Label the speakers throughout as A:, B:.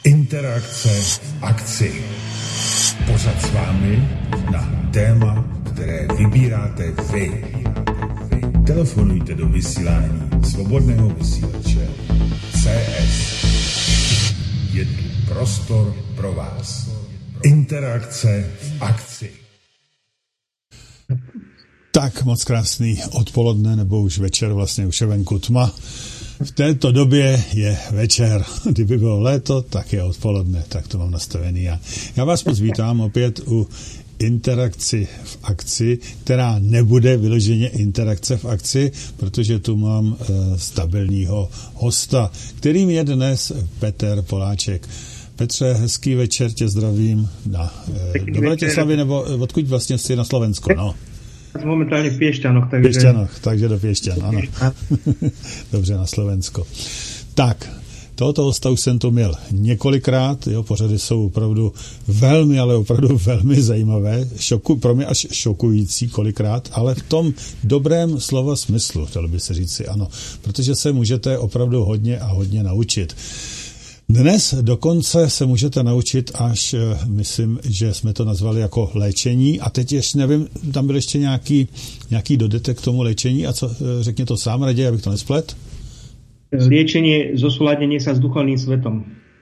A: Interakce v akci. Pořad s vámi na téma, které vybíráte vy. Telefonujte do vysílání Svobodného vysílače CS. Je tu prostor pro vás. Interakce v akci.
B: Tak moc krásný odpoledne, nebo už večer, vlastně už je venku tma. V této době je večer. Kdyby bylo léto, tak je odpoledne, tak to mám nastavený já. Já vás moc vítám opět u interakci v akci, která nebude vyloženě interakce v akci, protože tu mám stabilního hosta, kterým je dnes Petr Poláček. Petře, hezký večer, tě zdravím do Bratislavy, nebo odkud vlastně jsi na Slovensko, no?
C: Momentálně v Piešťanoch, takže...
B: Piešťanoch, takže do Piešťan, ano. Dobře, na Slovensko. Tak, tohoto hosta už jsem to měl několikrát, jo, pořady jsou opravdu velmi, ale opravdu velmi zajímavé, pro mě až šokující kolikrát, ale v tom dobrém slova smyslu, chtěl by se říct si ano, protože se můžete opravdu hodně a hodně naučit. Dnes dokonce se můžete naučit až, myslím, že jsme to nazvali jako léčení a teď ještě nevím, tam byl ještě nějaký dodatek k tomu léčení a co, řekni to sám raději, abych to nesplet.
C: Liečenie, zosúladenie sa s duchovným svetom.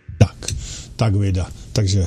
B: Tak vida. Takže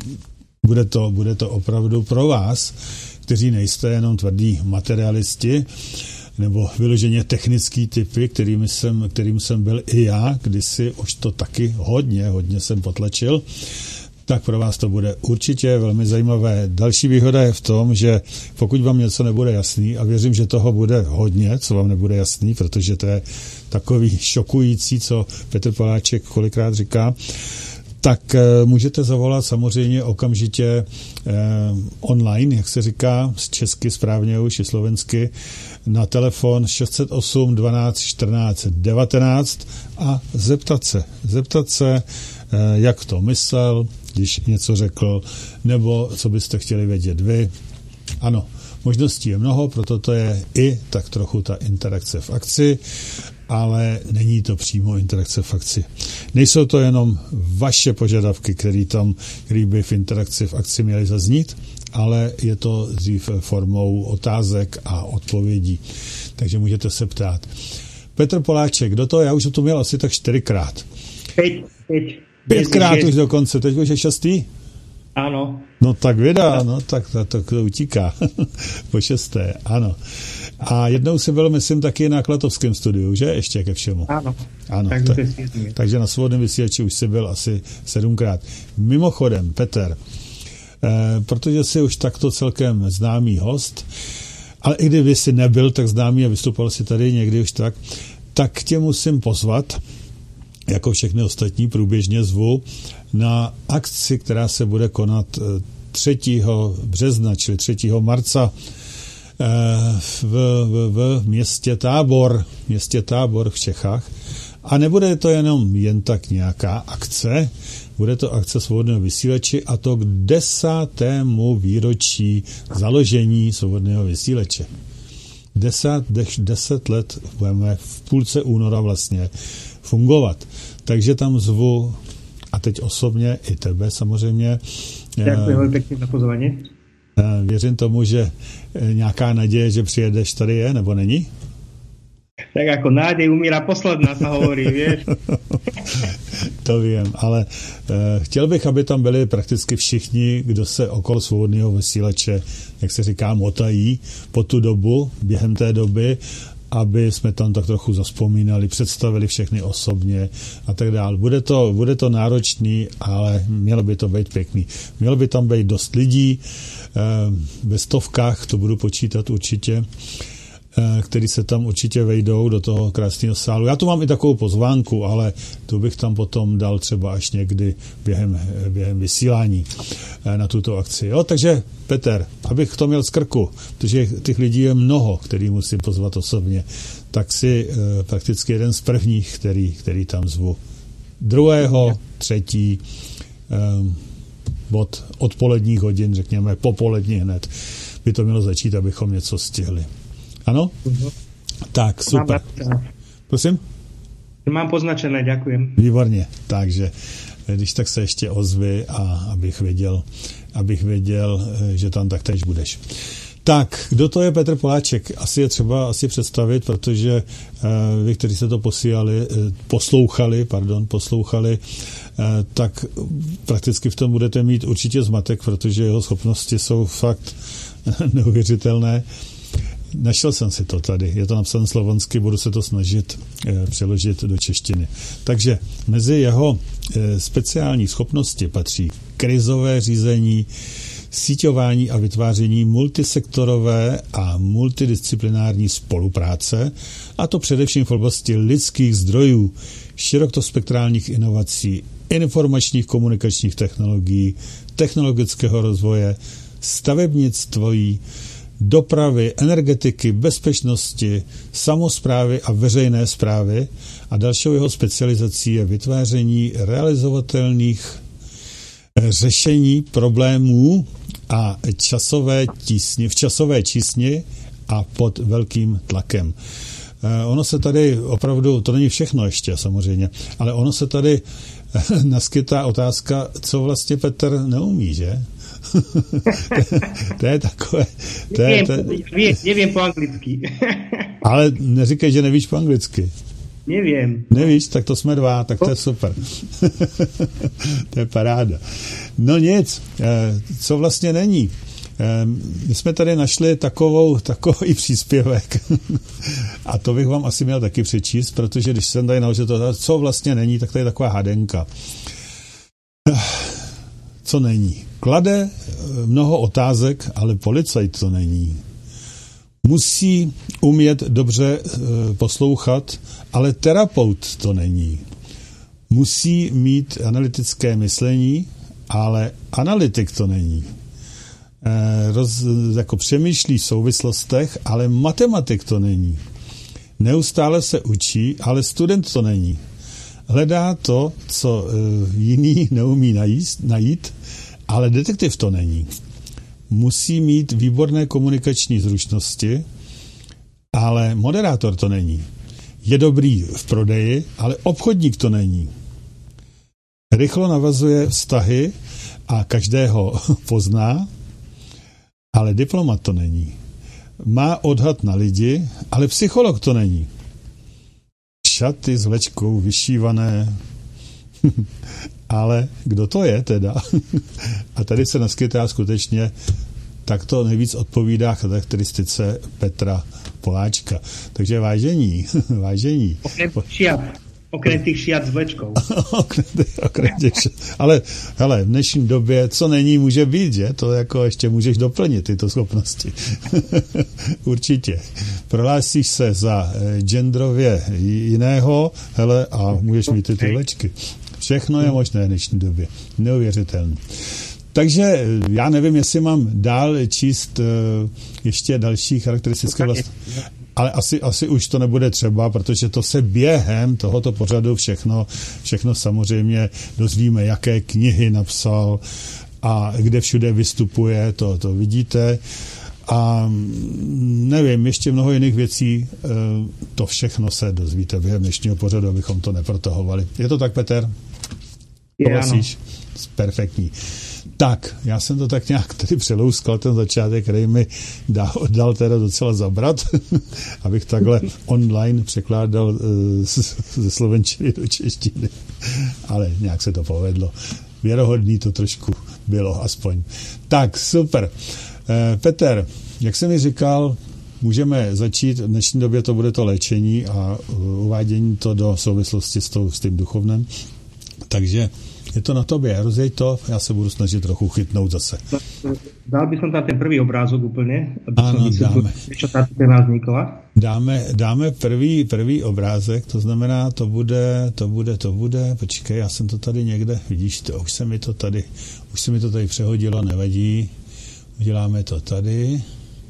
B: bude to opravdu pro vás, kteří nejste jenom tvrdí materialisti, nebo vyloženě technický typy, kterým jsem byl i já, kdysi už to taky hodně jsem potlačil, tak pro vás to bude určitě velmi zajímavé. Další výhoda je v tom, že pokud vám něco nebude jasný, a věřím, že toho bude hodně, co vám nebude jasný, protože to je takový šokující, co Petr Poláček kolikrát říká, tak můžete zavolat samozřejmě okamžitě online, jak se říká, z česky správně už i slovensky, na telefon 608 12 14 19 a zeptat se, jak to myslel, když něco řekl, nebo co byste chtěli vědět vy. Ano, možností je mnoho, proto to je i tak trochu ta interakce v akci, ale není to přímo interakce v akci. Nejsou to jenom vaše požadavky, který by v interakci v akci měly zaznít, ale je to dřív formou otázek a odpovědí. Takže můžete se ptát. Petr Poláček, do toho já už to měl asi tak 4krát. 5krát už dokonce, teď už je 6.
C: Áno.
B: No tak věda, no tak to utíká. Po 6. ano. A jednou si byl, myslím, taky na Klatovském studiu, že? Ještě ke všemu. Ano. Takže na Svobodném vysílači už si byl asi 7krát. Mimochodem, Petr, protože jsi už takto celkem známý host, ale i kdyby jsi nebyl tak známý a vystupoval si tady někdy už tak tě musím pozvat, jako všechny ostatní průběžně zvu, na akci, která se bude konat 3. března, čili 3. marca v městě Tábor v Čechách. A nebude to jen tak nějaká akce, bude to akce Svobodného vysílače a to k 10. výročí založení Svobodného vysílače. 10 let budeme v půlce února vlastně fungovat. Takže tam zvu, a teď osobně i tebe samozřejmě.
C: Děkuji pěkně za pozvání.
B: Věřím tomu, že nějaká naděje, že přijedeš, tady je, nebo není?
C: Tak jako nádej umírá posledná, sa hovorí, vieš.
B: To vím, ale chtěl bych, aby tam byli prakticky všichni, kdo se okolo Svobodného vysílače, jak se říká, motají po tu dobu, během té doby, aby jsme tam tak trochu zazpomínali, představili všechny osobně a tak dále. Bude to náročný, ale mělo by to být pěkný. Mělo by tam být dost lidí, ve stovkách, to budu počítat určitě, který se tam určitě vejdou do toho krásného sálu. Já tu mám i takovou pozvánku, ale tu bych tam potom dal třeba až někdy během vysílání na tuto akci. Jo, takže Petr, abych to měl z krku, protože těch lidí je mnoho, který musím pozvat osobně, tak si prakticky jeden z prvních, který tam zvu. 2., 3. od odpoledních hodin, řekněme popolední hned, by to mělo začít, abychom něco stihli. Ano? Tak, super. Prosím?
C: Mám poznačené, ďakujem.
B: Výborně, takže když tak se ještě ozvi a abych věděl, že tam taktéž budeš. Tak, kdo to je Petr Poláček? Asi je třeba představit, protože vy, kteří se to poslouchali, tak prakticky v tom budete mít určitě zmatek, protože jeho schopnosti jsou fakt neuvěřitelné. Našel jsem si to tady, je to napsané slovensky, budu se to snažit přeložit do češtiny. Takže mezi jeho speciální schopnosti patří krizové řízení, síťování a vytváření multisektorové a multidisciplinární spolupráce, a to především v oblasti lidských zdrojů, širokospektrálních inovací, informačních komunikačních technologií, technologického rozvoje, stavebnictví, dopravy, energetiky, bezpečnosti, samosprávy a veřejné správy, a další jeho specializací je vytváření realizovatelných řešení problémů a v časové tísni a pod velkým tlakem. Ono se tady opravdu, to není všechno ještě samozřejmě, ale ono se tady naskytá otázka, co vlastně Petr neumí, že? To je takové...
C: Nevím po anglicky.
B: Ale neříkej, že nevíš po anglicky.
C: Nevím.
B: Nevíš, tak to jsme dva, tak to je super. To je paráda. No nic, co vlastně není. My jsme tady našli takový příspěvek a to bych vám asi měl taky přečíst, protože když jsem tady naučil to, co vlastně není, tak to je taková hádenka. Co není? Klade mnoho otázek, ale policajt to není. Musí umět dobře poslouchat, ale terapeut to není. Musí mít analytické myšlení, ale analytik to není. Jako přemýšlí v souvislostech, ale matematik to není. Neustále se učí, ale student to není. Hledá to, co jiný neumí najít, ale detektiv to není. Musí mít výborné komunikační zručnosti, ale moderátor to není. Je dobrý v prodeji, ale obchodník to není. Rychlo navazuje vztahy a každého pozná, ale diplomat to není. Má odhad na lidi, ale psycholog to není. Šaty s vlečkou vyšívané, ale kdo to je teda? A tady se naskytá skutečně, tak to nejvíc odpovídá charakteristice Petra Poláčka. Takže vážení.
C: Okrem těch šiat s vlečkou.
B: Ale hele, v dnešní době, co není, může být, že? To jako ještě můžeš doplnit, tyto schopnosti. Určitě. Prohlásíš se za genderově jiného, hele, a můžeš mít ty vlečky. Všechno je možné v dnešní době. Neuvěřitelné. Takže já nevím, jestli mám dál číst ještě další charakteristické vlastnosti. Ale asi už to nebude třeba, protože to se během tohoto pořadu všechno samozřejmě dozvíme, jaké knihy napsal a kde všude vystupuje, to vidíte. A nevím, ještě mnoho jiných věcí, to všechno se dozvíte během dnešního pořadu, abychom to neprotahovali. Je to tak, Petr? Povlasíš? Perfektní. Tak, já jsem to tak nějak tady přelouskal, ten začátek, který mi dal teda docela zabrat, abych takhle online překládal ze slovenčiny do češtiny. Ale nějak se to povedlo. Věrohodný to trošku bylo aspoň. Tak, super. Petr, jak jsem mi říkal, můžeme začít, v dnešní době to bude to léčení a uvádění to do souvislosti s tím duchovnem. Takže je to na tobě, rozjeď to, já se budu snažit trochu chytnout zase.
C: Dal by som tam ten prvý obrázok úplně, aby
B: ano, dáme.
C: Čo táto téma vznikla?
B: Dáme první obrázek, to znamená, to bude, počkej, já jsem to tady někde, vidíš to, už se mi to tady přehodilo, nevadí, uděláme to tady,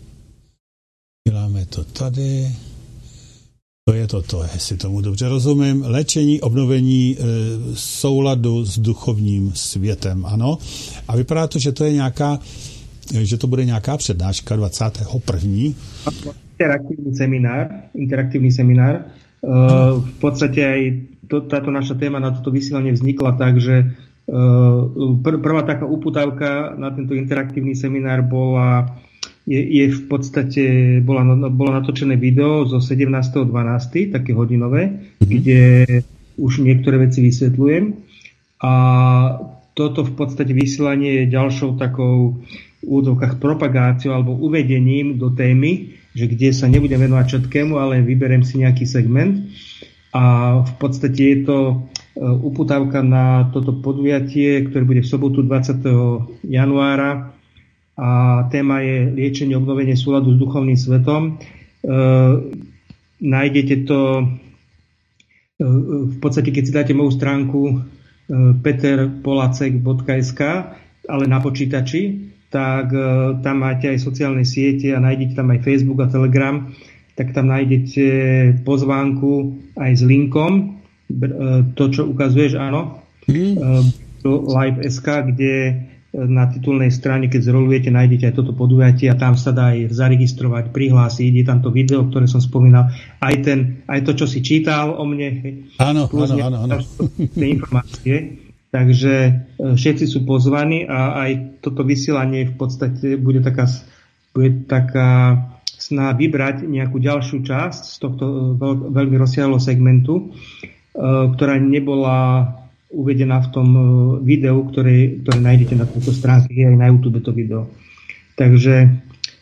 B: to je to, jestli tomu dobře rozumím. Léčení, obnovení souladu s duchovním světem, ano. A vypadá to, že to bude nějaká přednáška 21.
C: Interaktivní seminár. V podstate aj táto naša téma na toto vysielanie vznikla tak, že prvá taká uputávka na tento interaktívny seminár je v podstate bolo natočené video zo 17.12., také hodinové, kde už niektoré veci vysvetľujem. A toto v podstate vysielanie je ďalšou takou v úvodzovkách propagáciou alebo uvedením do témy, že kde sa nebudem venovať všetkému, ale vyberiem si nejaký segment. A v podstate je to uputávka na toto podujatie, ktoré bude v sobotu 20. januára. A téma je liečenie, obnovenie súladu s duchovným svetom. Nájdete to v podstate, keď si dáte moju stránku peterpolacek.sk, ale na počítači, tak tam máte aj sociálne siete a nájdete tam aj Facebook a Telegram, tak tam nájdete pozvánku aj s linkom, to, čo ukazuješ, áno, live.sk, kde na titulnej strane, keď zrolujete, nájdete aj toto podujatie a tam sa dá aj zaregistrovať, prihlásiť. Je tam to video, ktoré som spomínal, aj to, čo si čítal o mne.
B: Áno.
C: Tie informácie. Takže všetci sú pozvaní a aj toto vysielanie v podstate bude taká snaha vybrať nejakú ďalšiu časť z tohto veľmi rozsiahleho segmentu, ktorá nebola uvedená v tom videu, ktoré nájdete na tejto stránke, aj na YouTube to video. Takže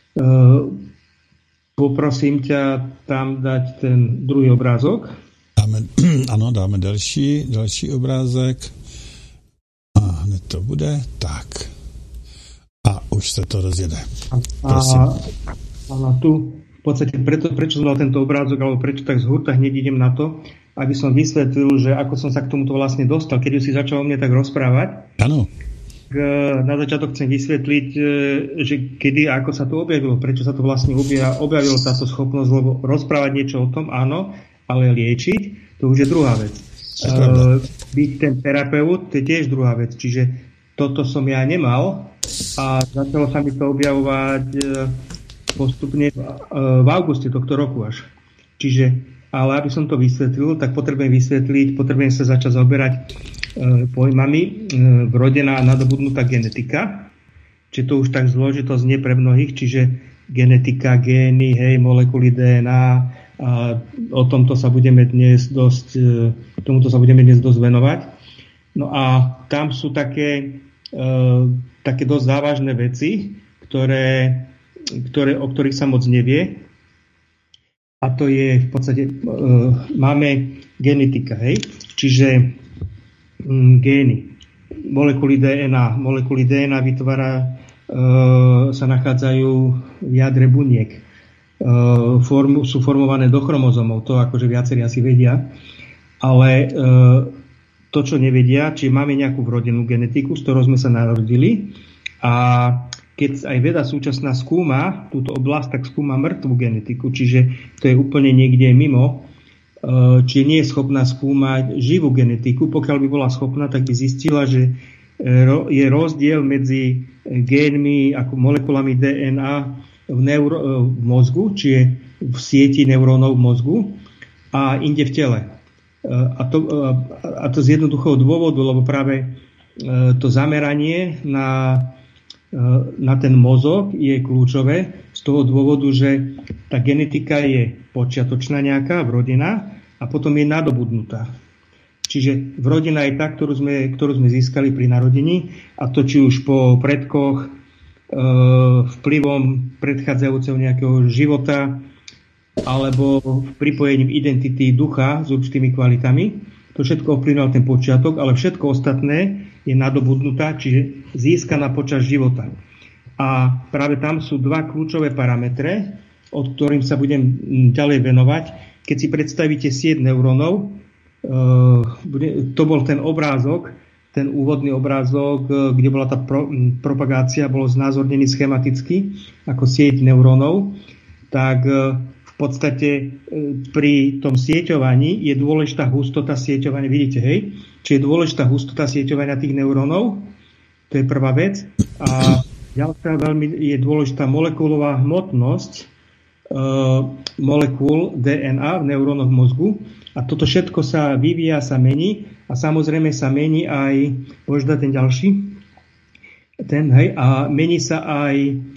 C: poprosím ťa tam dať ten druhý obrázok.
B: Dáme další obrázek. A hned to bude. Tak. A už se to rozjede. Prosím.
C: A tu v podstate prečo som dal tento obrázok, alebo prečo tak z hurta hneď idem na to, aby som vysvetlil, že ako som sa k tomuto vlastne dostal, keď už si začal o mne tak rozprávať.
B: Áno.
C: Na začiatok chcem vysvetliť, že kedy a ako sa to objavilo, prečo sa to vlastne objavilo táto schopnosť, lebo rozprávať niečo o tom, áno, ale liečiť, to už je druhá vec. Byť ten terapeut, to je tiež druhá vec. Čiže toto som ja nemal a začalo sa mi to objavovať postupne v auguste tohto roku až. Čiže ale aby som to vysvetlil, tak potrebujem sa začať zaoberať pojmami vrodená a nadobudnutá genetika. Čiže to už tak zložito znie pre mnohých, čiže genetika, gény, molekuly DNA, a tomuto sa budeme dnes dosť venovať. No a tam sú také dosť závažné veci, o ktorých sa moc nevie. A to je v podstate, máme genetika, čiže gény, molekuly DNA sa nachádzajú v jadre buniek, sú formované do chromozomov, to akože viacerí asi vedia, ale to, čo nevedia, či máme nejakú vrodenú genetiku, s ktorou sme sa narodili, a keď aj veda súčasná skúma túto oblasť, tak skúma mŕtvú genetiku, čiže to je úplne niekde mimo, čiže nie je schopná skúmať živú genetiku. Pokiaľ by bola schopná, tak by zistila, že je rozdiel medzi génmi ako molekulami DNA v mozgu, čiže v sieti neurónov v mozgu a inde v tele. A to z jednoduchého dôvodu, lebo práve to zameranie na ten mozog je kľúčové z toho dôvodu, že tá genetika je počiatočná nejaká, vrodená a potom je nadobudnutá. Čiže vrodená je tá, ktorú sme získali pri narodení, a to či už po predkoch, vplyvom predchádzajúceho nejakého života alebo pripojením identity ducha s určitými kvalitami. To všetko ovplyvňoval ten počiatok, ale všetko ostatné je nadobudnutá, čiže získaná počas života. A práve tam sú dva kľúčové parametre, od ktorým sa budem ďalej venovať. Keď si predstavíte sieť neurónov, to bol ten obrázok, ten úvodný obrázok, kde bola tá propagácia, bolo znázornený schematicky ako sieť neurónov, tak v podstate pri tom sieťovaní je dôležitá hustota sieťovania. Vidíte, či je dôležitá hustota sieťovania tých neurónov, to je prvá vec. A ďalšia veľmi je dôležitá molekulová hmotnosť molekúl DNA v neurónoch mozgu. A toto všetko sa vyvíja, sa mení a samozrejme sa mení aj, môžeš dať ten ďalší, a mení sa aj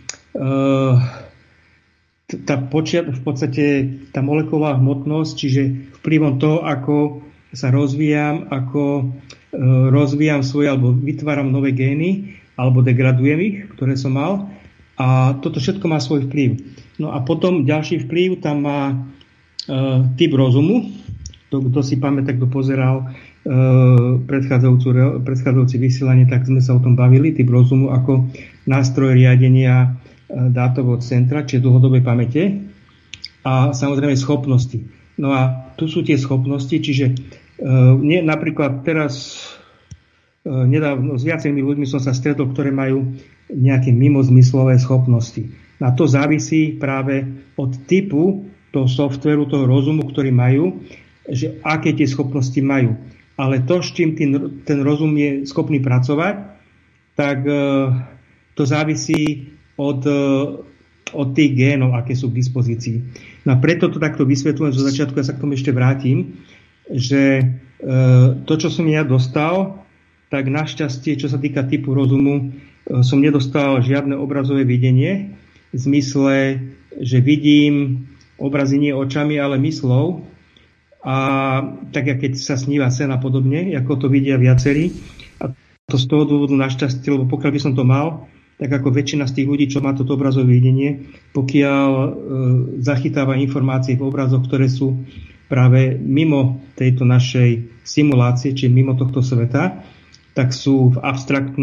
C: v podstate tá molekulová hmotnosť, čiže vplyvom toho, ako sa rozvíjam, ako rozvíjam svoje, alebo vytváram nové gény, alebo degradujem ich, ktoré som mal. A toto všetko má svoj vplyv. No a potom ďalší vplyv tam má typ rozumu. Kto si pamätá, kto pozeral predchádzajúce vysielanie, tak sme sa o tom bavili. Typ rozumu ako nástroj riadenia dátového centra, čiže dlhodobej pamäte a samozrejme schopnosti. No a tu sú tie schopnosti, čiže napríklad teraz nedávno s viacerými ľuďmi som sa stretol, ktoré majú nejaké mimozmyslové schopnosti. A to závisí práve od typu toho softvéru, toho rozumu, ktorý majú, že aké tie schopnosti majú. Ale to, s čím ten rozum je schopný pracovať, tak to závisí od tých génov, aké sú k dispozícii. No a preto to takto vysvetľujem zo začiatku, ja sa k tomu ešte vrátim, že to, čo som ja dostal, tak našťastie, čo sa týka typu rozumu, som nedostal žiadne obrazové videnie, v zmysle, že vidím obrazy nie očami, ale myslou, a tak, keď sa sníva sen a podobne, ako to vidia viacerí. A to z toho dôvodu našťastie, lebo pokiaľ by som to mal, tak ako väčšina z tých ľudí, čo má toto obrazové videnie, pokiaľ zachytáva informácie v obrazoch, ktoré sú práve mimo tejto našej simulácie, čiže mimo tohto sveta, tak sú v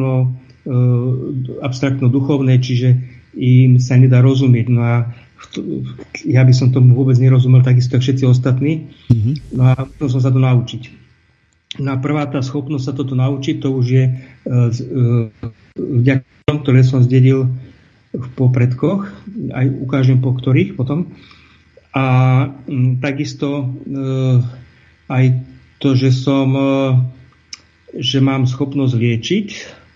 C: abstraktno-duchovné, čiže im sa nedá rozumieť. No a ja by som tomu vôbec nerozumel, takisto všetci ostatní. No a to som sa to naučiť. No a prvá tá schopnosť sa toto naučiť, to už je vďaka tomu, ktoré som zdedil po predkoch, aj ukážem po ktorých potom. A takisto aj to, že mám schopnosť liečiť,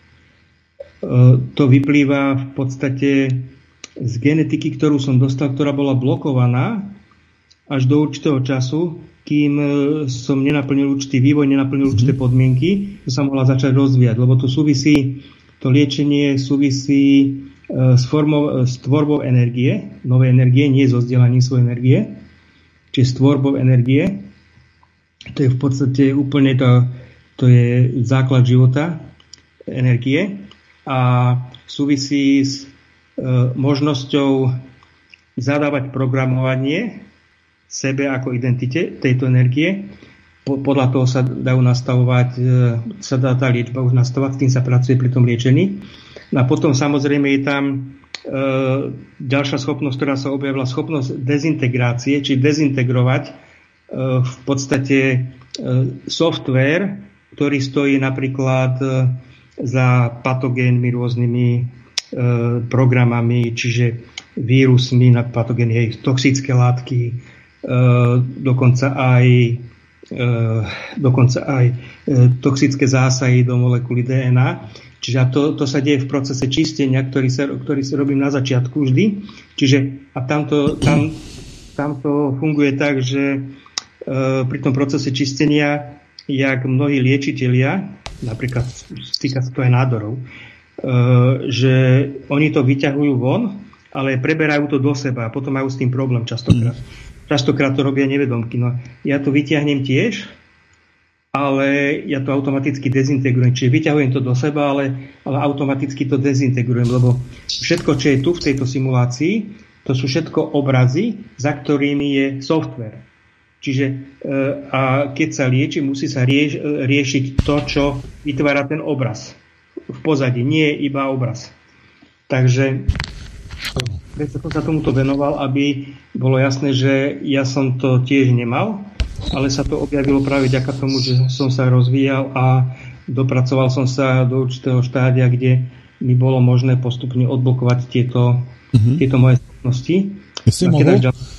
C: to vyplýva v podstate z genetiky, ktorú som dostal, ktorá bola blokovaná až do určitého času, kým som nenaplnil určitý vývoj, nenaplnil určité podmienky, že sa mohla začať rozvíjať. Lebo to liečenie súvisí s tvorbou energie, novej energie, nie so vzdelaním svojej energie, čiže s tvorbou energie. To je v podstate úplne to je základ života, energie, a súvisí s možnosťou zadávať programovanie sebe ako identite tejto energie. Podľa toho sa dajú nastavovať, sa dá tá liečba už nastavovať, s tým sa pracuje pri tom liečení. No a potom samozrejme je tam ďalšia schopnosť, ktorá sa objavila, schopnosť dezintegrácie, či dezintegrovať v podstate software, ktorý stojí napríklad za patogénmi, rôznymi programami, čiže vírusmi na patogény, toxické látky, dokonca aj toxické zásahy do molekuly DNA. Čiže to sa deje v procese čistenia, ktorý si robím na začiatku vždy. Čiže a tam to funguje tak, že pri tom procese čistenia, jak mnohí liečitelia, napríklad týka sa to aj nádorov, že oni to vyťahujú von, ale preberajú to do seba a potom majú s tým problém častokrát. Častokrát to robia nevedomky. No, ja to vyťahnem tiež, ale ja to automaticky dezintegrujem. Čiže vyťahujem to do seba, ale automaticky to dezintegrujem, lebo všetko, čo je tu v tejto simulácii, to sú všetko obrazy, za ktorými je software. Čiže a keď sa lieči, musí sa riešiť to, čo vytvára ten obraz v pozadí, nie je iba obraz. Takže som sa tomuto venoval, aby bolo jasné, že ja som to tiež nemal, ale sa to objavilo práve vďaka tomu, že som sa rozvíjal a dopracoval som sa do určitého štádia, kde mi bolo možné postupne odblokovať tieto moje schopnosti.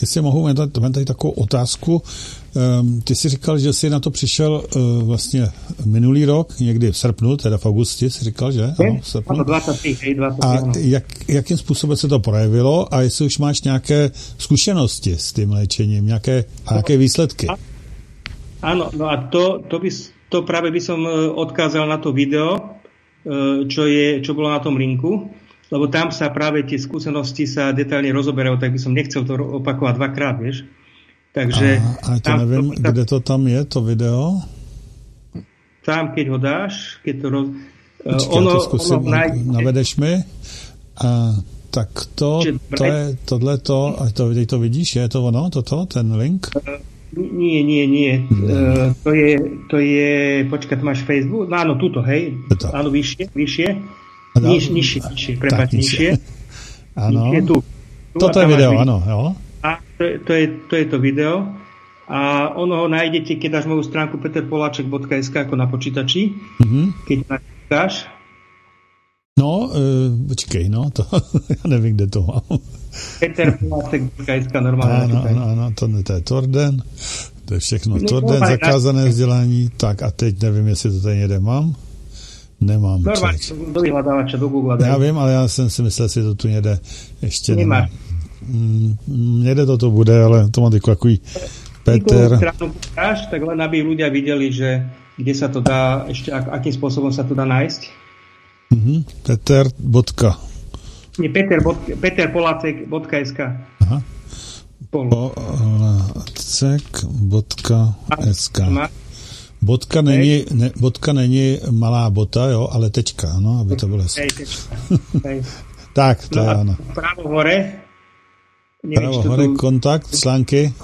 B: jestli mohu mít tady takovou otázku. Ty jsi říkal, že jsi na to přišel vlastně minulý rok, někdy v srpnu, teda v augusti, jsi říkal, že? Ano, v srpnu.
C: 23.
B: A jakým způsobem se to projevilo a jestli už máš nějaké zkušenosti s tím léčením, nějaké výsledky?
C: Áno, no a to práve by som odkázal na to video, čo bolo na tom linku, lebo tam sa práve tie skúsenosti sa detailne rozoberajú, tak by som nechcel to opakovať dvakrát, vieš. Takže...
B: A to neviem, kde to tam je, to video?
C: Tam, keď ho dáš, keď to
B: Počkej, to skúsim, navedeš mi? Tak to je tohleto, a to vidíš, je to ono, ten link?
C: Nie. To je, počkaj, to máš Facebook? No áno, tuto, hej. Áno, vyššie. Nižšie, prepáč, nižšie.
B: Áno. Toto je video, áno, jo.
C: A to je to video. A ono ho nájdete, keď dáš moju stránku peterpoláček.sk ako na počítači. Keď nájdeš.
B: No, počkej, to ja neviem, kde to mám.
C: peterpoláček.sk normálne.
B: Áno, to je Torden. To je všechno Torden, zakázané vzdelání. Tak a teď nevím, jestli to tady někde mám. Nemám.
C: Normálne, do vyhľadávača, do Google.
B: Já vím, ale já jsem si myslel, že to tu někde ještě nemá. Někde to bude, ale to má takový Peter.
C: Tak len aby ľudia videli, že kde sa to dá, ešte akým spôsobom sa to dá nájsť.
B: Peter.
C: Nie, peterpolácek.sk.
B: Aha. Polácek.sk. Bodka není malá bota, jo, ale tečka, ano, aby to bylo. Tak, to je ono.
C: Právo hore.
B: Právo hore, kontakt, články.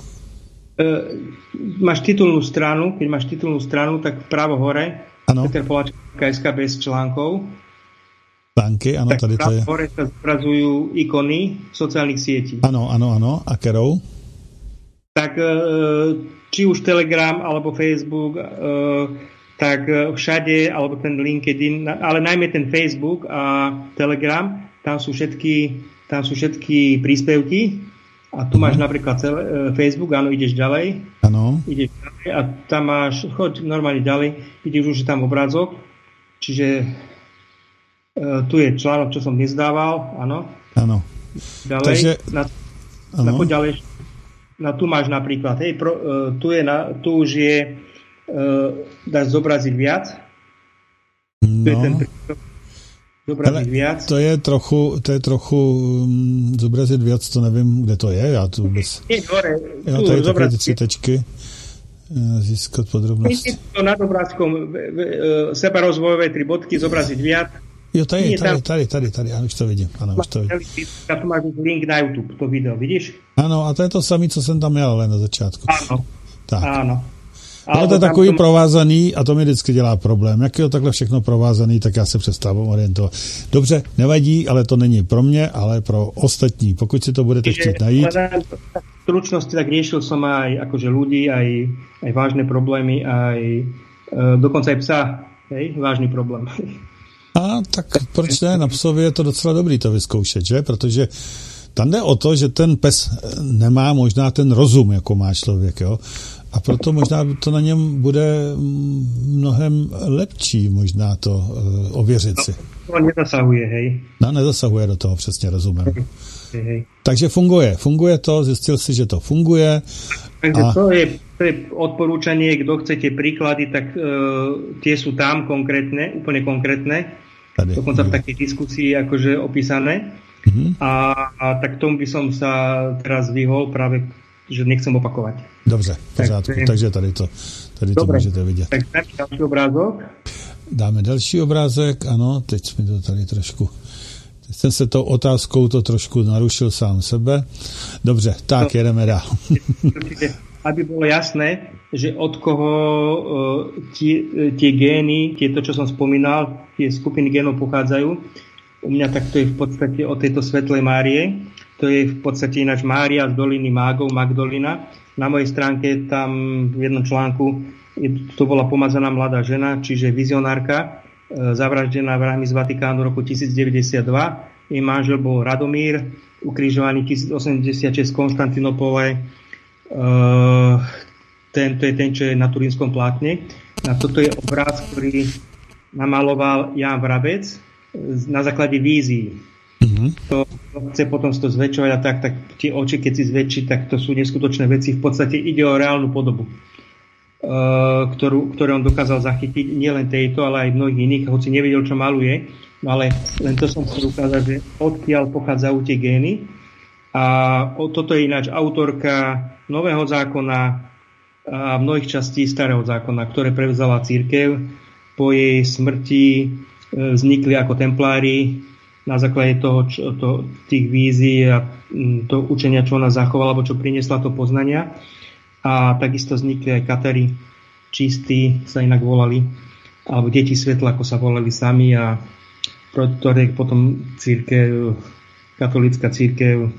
C: Máš titulnú stranu, keď máš titulnú stranu, tak právo hore, peterpoláček.sk bez článkov.
B: Články, ano, tady to je.
C: Právo hore sa zobrazujú ikony sociálnych sietí.
B: Ano, a kterou?
C: Tak či už Telegram, alebo Facebook, tak všade, alebo ten LinkedIn, ale najmä ten Facebook a Telegram, tam sú všetky príspevky a tu máš napríklad Facebook, áno, ideš ďalej.
B: Áno.
C: Ideš ďalej a tam choď normálne ďalej, vidíš už, že tam obrázok, čiže tu je článok, čo som dnes dával, áno.
B: Áno.
C: Ďalej, takže, ďalej. Tu máš napríklad, tu už je dáš zobraziť viac.
B: No.
C: To je ten zobraziť viac.
B: To je trochu zobraziť viac, to nevím, kde to je, ja tu vôbec...
C: Nie, hore.
B: Ja, to je také tři tečky. Získat podrobnosti.
C: To nad obrázkom sebarozvojové 3 bodky, zobraziť viac.
B: Jo, tady, ano, už to vidím. Ano, už to vidím.
C: A tu máš link na YouTube, to video, vidíš?
B: Ano, a to je to samé, co jsem tam měl na začátku.
C: Áno,
B: tak.
C: Áno.
B: Ale to je takový provázaný a to mi vždycky dělá problém. Jak je to takhle všechno provázaný, tak já se přestávám orientovat. Dobře, nevadí, ale to není pro mě, ale pro ostatní. Pokud si to budete chtít najít.
C: V stručnosti tak riešil som aj akože ľudí, aj vážne problémy, aj dokonca aj psa, hej, vážny problém.
B: A tak proč ne? Na psovi je to docela dobrý to vyzkoušet, že? Protože tam jde o to, že ten pes nemá možná ten rozum, jako má člověk, jo? A proto možná to na něm bude mnohem lepší, možná to ověřit si.
C: To nezasahuje, hej?
B: No, nezasahuje do toho, přesně rozumím.
C: Hej.
B: Takže funguje to, zjistil si, že to funguje.
C: Takže to je odporúčanie, kto chcete príklady, tak tie sú tam konkrétne, úplne konkrétne. Tady, dokonca v takej diskusii akože opísané. A tak tomu by som sa teraz vyhol práve, že nechcem opakovať.
B: Dobře, v pořádku. Takže tady to můžete vidět.
C: Tak dáme další obrázok.
B: Dáme další obrázek, ano, teď mi to tady trošku... Teď jsem se tou otázkou to trošku narušil sám sebe. Dobře, tak jedeme dál.
C: Aby bolo jasné, že od koho tie gény, tieto, čo som spomínal, tie skupiny génov pochádzajú. U mňa tak to je v podstate od tejto svetlej Márie. To je v podstate ináč Mária z doliny mágov, Magdolina. Na mojej stránke tam v jednom článku to bola pomazaná mladá žena, čiže vizionárka, zavraždená vrahmi z Vatikánu roku 1092. Jej manžel bol Radomír, ukrižovaný 1086 Konštantinopole, to je ten, čo je na turínskom plátne. A toto je obraz, ktorý namaloval Ján Vrabec na základe vízií. To chce potom to zväčšovať a tak tie oči, keď si zväčší, tak to sú neskutočné veci. V podstate ide o reálnu podobu, ktorú on dokázal zachytiť, nielen tejto, ale aj mnohých iných, hoci nevedel, čo maluje. No ale len to som chcel ukázať, že odkiaľ pochádzajú tie gény. A toto je ináč autorka Nového zákona a mnohých častí Starého zákona, ktoré prevzala cirkev. Po jej smrti vznikli ako templári na základe tých vízií a to učenia, čo ona zachovala, alebo čo priniesla to poznania. A takisto vznikli aj Katari čistí, sa inak volali, alebo deti svetla, ako sa volali sami, a ktoré potom katolícka cirkev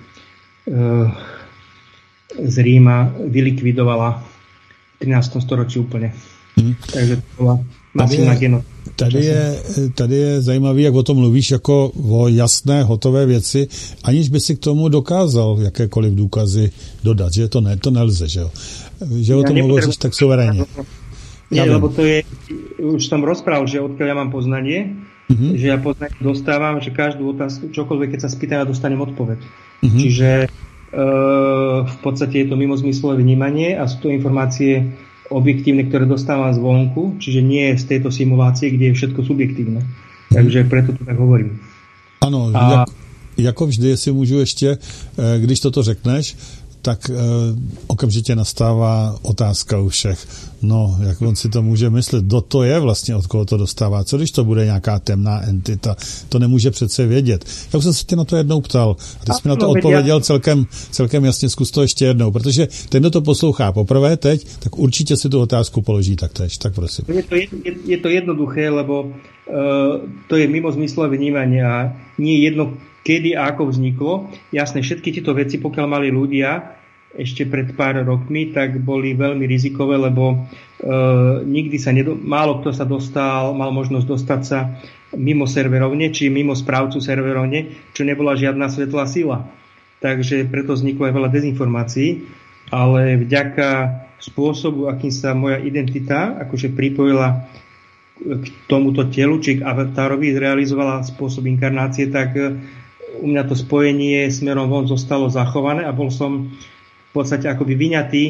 C: z Ríma vylikvidovala v 13. storočí úplne. Takže to bola masívna genocída.
B: Tady je zajímavý, jak o tom mluvíš, jako o jasné, hotové věci, aniž by si k tomu dokázal jakékoliv důkazy dodat, že to nelze, že jo? Že o tom hovoříš tak suverénně.
C: Nie, lebo to je, už som rozprával, že odkiaľ ja mám poznanie, že ja poznanie dostávam, že každú otázku, čokoľvek, keď sa spýtam, ja dostanem odpoveď. Čiže v podstate je to mimozmyslové vnímanie a sú to informácie objektívne, ktoré dostávam zvonku, čiže nie z tejto simulácie, kde je všetko subjektívne. Takže preto to tak hovorím.
B: Ano, jako vždy, jestli můžu ještě, když toto řekneš, tak okamžitě nastává otázka u všech. No, jak on si to může myslet? Kdo to je vlastně, od koho to dostává? Co když to bude nějaká temná entita? To nemůže přece vědět. Já už jsem se tě na to jednou ptal. A ty jsi mi na to odpověděl celkem jasně, zkus to ještě jednou. Protože ten, kdo to poslouchá poprvé teď, tak určitě si tu otázku položí taktéž. Tak prosím.
C: Je to jednoduché, lebo to je mimozmyslové vnímanie a nie jedno, kedy a ako vzniklo. Jasné, všetky tieto veci, pokiaľ mali ľudia ešte pred pár rokmi, tak boli veľmi rizikové, lebo nikdy sa málo kto sa mal možnosť dostať sa mimo serverovne, či mimo správcu serverovne, čo nebola žiadna svetlá sila. Takže preto vzniklo aj veľa dezinformácií, ale vďaka spôsobu, akým sa moja identita akože pripojila k tomuto telu, či k avatárovi, zrealizovala spôsob inkarnácie, tak u mňa to spojenie smerom von zostalo zachované a bol som v podstate akoby vyňatý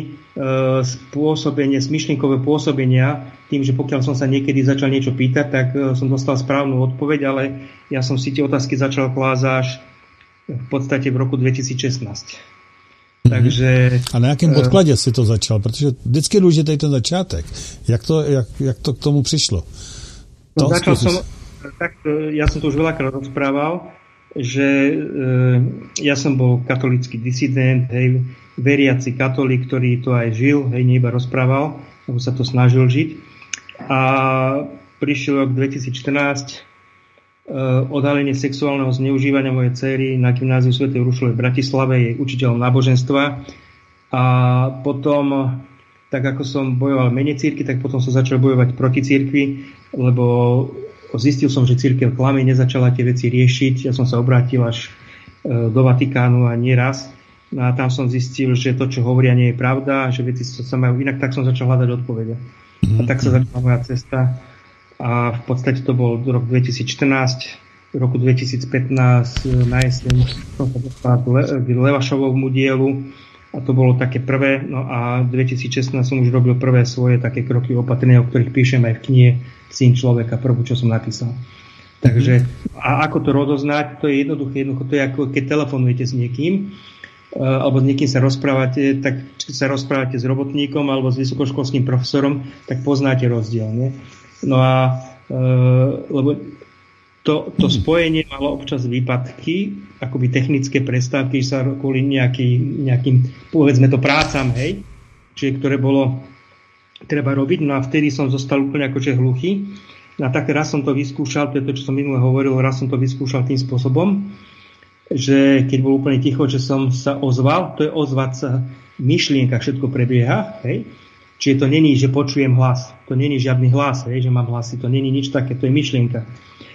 C: z myšlienkové pôsobenia tým, že pokiaľ som sa niekedy začal niečo pýtať, tak som dostal správnu odpoveď, ale ja som si tie otázky začal klásť až v podstate v roku 2016. Takže,
B: a na jakém podkladě si to začal? Protože vždycky je důležitý ten začátek. Jak to k tomu přišlo?
C: Ja som to už veľakrát rozprával, že ja som bol katolícky disident, hej, veriaci katolík, ktorý to aj žil, hej, nie iba rozprával, lebo sa to snažil žiť. A prišiel rok 2014, odhalenie sexuálneho zneužívania mojej dcery na gymnáziu svätej Uršule v Bratislave, jej učiteľom náboženstva. A potom, tak ako som bojoval v mene cirkvi, tak potom som začal bojovať proti cirkvi, lebo zistil som, že cirkev klame, nezačala tie veci riešiť. Ja som sa obrátil až do Vatikánu a nie raz. No a tam som zistil, že to, čo hovoria, nie je pravda, že veci sa majú inak, tak som začal hľadať odpovede. A tak sa začala moja cesta. A v podstate to bol rok 2014, v roku 2015 na jeseň som sa dostal k Levašovovmu dielu a to bolo také prvé. No a v 2016 som už robil prvé svoje také kroky opatrenia, o ktorých píšem aj v knihe Syn človeka, prvú, čo som napísal. Takže, a ako to rozoznať, to je jednoduché, to je ako keď telefonujete s niekým, alebo s niekým sa rozprávate, tak keď sa rozprávate s robotníkom alebo s vysokoškolským profesorom, tak poznáte rozdiel, nie? No a lebo to spojenie malo občas výpadky, akoby technické prestávky, sa kvôli nejakým, povedzme to, prácam, hej, čiže ktoré bolo treba robiť, no a vtedy som zostal úplne akože hluchý. No a tak raz som to vyskúšal, to je to, čo som minule hovoril, raz som to vyskúšal tým spôsobom, že keď bol úplne ticho, že som sa ozval, to je ozvať sa, myšlienka, všetko prebieha, hej. Čiže to není, že počujem hlas. To není žiadny hlas, že mám hlasy. To není nič také, to je myšlienka.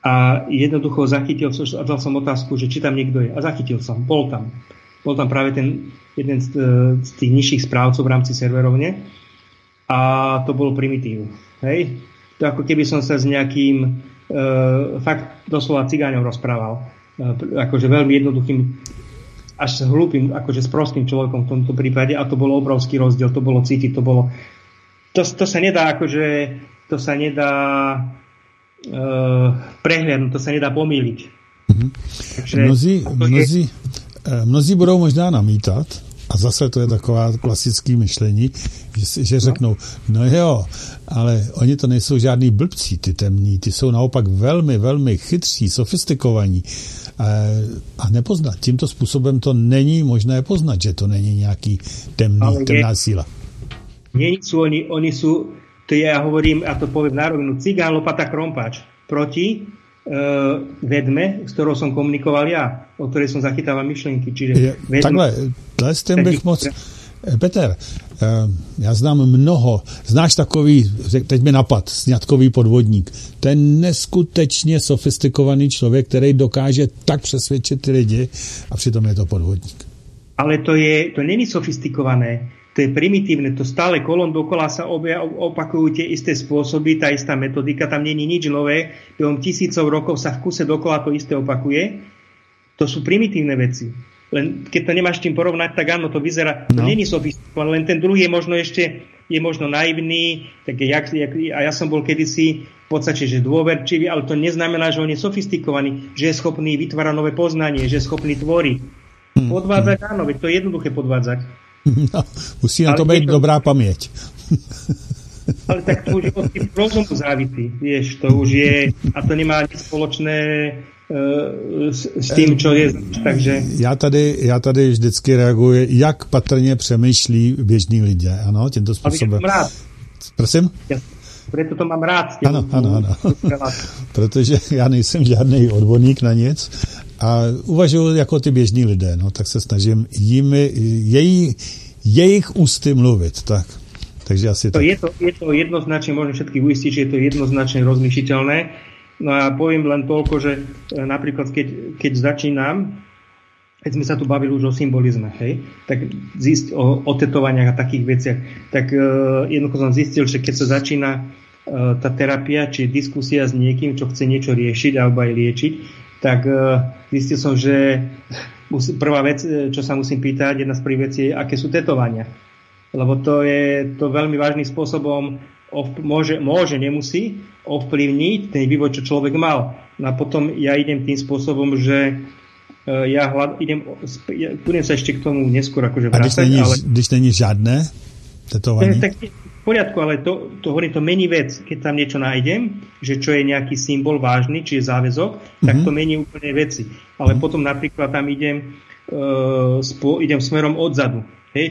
C: a jednoducho zachytil, a dal som otázku, že či tam niekto je. A zachytil som, bol tam. Bol tam práve ten jeden z tých nižších správcov v rámci serverovne a to bol primitív. Hej? To ako keby som sa s nejakým fakt doslova cigáňom rozprával. Akože veľmi jednoduchým, až hlúpým, akože sprostým človekom v tomto prípade a to bol obrovský rozdiel, to bolo cítiť, to sa nedá akože, to sa nedá prehliadnúť, to sa nedá pomýliť. Takže,
B: mnozí budou možná namítat, a zase to je taková klasické myšlení, že řeknou, no jo, ale oni to nejsou žádný blbci, ty temní, ty jsou naopak velmi, velmi chytří, sofistikovaní a nepoznat. Tímto způsobem to není možné poznat, že to není nějaký temná síla.
C: Nie sú oni sú, to ja hovorím, a to poviem na rovinu, cigán, lopata, krompáč proti vedme, s ktorou som komunikoval ja, o ktorej som zachytával myšlenky. Čiže
B: takhle, s tím bych moc... Peter, já znám mnoho, znáš takový, teď mi napad, sňatkový podvodník. To je neskutečně sofistikovaný člověk, který dokáže tak přesvědčit ty lidi a přitom je to podvodník.
C: Ale to není sofistikované. To je primitívne, to stále kolom dokola sa opakujú tie isté spôsoby, tá istá metodika, tam nie je nič nové, behom tisícov rokov sa v kuse dokola to isté opakuje. To sú primitívne veci. Len keď to nemáš tým porovnať, tak áno, to vyzerá, to nie je sofistikované, len ten druhý je možno ešte, je možno naivný, tak a ja som bol kedysi v podstate, že dôverčivý, ale to neznamená, že on je sofistikovaný, že je schopný vytvárať nové poznanie, že je schopný tvoriť. Podvádzať, áno, veď to je jednoduché podvádzať.
B: No, musí na to být dobrá paměť.
C: Ale tak to už je od tým rozumu závisí, vieš, to už je, a to nemá nič spoločné s tím, čo je, takže...
B: Já tady vždycky reaguji, jak patrně přemýšlí běžní lidé, ano, tímto způsobem.
C: Ale ja rád.
B: Prosím?
C: Preto to mám rád.
B: Ano. Protože já nejsem žádný odborník na nic a uvažuji jako ty běžní lidé, no, tak se snažím jejich ústy mluvit, tak. Takže asi tak.
C: Je to jednoznačne, môžem všetkých uistiť, že je to jednoznačne rozmysliteľné. No a poviem len toľko, že napríklad keď začínam, keď sme sa tu bavili už o symbolizme, hej, tak o tetovaniach a takých veciach, tak jednoducho som zistil, že keď sa začína tá terapia, či diskusia s niekým, čo chce niečo riešiť alebo aj liečiť, tak zistil som, že prvá vec, čo sa musím pýtať, jedna z prvých vecí je, aké sú tetovania. Lebo to veľmi vážnym spôsobom nemusí ovplyvniť ten vývoj, čo človek mal. No a potom ja idem tým spôsobom, že budem sa ešte k tomu neskôr akože vrácať.
B: Když není žiadne tetovanie?
C: Tak v poriadku, ale to hovorím, to mení vec. Keď tam niečo nájdem, že čo je nejaký symbol vážny, či je záväzok, tak to mení úplne veci. Ale potom napríklad tam idem smerom odzadu. Hej,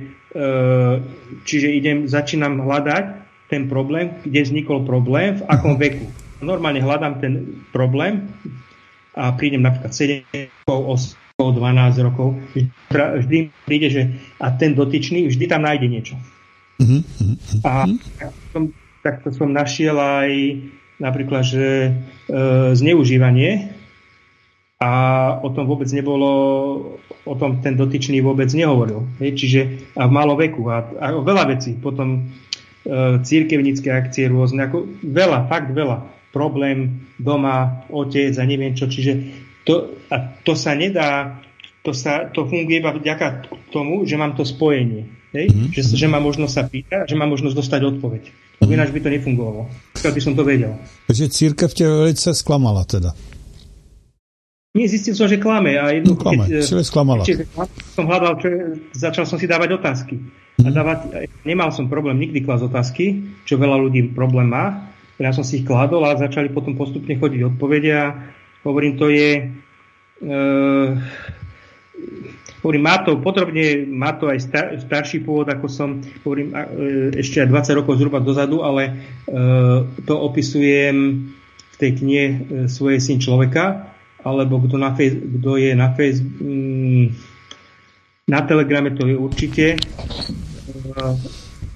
C: čiže začínam hľadať ten problém, kde vznikol problém, v akom veku. Normálne hľadám ten problém a prídem napríklad 7 rokov, 8 rokov, 12 rokov. Vždy príde, že a ten dotyčný vždy tam nájde niečo. A takto som našiel aj napríklad, že zneužívanie a o tom vôbec nebolo, o tom ten dotyčný vôbec nehovoril. Čiže a v malom veku a veľa vecí. Potom cirkevnícke akcie rôzne, ako fakt veľa. Problém doma, otec a neviem čo. Čiže to sa nedá, to funguje iba vďaka tomu, že mám to spojenie. Že mám možnosť sa pýtať, že mám možnosť dostať odpoveď. Ináč by to nefungovalo. Keď by som to vedel.
B: Takže církev tě velice sklamala teda.
C: Nie, zistil som, že klame. A
B: sklamala.
C: Som hľadal, začal som si dávať otázky. A nemal som problém nikdy klásť otázky, čo veľa ľudí problém má. Ja som si ich kládol a začali potom postupne chodiť odpovede a hovorím, to je má to aj starší pôvod, ako som hovorím, ešte aj 20 rokov zhruba dozadu, ale to opisujem v tej knihe Svojej syn človeka, alebo kto je na na Telegrame, to je určite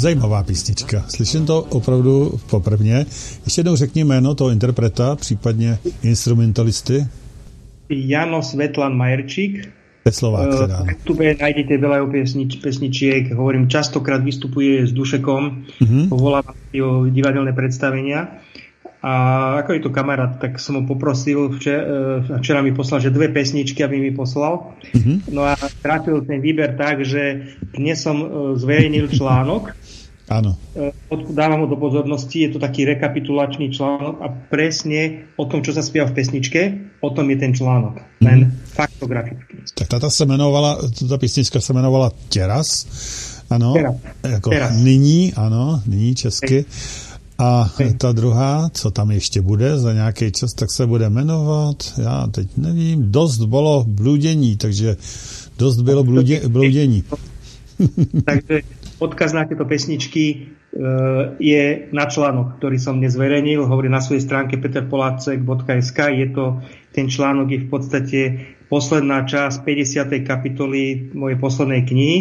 B: Zajímavá písnička. Slyším to opravdu poprvně. Ještě jednou řekni jméno toho interpreta, případně instrumentalisty.
C: Jano Svetlan Majerčík.
B: To je Slovák teda.
C: Na YouTube nájdete veľa pesničiek. Hovorím, častokrát vystupuje s Dušekom. Povoláva o divadelné predstavenia. A ako je to kamarát, tak som ho poprosil, včera mi poslal, že 2 pesničky, aby mi poslal. No a trafil ten výber tak, že dnes som zverejnil článok.
B: Áno.
C: Dávam ho do pozornosti, je to taký rekapitulačný článok a presne o tom, čo sa spieva v pesničke, o tom je ten článok. Len faktograficky.
B: Tak tá písnička se jmenovala Těraz. Ano.
C: Teraz.
B: Nyní česky. A ta druhá, co tam ještě bude za nějaký čas, tak se bude jmenovat, já teď nevím, Dost bylo bludění, takže dost bylo bludění.
C: Takže odkaz na tieto pesničky je na článok, ktorý som dnes zverejnil, hovorí na svojej stránke peterpolácek.sk. Ten článok je v podstate posledná časť 50. kapitoly mojej poslednej knihy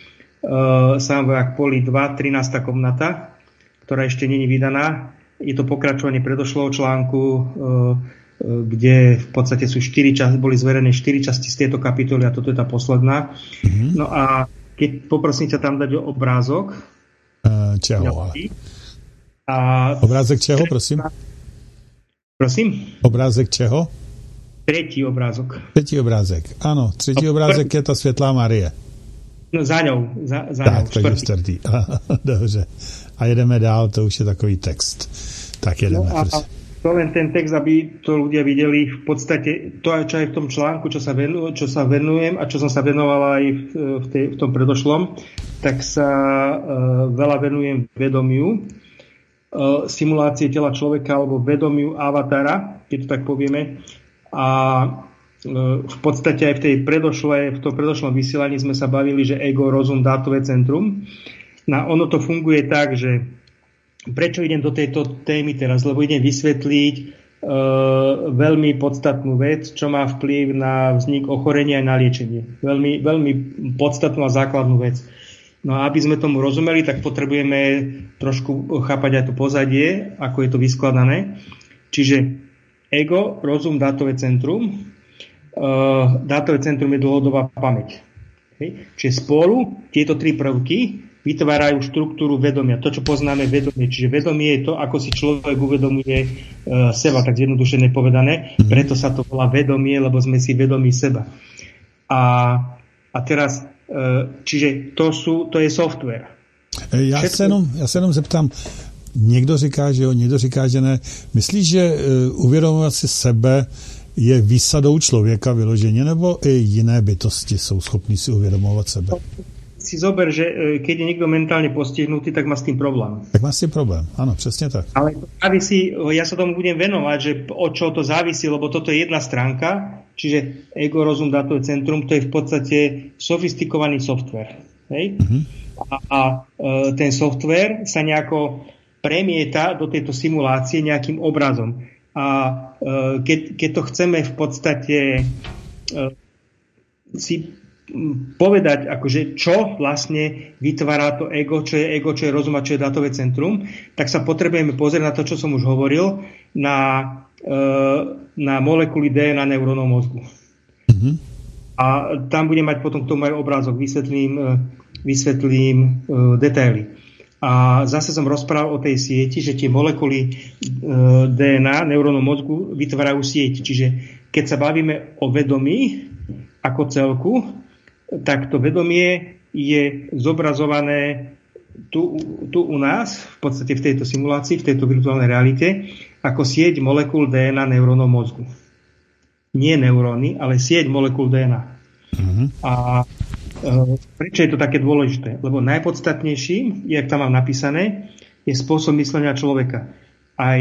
C: Sám vojak Poli 2, 13. komnata, ktorá ešte nie je vydaná. Je to pokračovanie predošlého článku, kde v podstate boli zverené 4 časti z tejto kapitoly a toto je tá posledná. No a keď poprosím ťa tam dať obrázok.
B: Čeho? Obrázek čeho, prosím?
C: Prosím?
B: Obrázek čeho?
C: Tretí obrázok.
B: Tretí obrázek, áno. Tretí obrázek je tá Světlá Marie.
C: No za ňou.
B: Tak, to je čtvrtý. Dobře. A jedeme dál, to už je takový text. Tak jedeme.
C: No a to len ten text, aby to ľudia videli v podstate to, čo je v tom článku, čo sa venujem a čo som sa venovala aj v tom predošlom, tak sa veľa venujem vedomiu, simulácie tela človeka alebo vedomiu avatara, keď to tak povieme. A v podstate aj v tom predošlom vysielaní sme sa bavili, že ego, rozum, dátové centrum. Ono to funguje tak, že prečo idem do tejto témy teraz? Lebo idem vysvetliť veľmi podstatnú vec, čo má vplyv na vznik ochorenia a na liečenie. Veľmi, veľmi podstatnú a základnú vec. No a aby sme tomu rozumeli, tak potrebujeme trošku chápať aj to pozadie, ako je to vyskladané. Čiže ego, rozum, dátové centrum. Dátové centrum je dlhodobá pamäť. Čiže spolu tieto 3 prvky vytvárajú štruktúru vedomia. To, čo poznáme vedomie. Čiže vedomie je to, ako si človek uvedomuje seba, tak zjednodušene povedané. Preto sa to volá vedomie, lebo sme si vedomí seba. A teraz, čiže to je software.
B: Já se jenom zeptám, někdo říká, že jo, někdo říká, že ne. Myslíš, že uvědomovat si sebe je výsadou člověka vyloženě, nebo i jiné bytosti jsou schopní si uvědomovat sebe?
C: Si zober, že keď je niekto mentálne postihnutý, tak má s tým problém.
B: Tak má s tým problém, áno, presne tak.
C: Ale to závisí, ja sa tomu budem venovať, že od čoho to závisí, lebo toto je jedna stránka, čiže ego, rozum, dátové centrum, to je v podstate sofistikovaný software. Hej? A ten software sa nejako premieta do tejto simulácie nejakým obrazom. A keď to chceme v podstate si povedať, akože čo vlastne vytvára to ego, čo je rozum a čo je dátové centrum, tak sa potrebujeme pozrieť na to, čo som už hovoril, na molekuly DNA neurónov mozgu. A tam budem mať potom k tomu aj obrázok, vysvetlím detaily. A zase som rozprával o tej sieti, že tie molekuly DNA neurónov mozgu vytvárajú sieť. Čiže keď sa bavíme o vedomí ako celku, tak to vedomie je zobrazované tu u nás, v podstate v tejto simulácii, v tejto virtuálnej realite, ako sieť molekúl DNA neurónov mozgu. Nie neuróny, ale sieť molekúl DNA. A prečo je to také dôležité? Lebo najpodstatnejším, jak tam mám napísané, je spôsob myslenia človeka. Aj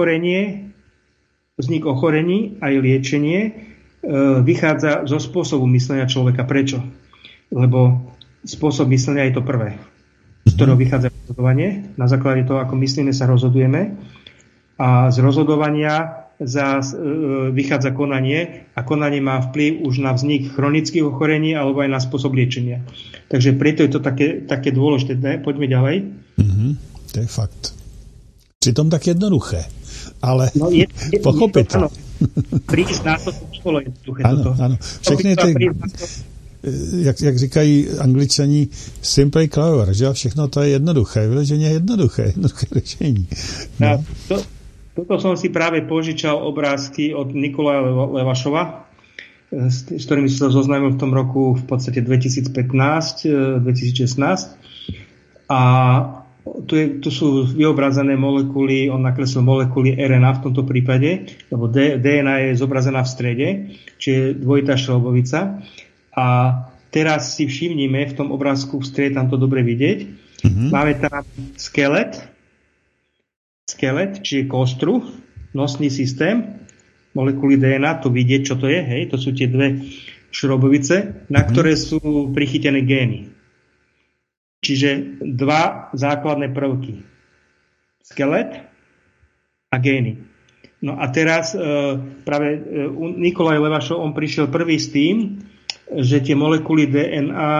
C: vznik ochorení, aj liečenie vychádza zo spôsobu myslenia človeka. Prečo? Lebo spôsob myslenia je to prvé, z ktorého vychádza rozhodovanie. Na základe toho, ako myslíme, sa rozhodujeme. A z rozhodovania vychádza konanie a konanie má vplyv už na vznik chronických ochorení alebo aj na spôsob liečenia. Takže preto je to také dôležité. Poďme ďalej.
B: To je fakt. Přitom tak jednoduché, ale pochopit.
C: Prísť na to bolo jednoduché.
B: Ano. Všechny ty, jak říkají Angličani, simple clever, že všechno to je jednoduché, vyloženě jednoduché řešení.
C: No. Toto som si práve požičal obrázky od Nikolaja Levašova, s ktorými som sa zoznámil v tom roku v podstate 2015-2016. A tu sú vyobrazené molekuly, on nakreslil molekuly RNA v tomto prípade, lebo DNA je zobrazená v strede, čiže dvojitá šrobovica. A teraz si všimnime v tom obrázku v strede, tam to dobre vidieť. Máme tam skelet, čiže kostru, nosný systém, molekuly DNA, to vidieť, čo to je, hej, to sú tie dve šrobovice, na ktoré sú prichytené gény. Čiže dva základné prvky. Skelet a gény. No a teraz práve Nikolaj Levašov, on prišiel prvý s tým, že tie molekuly DNA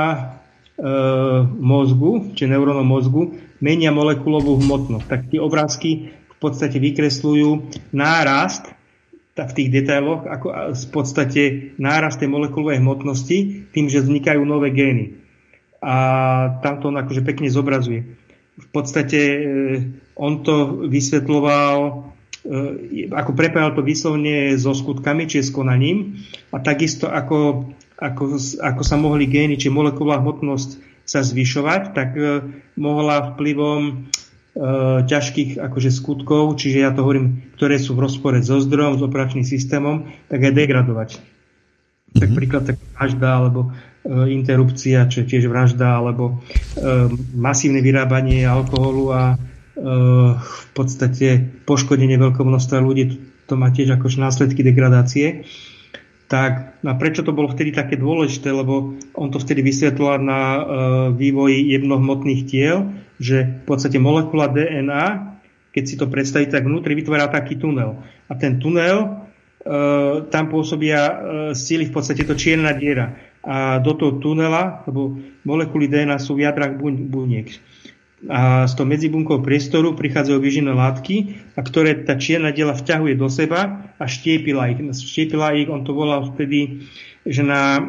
C: mozgu, či neurónov mozgu, menia molekulovú hmotnosť. Tak tie obrázky v podstate vykresľujú nárast v tých detailoch, ako v podstate nárast tej molekulovej hmotnosti tým, že vznikajú nové gény. A tam to on akože pekne zobrazuje. V podstate on to vysvetľoval, ako prepájal to výslovne so skutkami, či s konaním. A takisto ako sa mohli gény, či molekulová hmotnosť sa zvyšovať, tak mohla vplyvom ťažkých akože skutkov, čiže ja to hovorím, ktoré sú v rozpore so zdrojom, s operačným systémom, tak aj degradovať. Tak príklad tak vražda, alebo interrupcia, čo je tiež vražda, alebo masívne vyrábanie alkoholu a v podstate poškodenie veľkého množstva ľudí, to má tiež akože následky degradácie. Tak a prečo to bolo vtedy také dôležité, lebo on to vtedy vysvetľoval na vývoji jemnohmotných tiel, že v podstate molekula DNA, keď si to predstaví, tak vnútri vytvára taký tunel. A ten tunel, tam pôsobia síly v podstate to čierna diera. A do toho tunela, lebo molekuly DNA sú v jadrách buniek. A z toho medzibunkového priestoru prichádzajú výživné látky, a ktoré tá čierna diela vťahuje do seba a štiepila ich. On to volal vtedy, že na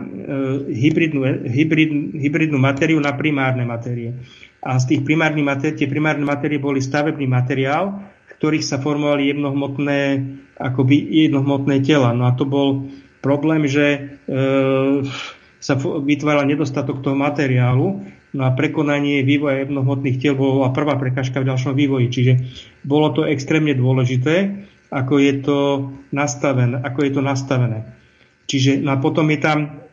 C: hybridnú matériu na primárne matérie. A z tých primárnych matérií, tie primárne matérie boli stavebný materiál, v ktorých sa formovali jednohmotné tela. No a to bol problém, že sa vytváral nedostatok toho materiálu. No a prekonanie vývoja jednohmotných tiel bola prvá prekážka v ďalšom vývoji. Čiže bolo to extrémne dôležité, ako je to nastavené. Čiže no a potom je tam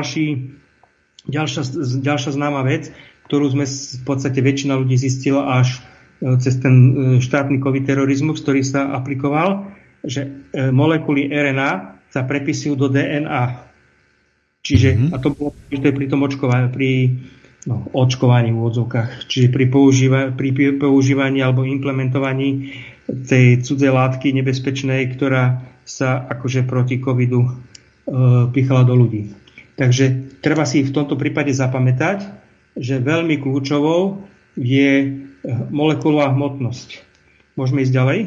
C: ďalšia známa vec, ktorú sme v podstate väčšina ľudí zistila až cez ten štátny COVID terorizmus, ktorý sa aplikoval, že molekuly RNA sa prepisujú do DNA. Čiže, a to bolo pri tom očkovaní v úvodzovkách. Čiže pri používaní alebo implementovaní tej cudzej látky nebezpečnej, ktorá sa akože proti covidu pichala do ľudí. Takže treba si v tomto prípade zapamätať, že veľmi kľúčovou je molekulová hmotnosť. Môžeme ísť ďalej?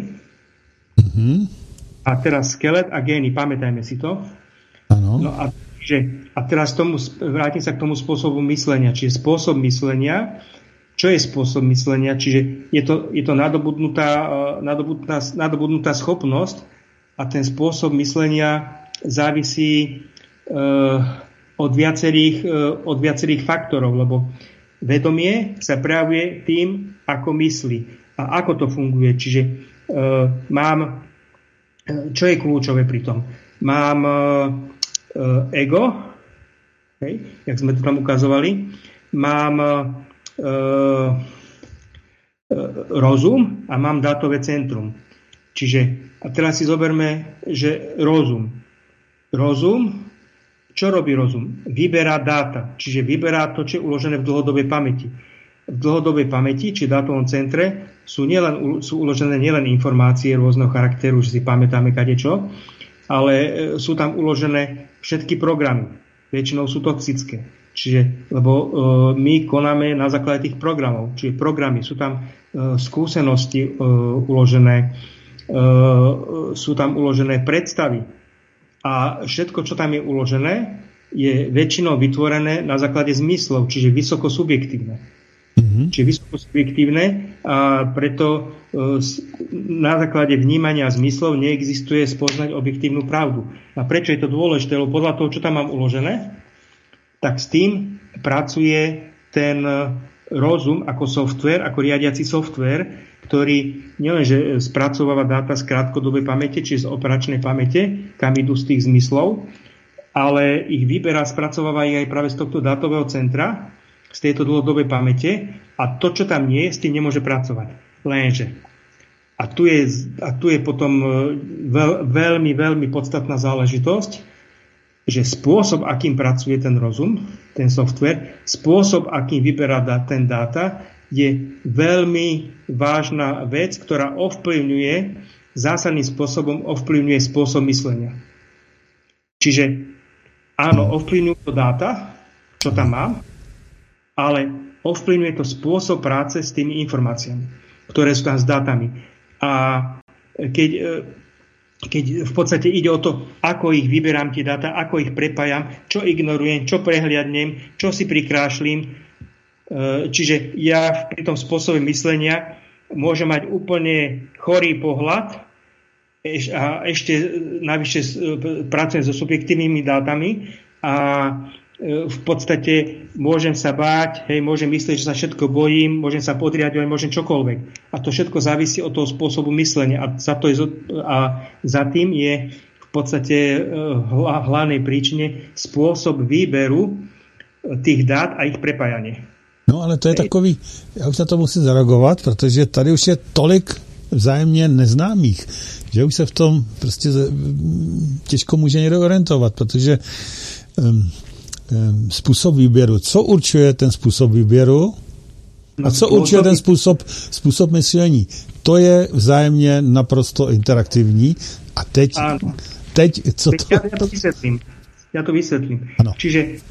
C: A teraz skelet a gény, pamätajme si to.
B: Áno.
C: No a teraz vrátim sa k tomu spôsobu myslenia. Čiže spôsob myslenia, čo je spôsob myslenia? Čiže je to nadobudnutá schopnosť a ten spôsob myslenia závisí od viacerých faktorov, lebo vedomie sa prejavuje tým, ako myslí a ako to funguje. Čiže čo je kľúčové pri tom? Mám ego, jak sme to tam ukazovali, mám rozum a mám dátové centrum. Čiže, a teraz si zoberme, že rozum, čo robí rozum? Vyberá dáta, čiže vyberá to, čo je uložené v dlhodobej pamäti. v dlhodobej pamäti, či v dátovom centre, sú uložené nielen informácie rôzneho charakteru, že si pamätáme kadečo, ale sú tam uložené všetky programy. Väčšinou sú toxické. Čiže, lebo my konáme na základe tých programov. Čiže programy, sú tam skúsenosti uložené, sú tam uložené predstavy. A všetko, čo tam je uložené, je väčšinou vytvorené na základe zmyslov, čiže vysoko subjektívne. Čiže vysoko subjektívne a preto na základe vnímania zmyslov neexistuje spoznať objektívnu pravdu. A prečo je to dôležité? Lebo podľa toho, čo tam mám uložené, tak s tým pracuje ten rozum ako software, ako riadiaci software, ktorý nielenže spracováva dáta z krátkodobej pamäte, či z operačnej pamäte, kam idú z tých zmyslov, ale ich vyberá, spracováva ich aj práve z tohto dátového centra, z tejto dlhodobej pamäte a to, čo tam nie je, s tým nemôže pracovať. Lenže. A tu je potom veľmi, veľmi podstatná záležitosť, že spôsob, akým pracuje ten rozum, ten software, spôsob, akým vyberá ten dáta, je veľmi vážna vec, ktorá zásadným spôsobom ovplyvňuje spôsob myslenia. Čiže áno, ovplyvňujú to dáta, čo tam mám, ale ovplyvňuje to spôsob práce s tými informáciami, ktoré sú tam s dátami. A keď v podstate ide o to, ako ich vyberám tie dáta, ako ich prepájam, čo ignorujem, čo prehliadnem, čo si prikrášlim. Čiže ja pri tom spôsobe myslenia môžem mať úplne chorý pohľad a ešte navyše pracujem so subjektívnymi dátami a v podstate môžem sa báť, môžem myslieť, že sa všetko bojím, môžem sa podriadovať, môžem čokoľvek. A to všetko závisí od toho spôsobu myslenia. A za tým je v podstate hlavnej príčine spôsob výberu tých dát a ich prepájanie.
B: No ale to je takový, já už na to musím zareagovat, protože tady už je tolik vzájemně neznámých, že už se v tom prostě těžko může někdo orientovat, protože způsob výběru. Co určuje ten způsob výběru a co určuje ten způsob myslení? To je vzájemně naprosto interaktivní. A teď co to...
C: Ja to vysvetlím.
B: Ano.
C: Čiže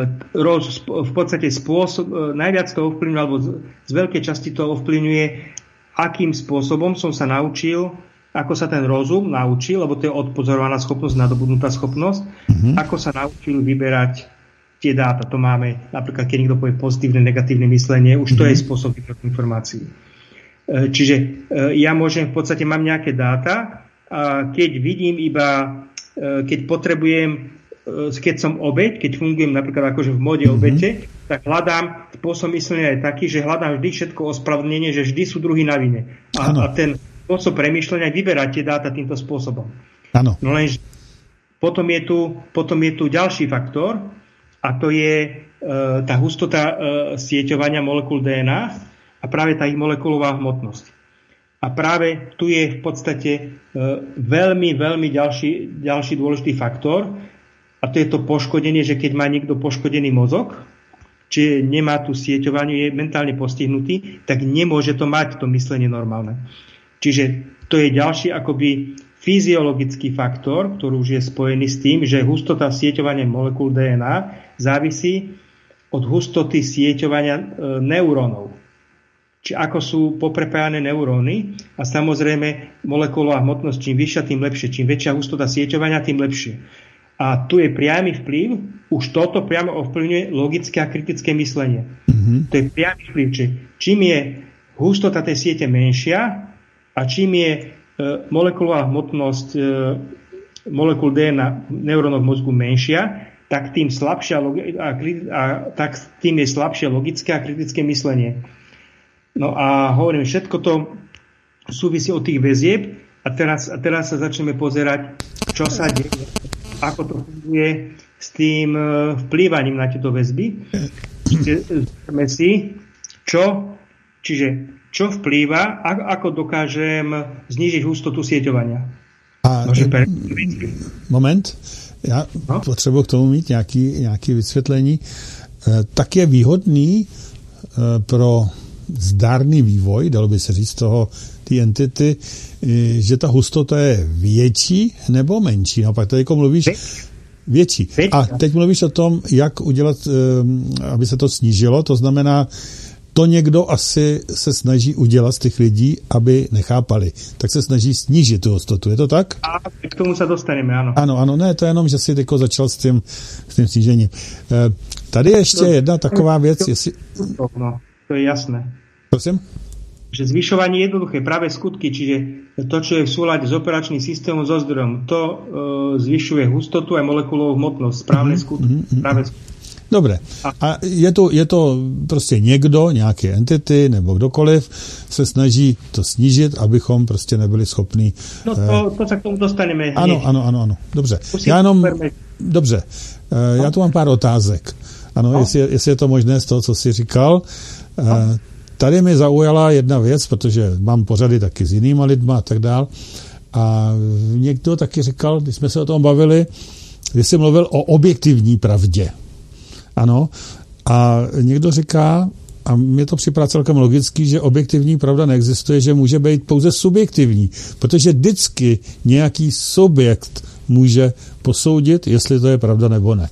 C: v podstate spôsob, najviac to ovplyvňuje, alebo z veľkej časti to ovplyvňuje, akým spôsobom som sa naučil, ako sa ten rozum naučil, lebo to je odpozorovaná schopnosť, nadobudnutá schopnosť, ako sa naučil vyberať tie dáta. To máme, napríklad, keď niekto povie pozitívne, negatívne myslenie, už to je spôsob výberu informácií. Čiže ja môžem, v podstate mám nejaké dáta a keď vidím iba, keď potrebujem, keď som obeť, keď fungujem napríklad akože v móde obete, tak hľadám, spôsob myslenia je taký, že hľadám vždy všetko ospravedlnenie, že vždy sú druhí na vine. A ten spôsob premýšľania vyberá tie dáta týmto spôsobom.
B: Áno.
C: No lenže potom je tu ďalší faktor a to je tá hustota sieťovania molekúl DNA a práve tá ich molekulová hmotnosť. A práve tu je v podstate veľmi, veľmi ďalší dôležitý faktor a to je to poškodenie, že keď má niekto poškodený mozog, či nemá tu sieťovanie, je mentálne postihnutý, tak nemôže to mať to myslenie normálne. Čiže to je ďalší akoby fyziologický faktor, ktorý už je spojený s tým, že hustota sieťovania molekúl DNA závisí od hustoty sieťovania neurónov. Či ako sú poprepájané neuróny a samozrejme molekulová hmotnosť, čím vyššia, tým lepšie. Čím väčšia hustota sieťovania, tým lepšie. A tu je priamy vplyv, už toto priamo ovplyvňuje logické a kritické myslenie. To je priamy vplyv. Čím je hustota tej siete menšia a čím je molekulová hmotnosť molekúl DNA neurónov v mozgu menšia, tak tým je slabšie logické a kritické myslenie. No a hovorím, všetko to súvisí od tých väzieb a teraz sa začneme pozerať, čo sa deje, ako to funguje s tým vplývaním na tieto väzby. Zberme si, čo vplýva, ako dokážem znížiť hustotu sieťovania.
B: Moment, já potřebuji k tomu mít nějaké vysvětlení. Tak je výhodný pro zdárný vývoj, dalo by se říct toho, ty entity, že ta hustota je větší nebo menší. No pak tady mluvíš větší. A teď mluvíš o tom, jak udělat, aby se to snížilo, to znamená, to někdo asi se snaží udělat z těch lidí, aby nechápali. Tak se snaží snížit tu hustotu. Je to tak?
C: A k tomu se dostaneme, ano.
B: Ano, ne, to je jenom, že jsi teď začal s tím snížením. Tady je ještě jedna taková věc, jestli...
C: No, to je jasné.
B: Prosím?
C: Že zvyšovanie je jednoduché, práve skutky, čiže to, čo je v súlade s operačným systémom, so zdrojom, to zvyšuje hustotu a molekulovú hmotnosť, správne skutky. Práve skutky.
B: Dobre. A je to prostě někdo, nějaké entity nebo kdokoliv se snaží to snížit, abychom prostě nebyli schopní...
C: No to se k tomu dostaneme.
B: Ano. Dobře. Dobře. Já tu mám pár otázek. Ano, jestli je to možné z toho, co jsi říkal. Tady mi zaujala jedna věc, protože mám pořady taky s jinýma lidma a tak dál. A někdo taky říkal, když jsme se o tom bavili, když jsi mluvil o objektivní pravdě. Ano. A někdo říká, a mně to připadá celkem logický, že objektivní pravda neexistuje, že může být pouze subjektivní, protože vždycky nějaký subjekt může posoudit, jestli to je pravda nebo ne.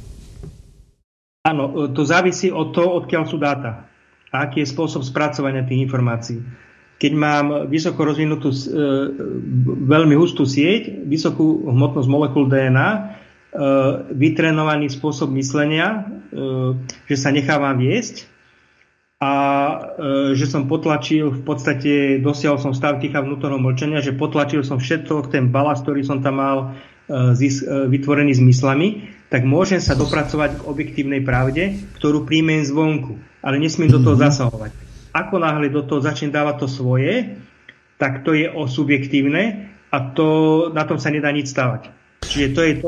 C: Áno, to závisí od toho, odkiaľ sú dáta a aký je spôsob spracovania tých informácií. Keď mám vysoko rozvinutú, veľmi hustú sieť, vysokú hmotnosť molekúl DNA, vytrenovaný spôsob myslenia, že sa nechávam viesť a že som potlačil, v podstate dosiahol som stav ticha vnútorného mlčania, že potlačil som všetko, ten balast, ktorý som tam mal vytvorený zmyslami, tak môžem sa dopracovať k objektívnej pravde, ktorú príjmem zvonku, ale nesmiem do toho zasahovať. Ako náhle do toho začnem dávať to svoje, tak to je subjektívne a na tom sa nedá nič stavať. Čiže to je to,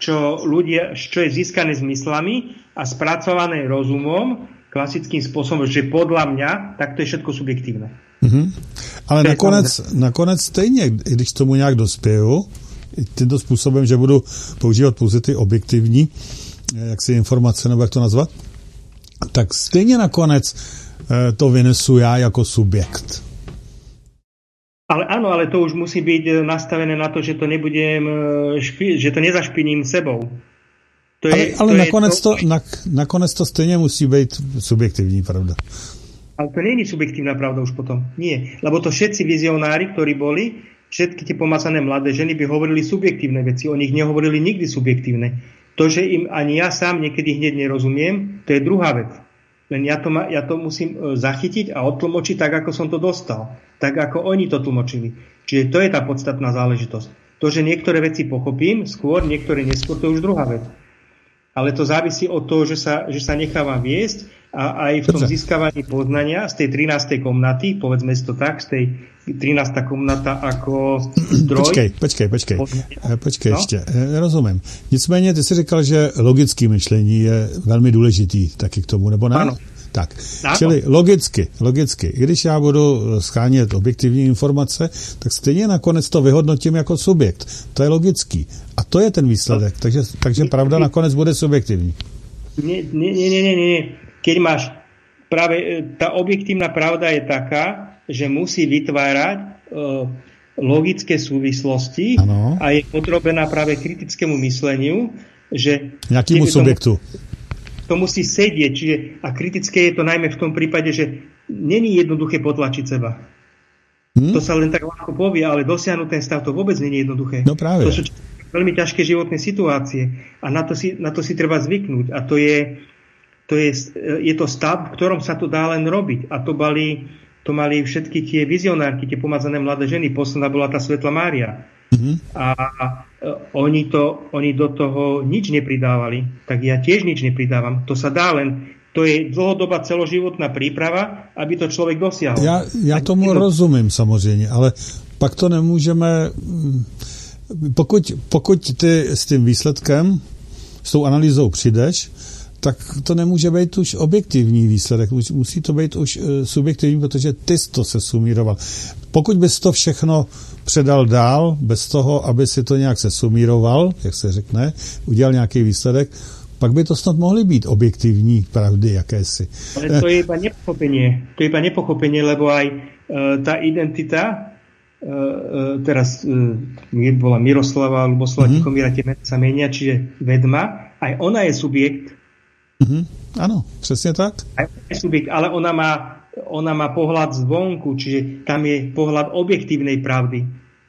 C: čo je získané zmyslami a spracované rozumom, klasickým spôsobom, že podľa mňa, tak to je všetko subjektívne.
B: Ale nakonec stejně, když tomu nějak dospěju, tímto způsobem, že budu používat pouze ty objektivní jaksi informace, nebo jak to nazvat, tak stejně nakonec to vynesu já jako subjekt.
C: Ale to už musí byť nastavené na to, že to nebudem že to nezašpiním sebou.
B: Ale nakonec to stejně musí být subjektivní pravda.
C: Ale to nie je subjektívna pravda už potom. Nie. Lebo to všetci vizionári, ktorí boli, všetky tie pomazané mladé ženy by hovorili subjektívne veci. O nich nehovorili nikdy subjektívne. To, že im ani ja sám niekedy hneď nerozumiem, to je druhá vec. Len ja to musím zachytiť a odtlmočiť tak, ako som to dostal. Tak, ako oni to tlmočili. Čiže to je tá podstatná záležitosť. To, že niektoré veci pochopím skôr, niektoré neskôr, to je už druhá vec. Ale to závisí od toho, že sa nechávam viesť a aj v tom získavaní poznania z tej 13. komnaty, povedzme si to tak, z tej 13. komnata ako zdroj.
B: Počkej no? Ještě, rozumím. Nicméně ty jsi říkal, že logické myšlení je velmi důležitý taky k tomu, nebo ne?
C: Ano.
B: Tak, čili logicky, i když já budu schánět objektivní informace, tak stejně nakonec to vyhodnotím jako subjekt. To je logický. A to je ten výsledek. Takže pravda nakonec bude subjektivní.
C: Nie. Keď máš práve tá objektívna pravda je taká, že musí vytvárať logické súvislosti, ano. A je podrobená práve kritickému mysleniu, že
B: nejakému subjektu.
C: To musí sedieť, čiže a kritické je to najmä v tom prípade, že není jednoduché potlačiť seba. To sa len tak ľahko povie, ale dosiahnuť ten stav to vôbec není jednoduché.
B: No práve.
C: To sú veľmi ťažké životné situácie a na to si treba zvyknúť a je to stav, v ktorom sa to dá len robiť a to mali všetky tie vizionárky, tie pomazané mladé ženy, posledná bola tá Svetla Mária. A oni do toho nič nepridávali, tak ja tiež nič nepridávam. To sa dá len, to je dlhodobá celoživotná príprava, aby to človek dosiahol.
B: Já tomu rozumím samozřejmě, ale pak to nemůžeme, pokud ty s tím výsledkem, s tou analýzou přijdeš, tak to nemůže být už objektivní výsledek, musí to být už subjektivní, protože ty jsi to se sumíroval. Pokud bys to všechno předal dál, bez toho, aby si to nějak se sumíroval, jak se řekne, udělal nějaký výsledek, pak by to snad mohly být objektivní pravdy jakési.
C: Ale to je iba nepochopenie. To je iba nepochopenie, lebo aj tá identita, teraz bola Miroslava, Luboslava, Tichomíra, tie mená sa menia, čiže vedma, aj ona je subjekt.
B: Áno, presne tak.
C: Aj ona je subjekt, ale ona má pohľad zvonku, čiže tam je pohľad objektívnej pravdy.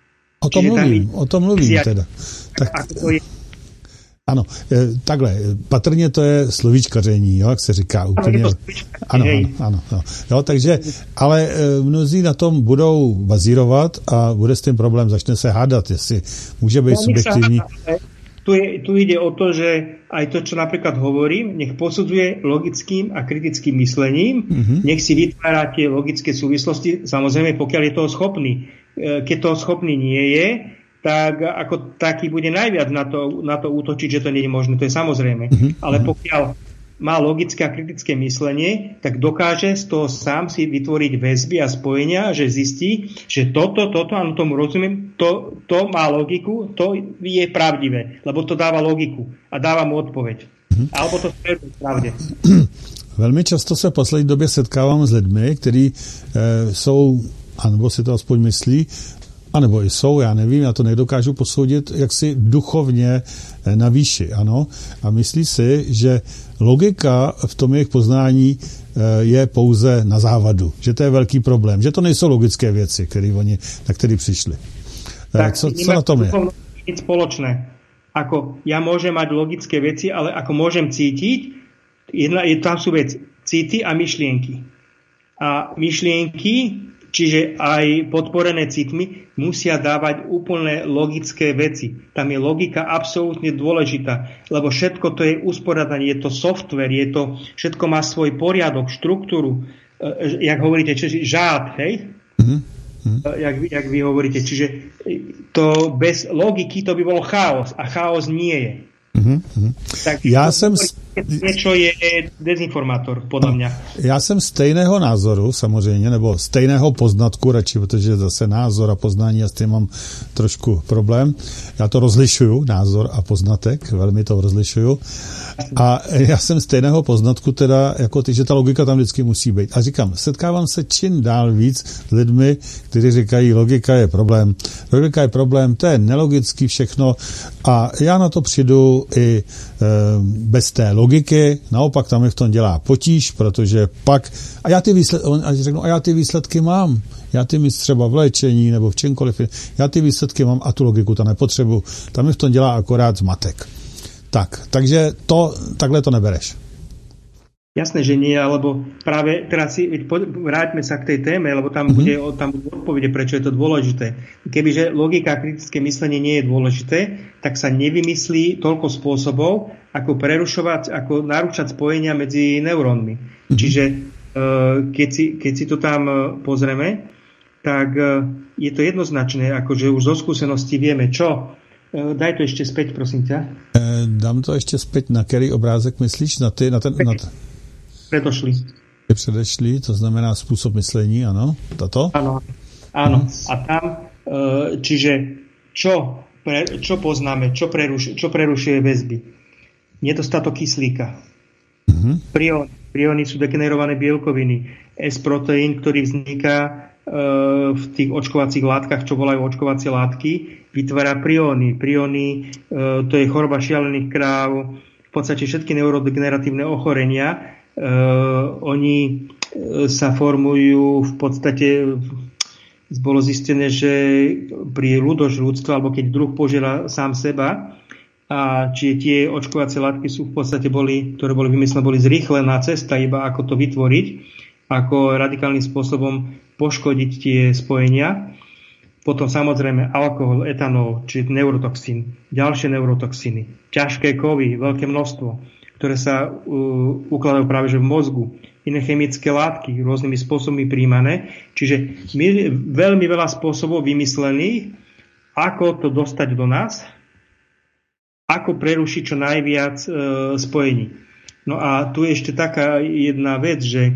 B: O tom mluvím teda. Tak,
C: ako to je?
B: Ano, takhle, patrně to je slovíčkaření, jo, jak se říká. Úplně. Ano. Jo, takže, ale mnozí na tom budou bazírovat a bude s tím problém, začne se hádat, jestli může být subjektivní.
C: Tu ide o to, že aj to, čo napríklad hovorím, nech posudzuje logickým a kritickým myslením, nech si vytvára tie logické súvislosti, samozrejme, pokiaľ je toho schopný. Keď toho schopný nie je, tak ako taký bude najviac na to útočiť, že to nie je možné, to je samozrejme. Ale pokiaľ má logické a kritické myslenie, tak dokáže z toho sám si vytvoriť väzby a spojenia, že zistí, že toto, áno, tomu rozumiem, to má logiku, to je pravdivé, lebo to dáva logiku a dáva mu odpoveď. Alebo to smeruje pravde.
B: Velmi často se v poslední době setkávám s lidmi, kteří jsou, anebo si to aspoň myslí, anebo i jsou, já nevím, já to nedokážu posoudit, jaksi duchovně na výši, ano. A myslí si, že logika v tom jejich poznání je pouze na závadu, že to je velký problém, že to nejsou logické věci, na které přišli.
C: Tak,
B: co na tom je?
C: Nic spoločné. Ako ja môžem mať logické veci, ale ako môžem cítiť, tam sú veci, city a myšlienky. A myšlienky, čiže aj podporené citmi, musia dávať úplne logické veci. Tam je logika absolútne dôležitá, lebo všetko to je usporiadanie, je to software, všetko má svoj poriadok, štruktúru, jak hovoríte, čiže žád, hej? Jak vy hovoríte. Čiže to bez logiky to by bol chaos a chaos nie je. Tak niečo je dezinformátor, podľa mňa.
B: Já jsem stejného názoru, samozřejmě, nebo stejného poznatku radši, protože zase názor a poznání, já s tím mám trošku problém. Já to rozlišuju, názor a poznatek, velmi to rozlišuju. A já jsem stejného poznatku teda, jako ty, že ta logika tam vždycky musí být. A říkám, setkávám se čím dál víc s lidmi, kteří říkají, logika je problém. Logika je problém, to je nelogický všechno. A já na to přijdu i bez té logiky, naopak tam je v tom dělá potíž, protože pak, a já ty výsledky mám, já ty mi třeba v léčení nebo v čemkoliv, já ty výsledky mám a tu logiku to nepotřebuji, tam je v tom dělá akorát zmatek. Takže takhle to nebereš.
C: Jasné, že nie, alebo práve teraz vráťme sa k tej téme, lebo tam budú odpovede, prečo je to dôležité. Kebyže logika a kritické myslenie nie je dôležité, tak sa nevymyslí toľko spôsobov, ako prerušovať, ako narúšať spojenia medzi neurónmi. Čiže keď si to tam pozrieme, tak je to jednoznačné, akože už zo skúsenosti vieme, čo. Daj to ešte späť, prosím ťa.
B: Dám to ešte späť. Na ktorý obrázek myslíš? Na ten
C: Předešlý,
B: to znamená způsob myslení, ano? Tato?
C: Áno. A tam, čiže čo poznáme, čo prerušuje väzby? Nedostatok kyslíka. Prióny sú degenerované bielkoviny. S-proteín, ktorý vzniká v tých očkovacích látkach, čo volajú očkovacie látky, vytvára prióny. Prióny, to je choroba šialených kráv, v podstate všetky neurodegeneratívne ochorenia, oni sa formujú v podstate, bolo zistené, že pri ľudožrúctve, alebo keď druh požiera sám seba, a či tie očkovacie látky sú v podstate ktoré boli vymyslené, boli zrýchlená cesta iba ako to vytvoriť, ako radikálnym spôsobom poškodiť tie spojenia. Potom samozrejme alkohol, etanol, či neurotoxín, ďalšie neurotoxíny, ťažké kovy, veľké množstvo, ktoré sa ukladajú práve že v mozgu, iné chemické látky, rôznymi spôsobmi príjmané. Čiže veľmi veľa spôsobov vymyslených, ako to dostať do nás, ako prerušiť čo najviac spojení. No a tu je ešte taká jedna vec, že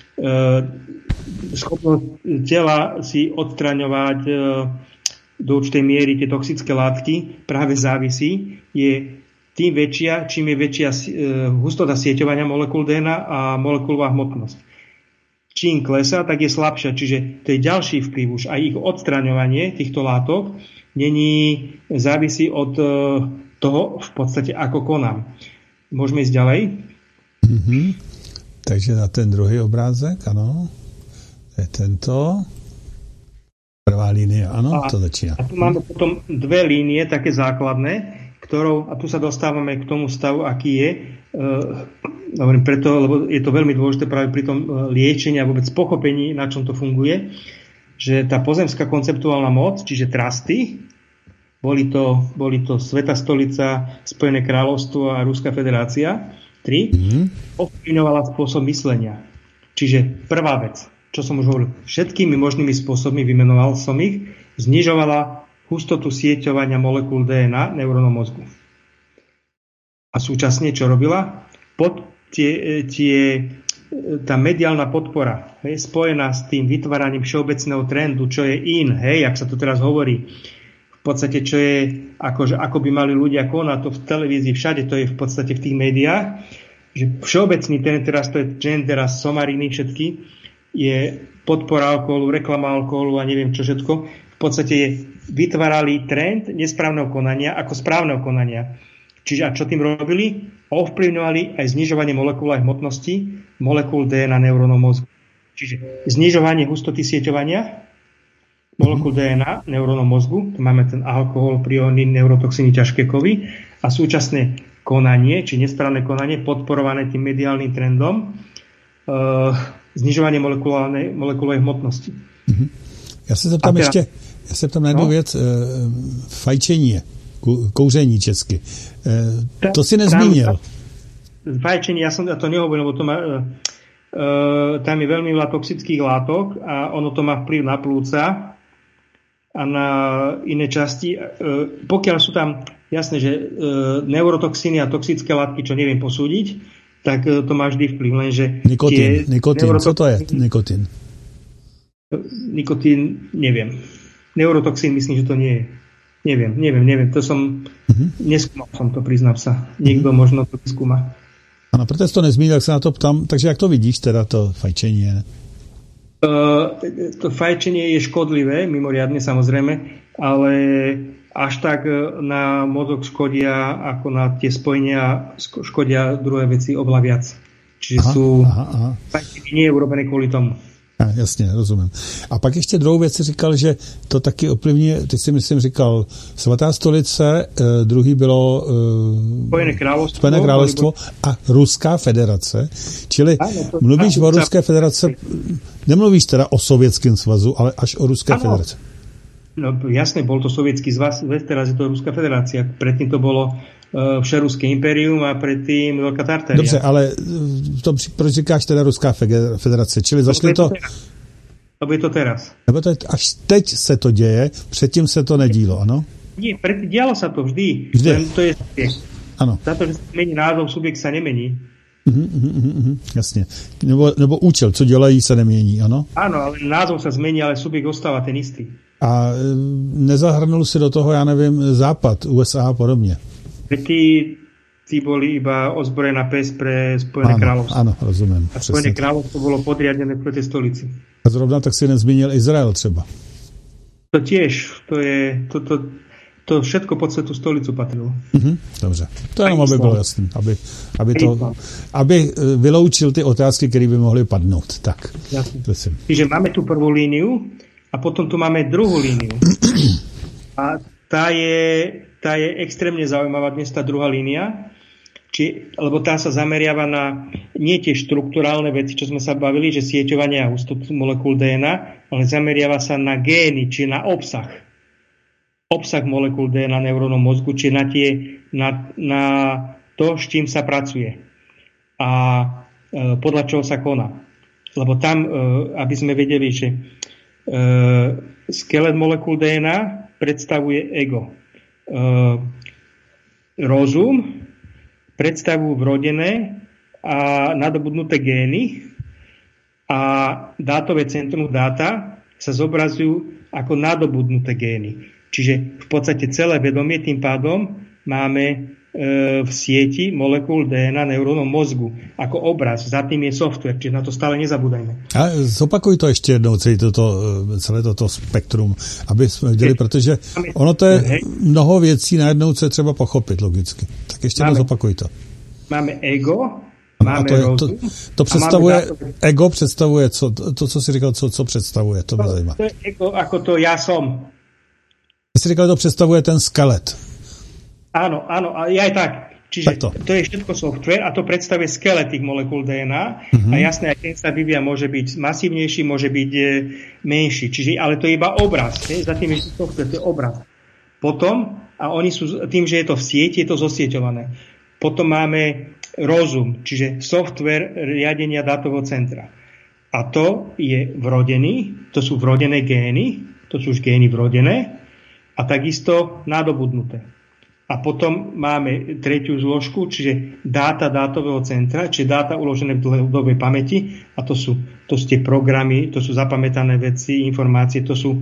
C: schopnosť tela si odstraňovať do určitej miery tie toxické látky práve závisí, je čím je väčšia hustota sieťovania molekúl DNA a molekulová hmotnosť. Čím klesá, tak je slabšia. Čiže to je ďalší vplyv už. Aj ich odstraňovanie týchto látok závisí od toho v podstate, ako konám. Môžeme ísť ďalej?
B: Takže na ten druhý obrázek, ano. To je tento. Prvá línia, ano, to začína.
C: A tu máme potom dve línie, také základné, a tu sa dostávame k tomu stavu, aký je. Hovorím preto, lebo je to veľmi dôležité práve pri tom liečení a vôbec pochopení, na čom to funguje, že tá pozemská konceptuálna moc, čiže trusty, boli to Svätá stolica, Spojené kráľovstvo a Ruská federácia, 3, ovplyvňovala spôsob myslenia. Čiže prvá vec, čo som už hovoril, všetkými možnými spôsobmi, vymenoval som ich, znižovala hustotu sieťovania molekúl DNA neurónom mozgu. A súčasne, čo robila? Tá mediálna podpora, spojená s tým vytváraním všeobecného trendu, čo je ak sa to teraz hovorí, v podstate, čo je, ako by mali ľudia konať, to v televízii, všade, to je v podstate v tých médiách, že všeobecný trend, teraz to je trend, teraz somariny všetky, je podpora alkoholu, reklama alkoholu a neviem čo všetko. V podstate vytvárali trend nesprávneho konania ako správneho konania. Čiže a čo tým robili? Ovplyvňovali aj znižovanie molekulovej hmotnosti molekúl DNA neurónov mozgu. Čiže znižovanie hustoty sieťovania molekúl DNA neurónov mozgu, tu máme ten alkohol, prióny, neurotoxiny, ťažké kovy a súčasné konanie, či nesprávne konanie, podporované tým mediálnym trendom, znižovanie molekulovej hmotnosti.
B: Já se zeptám na jednu věc. Fajčení, kouření česky. To si nezmínil.
C: Fajčení, ja to nehovorím, lebo to má, tam je veľmi veľa toxických látok a ono to má vplyv na plúca a na iné časti. Pokiaľ sú tam, jasné, že neurotoxíny a toxické látky, čo neviem posúdiť, tak to má vždy vplyv, lenže...
B: Nikotín, co to je nikotín?
C: Nikotín, neviem. Neurotoxín, myslím, že to nie je. Neviem. To som... Neskúmal som to, priznám sa. Niekto možno to skúma.
B: Ano, preto to nezmínil, tak sa na to ptám. Takže jak to vidíš, teda to fajčenie?
C: To fajčenie je škodlivé, mimoriadne samozrejme, ale až tak na mozog škodia, ako na tie spojenia škodia druhé veci oveľa viac. Čiže fajčenie nie je urobené kvôli tomu.
B: Jasně, rozumím. A pak ještě druhou věc si říkal, že to taky ovlivňuje, teď si myslím říkal Svatá stolice, druhý bylo Spojené královstvo a Ruská federace. Čili mluvíš o Ruské federace, nemluvíš teda o Sovětském svazu, ale až o Ruské federace.
C: No jasne, bol to Sovietský zvaz, teraz je to Ruská federácia. Predtým to bolo Všeruské impérium a predtým Veľká Tartária.
B: Dobře, ale to, proč říkáš teda Ruská federace? Čili zašli to...
C: Lebo je to teraz.
B: Nebo to je, až teď se to děje, předtím se to nedílo, ano?
C: Nie, dialo sa to vždy. Len to je subjekt.
B: Ano.
C: Za to, že sa mení názov, subjekt sa nemení.
B: Jasně. Nebo účel, co dělají, se nemění, ano?
C: Áno, ale názov sa zmení, ale subjekt ostáva ten istý.
B: A nezahrnul si do toho, já nevím, Západ, USA a podobně.
C: Tí boli iba ozbrojená pes pre Spojené kráľovstvo.
B: Áno, rozumiem.
C: A Spojené kráľovstvo bolo podriadené pre tej stolici.
B: A zrovna tak si nezmínil Izrael třeba.
C: To tiež, to všetko pod Svätú stolicu patrilo.
B: Dobře. To jenom, aby bylo jasné. Aby vyloučil ty otázky, které by mohly padnout. Tak, prosím.
C: Čiže máme tu prvú líniu a potom tu máme druhú líniu. A tá je extrémne zaujímavá dnes, tá druhá línia, lebo tá sa zameriava na nie tie štrukturálne veci, čo sme sa bavili, že sieťovanie a hustotu molekúl DNA, ale zameriava sa na gény, či na obsah molekúl DNA neurónom mozgu, či na to, s čím sa pracuje a podľa čoho sa koná. Lebo tam, aby sme vedeli, že skelet molekúl DNA predstavuje ego. Rozum predstavujú vrodené a nadobudnuté gény a dátové centrum dáta sa zobrazujú ako nadobudnuté gény. Čiže v podstate celé vedomie tým pádom máme v sieti molekúl DNA neurónov mozgu. Ako obraz. Za tým je software, čiže na to stále nezabúdajme.
B: A zopakuj to ještě jednou, celé toto spektrum, aby jsme viděli, protože ono to je mnoho věcí najednou, co je třeba pochopit logicky. Tak ještě jednou zopakuj to.
C: Máme ego, máme rozum.
B: To představuje, ego představuje, co jsi říkal, co představuje, to mě zajímá.
C: To je ego, ako to ja som.
B: Ty jsi říkal, to představuje ten skelet.
C: Áno, a aj tak. Čiže to je všetko software a to predstavuje skelet tých molekúl DNA a jasné, aj ten sa vyvíja, môže byť masívnejší, môže byť menší. Čiže, ale to je iba obraz. Za tým je software, to je obraz. Potom, a oni sú, tým, že je to v sieti, je to zosieťované. Potom máme rozum, čiže software riadenia dátového centra. A to je vrodený, to sú vrodené gény, to sú už gény vrodené a takisto nadobudnuté. A potom máme tretiu zložku, čiže dáta dátového centra, čiže dáta uložené v dlhodobej pamäti a to sú tie programy, to sú zapamätané veci, informácie, to sú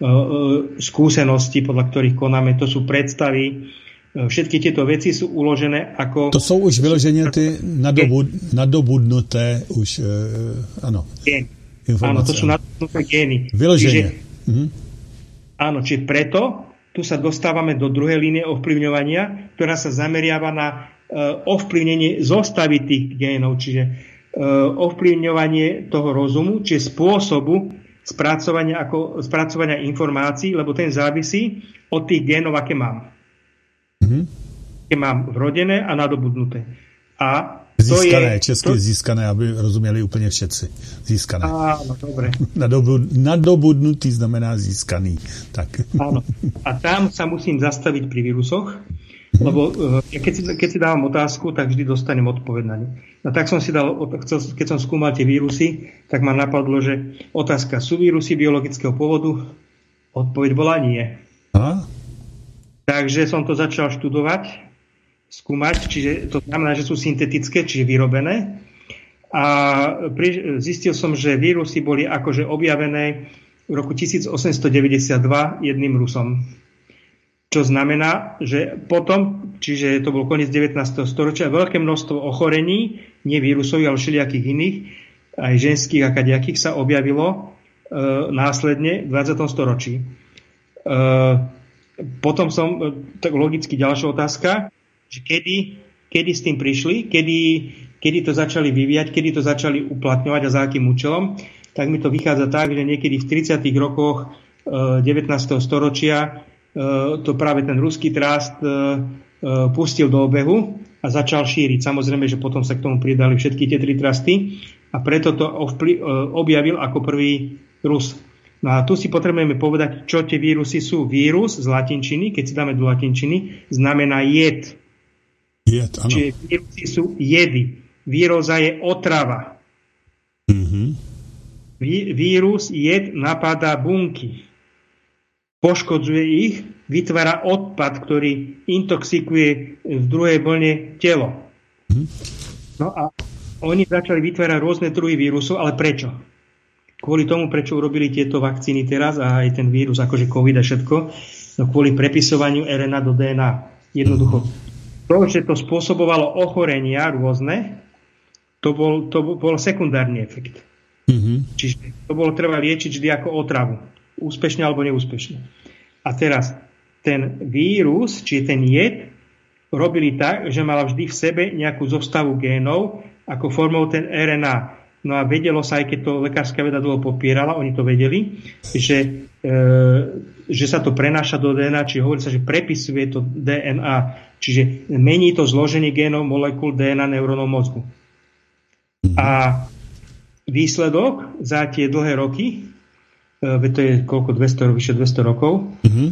C: skúsenosti, podľa ktorých konáme, to sú predstavy. Všetky tieto veci sú uložené ako...
B: To sú už vyložené ty nadobudnuté už, áno.
C: Áno, to sú nadobudnuté gény.
B: Vyloženie.
C: Áno, čiže preto tu sa dostávame do druhej línie ovplyvňovania, ktorá sa zameriava na ovplyvnenie zostavy tých génov, čiže ovplyvňovanie toho rozumu, čiže spôsobu spracovania informácií, lebo ten závisí od tých génov, aké mám. Aké mám vrodené a nadobudnuté. A
B: získané, česky získané, aby rozuměli úplně všetci. Získané.
C: Áno, dobre.
B: Nadobudnutý znamená získaný. Tak.
C: Áno. A tam sa musím zastaviť pri vírusoch, lebo keď si dávam otázku, tak vždy dostanem odpoveď na ňu. No tak som si dal, keď som skúmal tie vírusy, tak ma napadlo, že otázka, sú vírusy biologického pôvodu? Odpoveď bola nie.
B: A?
C: Takže som to začal študovať, skúmať, čiže to znamená, že sú syntetické, čiže vyrobené. A zistil som, že vírusy boli akože objavené v roku 1892 jedným Rusom. Čo znamená, že potom, čiže to bol koniec 19. storočia, veľké množstvo ochorení, nie vírusov, ale všelijakých iných, aj ženských a kadejakých, sa objavilo následne v 20. storočí. Potom tak logicky ďalšia otázka, že kedy s tým prišli, kedy to začali vyvíjať, kedy to začali uplatňovať a za akým účelom, tak mi to vychádza tak, že niekedy v 30. rokoch 19. storočia to práve ten ruský trast pustil do obehu a začal šíriť. Samozrejme, že potom sa k tomu pridali všetky tie tri trasty a preto to objavil ako prvý Rus. No a tu si potrebujeme povedať, čo tie vírusy sú. Vírus z latinčiny, keď si dáme do latinčiny, znamená jed. Čiže vírusy sú jedy. Víroza je otrava. Vírus, jed, napadá bunky. Poškodzuje ich, vytvára odpad, ktorý intoxikuje v druhej vlne telo. No a oni začali vytvárať rôzne druhy vírusov, ale prečo? Kvôli tomu, prečo urobili tieto vakcíny teraz a aj ten vírus, akože COVID a všetko, no kvôli prepisovaniu RNA do DNA. Jednoducho. To, že to spôsobovalo ochorenia rôzne, to bol sekundárny efekt. Čiže to bolo treba liečiť vždy ako otravu. Úspešne alebo neúspešne. A teraz ten vírus, či ten jed, robili tak, že mala vždy v sebe nejakú zostavu génov ako formou ten RNA. No a vedelo sa, aj keď to lekárska veda dlho popierala, oni to vedeli, že sa to prenáša do DNA, čiže hovorí sa, že prepisuje to DNA, čiže mení to zloženie génov molekúl DNA neurónov mozgu. A výsledok za tie dlhé roky, to je koľko, vyše 200 rokov,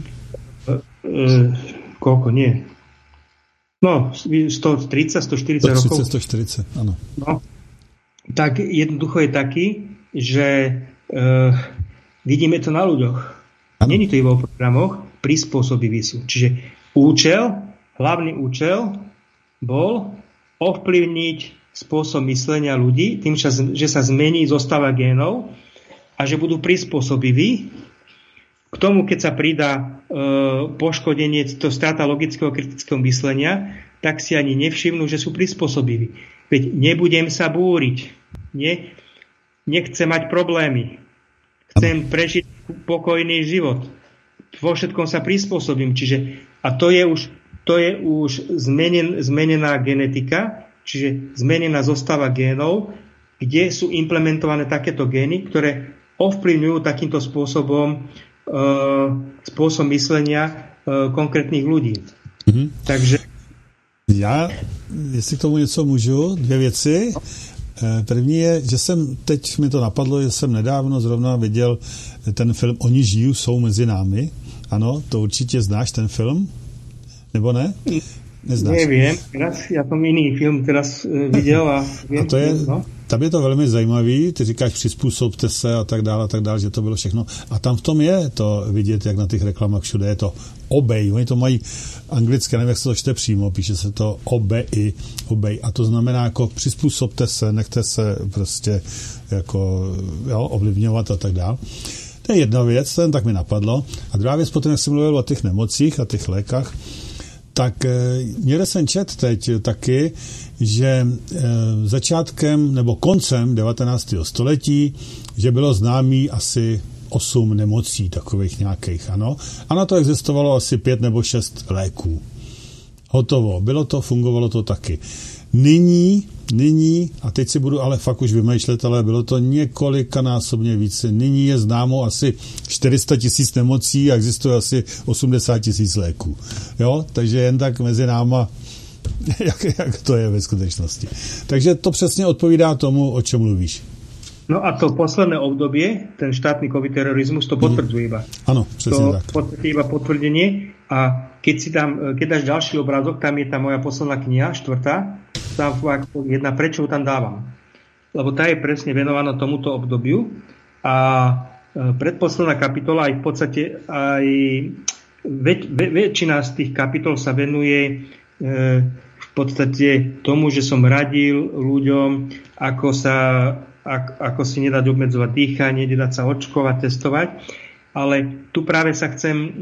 C: koľko, nie, no, 130, 140 rokov.
B: 140, áno.
C: No, tak jednoducho je taký, že vidíme to na ľuďoch. Není to iba o programoch, prispôsobiví sú. Čiže hlavný účel bol ovplyvniť spôsob myslenia ľudí tým, že sa zmení zostava génov a že budú prispôsobiví. K tomu, keď sa pridá poškodenie, to strata logického kritického myslenia, tak si ani nevšimnú, že sú prispôsobiví. Veď nebudem sa búriť. Nechcem mať problémy. Chcem prežiť pokojný život. Vo všetkom sa prispôsobím. A to je už zmenená genetika, čiže zmenená zostava génov, kde sú implementované takéto gény, ktoré ovplyvňujú takýmto spôsobom spôsob myslenia konkrétnych ľudí. Takže
B: já, jestli k tomu něco můžu, 2 věci. První je, že teď mi to napadlo, že jsem nedávno zrovna viděl ten film Oni žijí, jsou mezi námi. Ano, to určitě znáš ten film? Nebo ne? Neznáš?
C: Neviem, ja som iný film teraz videl a viem.
B: Tam je to velmi zajímavý, ty říkáš přizpůsobte se a tak dále, že to bylo všechno. A tam v tom je to vidět, jak na těch reklamách všude je to obey. Oni to mají anglicky, nevím, jak se to čte přímo, píše se to obey. A to znamená jako přizpůsobte se, nechte se prostě jako ovlivňovat a tak dále. To je jedna věc, ten tak mi napadlo. A druhá věc, potom, jak jsem mluvil o těch nemocích a těch lékách, tak někde jsem čet teď taky, že začátkem nebo koncem 19. století, že bylo známý asi 8 nemocí takových nějakých, ano. A na to existovalo asi 5 nebo 6 léků. Hotovo. Bylo to, fungovalo to taky. Nyní, a teď si budu ale fakt už vymýšlet, ale bylo to několikanásobně více. Nyní je známo asi 400 000 nemocí a existuje asi 80 000 léků. Jo? Takže jen tak mezi náma, jak to je ve skutečnosti. Takže to přesně odpovídá tomu, o čem mluvíš.
C: No a to posledné obdobie, ten štátny COVID terorizmus, to potvrdzuje iba.
B: Áno, presne tak.
C: To potvrdzuje iba potvrdenie a keď dáš ďalší obrázok, tam je tá moja posledná kniha, 4. Tam jedna, prečo ju tam dávam. Lebo tá je presne venovaná tomuto obdobiu a predposledná kapitola aj v podstate aj väčšina z tých kapitol sa venuje v podstate tomu, že som radil ľuďom, ako si nedať obmedzovať dýchanie, nedať sa očkovať, testovať. Ale tu práve sa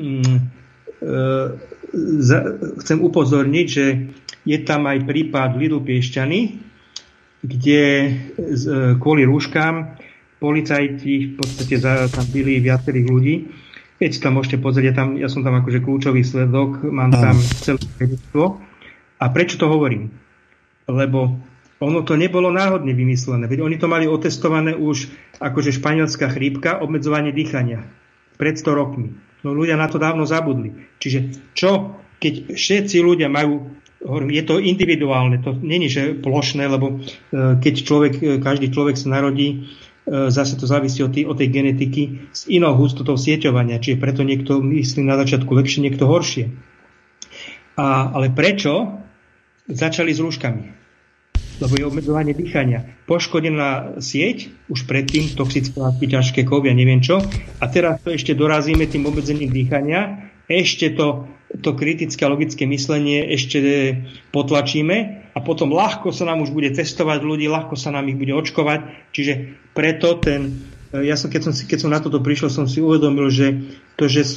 C: chcem upozorniť, že je tam aj prípad Lidu Piešťany, kde kvôli rúškám policajti v podstate tam byli viacerých ľudí. Keď si tam môžete pozrieť, ja som tam akože kľúčový svedok, mám tam celé svedectvo. A prečo to hovorím? Lebo ono to nebolo náhodne vymyslené. Veď oni to mali otestované už akože španielská chrípka, obmedzovanie dýchania. Pred 100 rokmi. No ľudia na to dávno zabudli. Čiže čo, keď všetci ľudia majú, je to individuálne, to nie je plošné, lebo keď každý človek sa narodí, zase to závisí od tej genetiky s inou hustotou sieťovania. Čiže preto niekto myslí na začiatku lepšie, niekto horšie. Ale prečo začali s rúškami? Lebo je obmedzovanie dýchania. Poškodená sieť, už predtým toxické látky, ťažké kovy a neviem čo. A teraz to ešte dorazíme tým obmedzením dýchania. Ešte to kritické a logické myslenie ešte potlačíme a potom ľahko sa nám už bude testovať ľudí, ľahko sa nám ich bude očkovať. Čiže preto keď som na toto prišiel, som si uvedomil, že to, že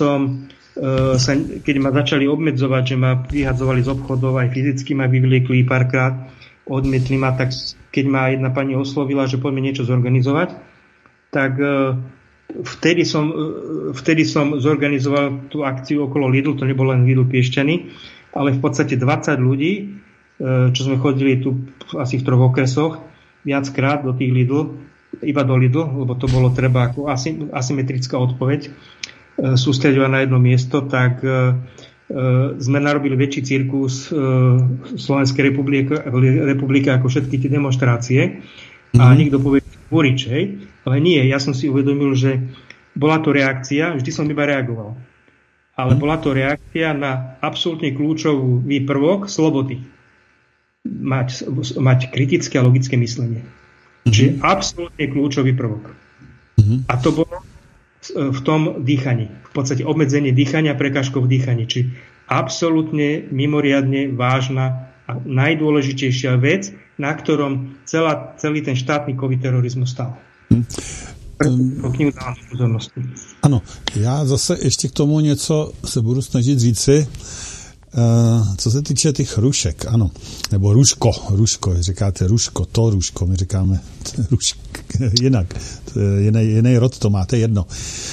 C: keď ma začali obmedzovať, že ma vyhadzovali z obchodov, aj fyzicky ma vyvliekli párkrát, odmietli ma, tak keď ma jedna pani oslovila, že poďme niečo zorganizovať, tak vtedy som zorganizoval tú akciu okolo Lidl, to nebolo len Lidl Piešťany, ale v podstate 20 ľudí, čo sme chodili tu asi v 3 okresoch, viackrát do tých Lidl, iba do Lidl, lebo to bolo treba ako asymetrická odpoveď, sústreďovať na jedno miesto, tak sme narobili väčší cirkus Slovenskej republiky ako všetky tie demonštrácie. A niekto povie burič, hej? Ale nie, ja som si uvedomil, že bola to reakcia, vždy som iba reagoval. Ale bola to reakcia na absolútne kľúčový prvok slobody. Mať kritické a logické myslenie. Čiže absolútne kľúčový prvok. A to bolo v tom dýchaní. V podstate obmedzenie dýchania, prekážkov v dýchaní. Čiže absolútne mimoriadne vážna a najdôležitejšia vec, na ktorom celý ten štátny COVID terorizmus stál.
B: Ano, já zase ještě k tomu něco se budu snažit říci. Co se týče těch rušek, ano, nebo ruško, říkáte ruško, to ruško, my říkáme jinak, jiný rod to máte jedno.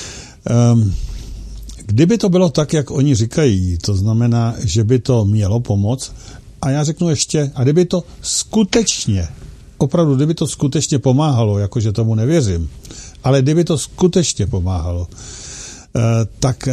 B: Kdyby to bylo tak, jak oni říkají, to znamená, že by to mělo pomoct, a já řeknu ještě, a kdyby to skutečně, opravdu, kdyby to skutečně pomáhalo, jakože tomu nevěřím, ale kdyby to skutečně pomáhalo, tak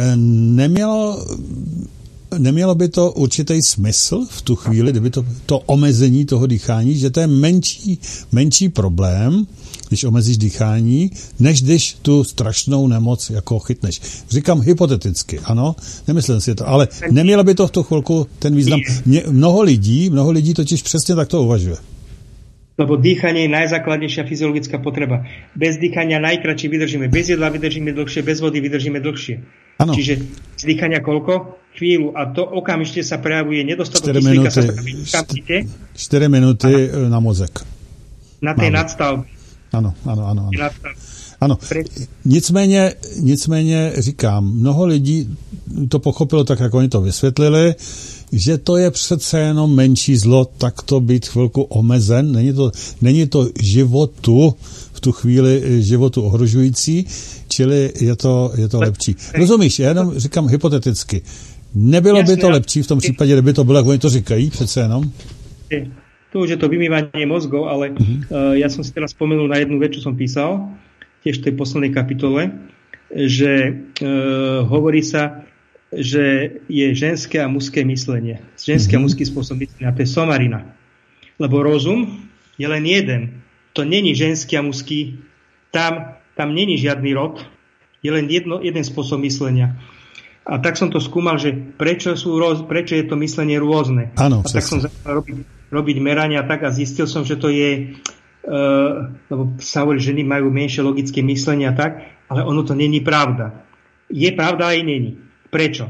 B: nemělo by to určitý smysl v tu chvíli, kdyby to omezení toho dýchání, že to je menší problém, když omezíš dýchání, než když tu strašnou nemoc jako chytneš. Říkám hypoteticky, ano, nemyslím si to, ale nemělo by to v tu chvilku ten význam. Mnoho lidí totiž přesně takto uvažuje.
C: Lebo dýchanie je najzákladnejšia fyziologická potreba. Bez dýchania najkratšie vydržíme. Bez jedla vydržíme dlhšie, bez vody vydržíme dlhšie. Ano. Čiže z dýchania koľko? Chvíľu. A to okamžite sa prejavuje nedostatok kyslíka.
B: 4 minúty na mozek.
C: Na tej nadstavbe.
B: Ano. Ano. Nicméně říkám, mnoho lidí to pochopilo tak, jak oni to vysvětlili, že to je přece jenom menší zlo, tak to být chvilku omezen. Není to životu, v tu chvíli životu ohrožující, čili je to lepší. Rozumíš, já jenom říkám hypoteticky. Nebylo by to lepší v tom případě, kdyby to bylo, jak oni to říkají, přece jenom?
C: To už je to vymývanie mozgov, ale ja som si teraz spomenul na jednu vec, čo som písal, tiež v tej poslednej kapitole, že hovorí sa, že je ženské a mužské myslenie. Ženský a mužský spôsob myslenia. To je somarina. Lebo rozum je len jeden. To není ženský a mužský. Tam není žiadny rod. Je len jeden spôsob myslenia. A tak som to skúmal, že prečo je to myslenie rôzne.
B: Áno,
C: a tak som začal robiť merania tak a zistil som, že to je, lebo sa hovorí, že ženy majú menšie logické myslenie a tak, ale ono to není pravda. Je pravda aj není. Prečo?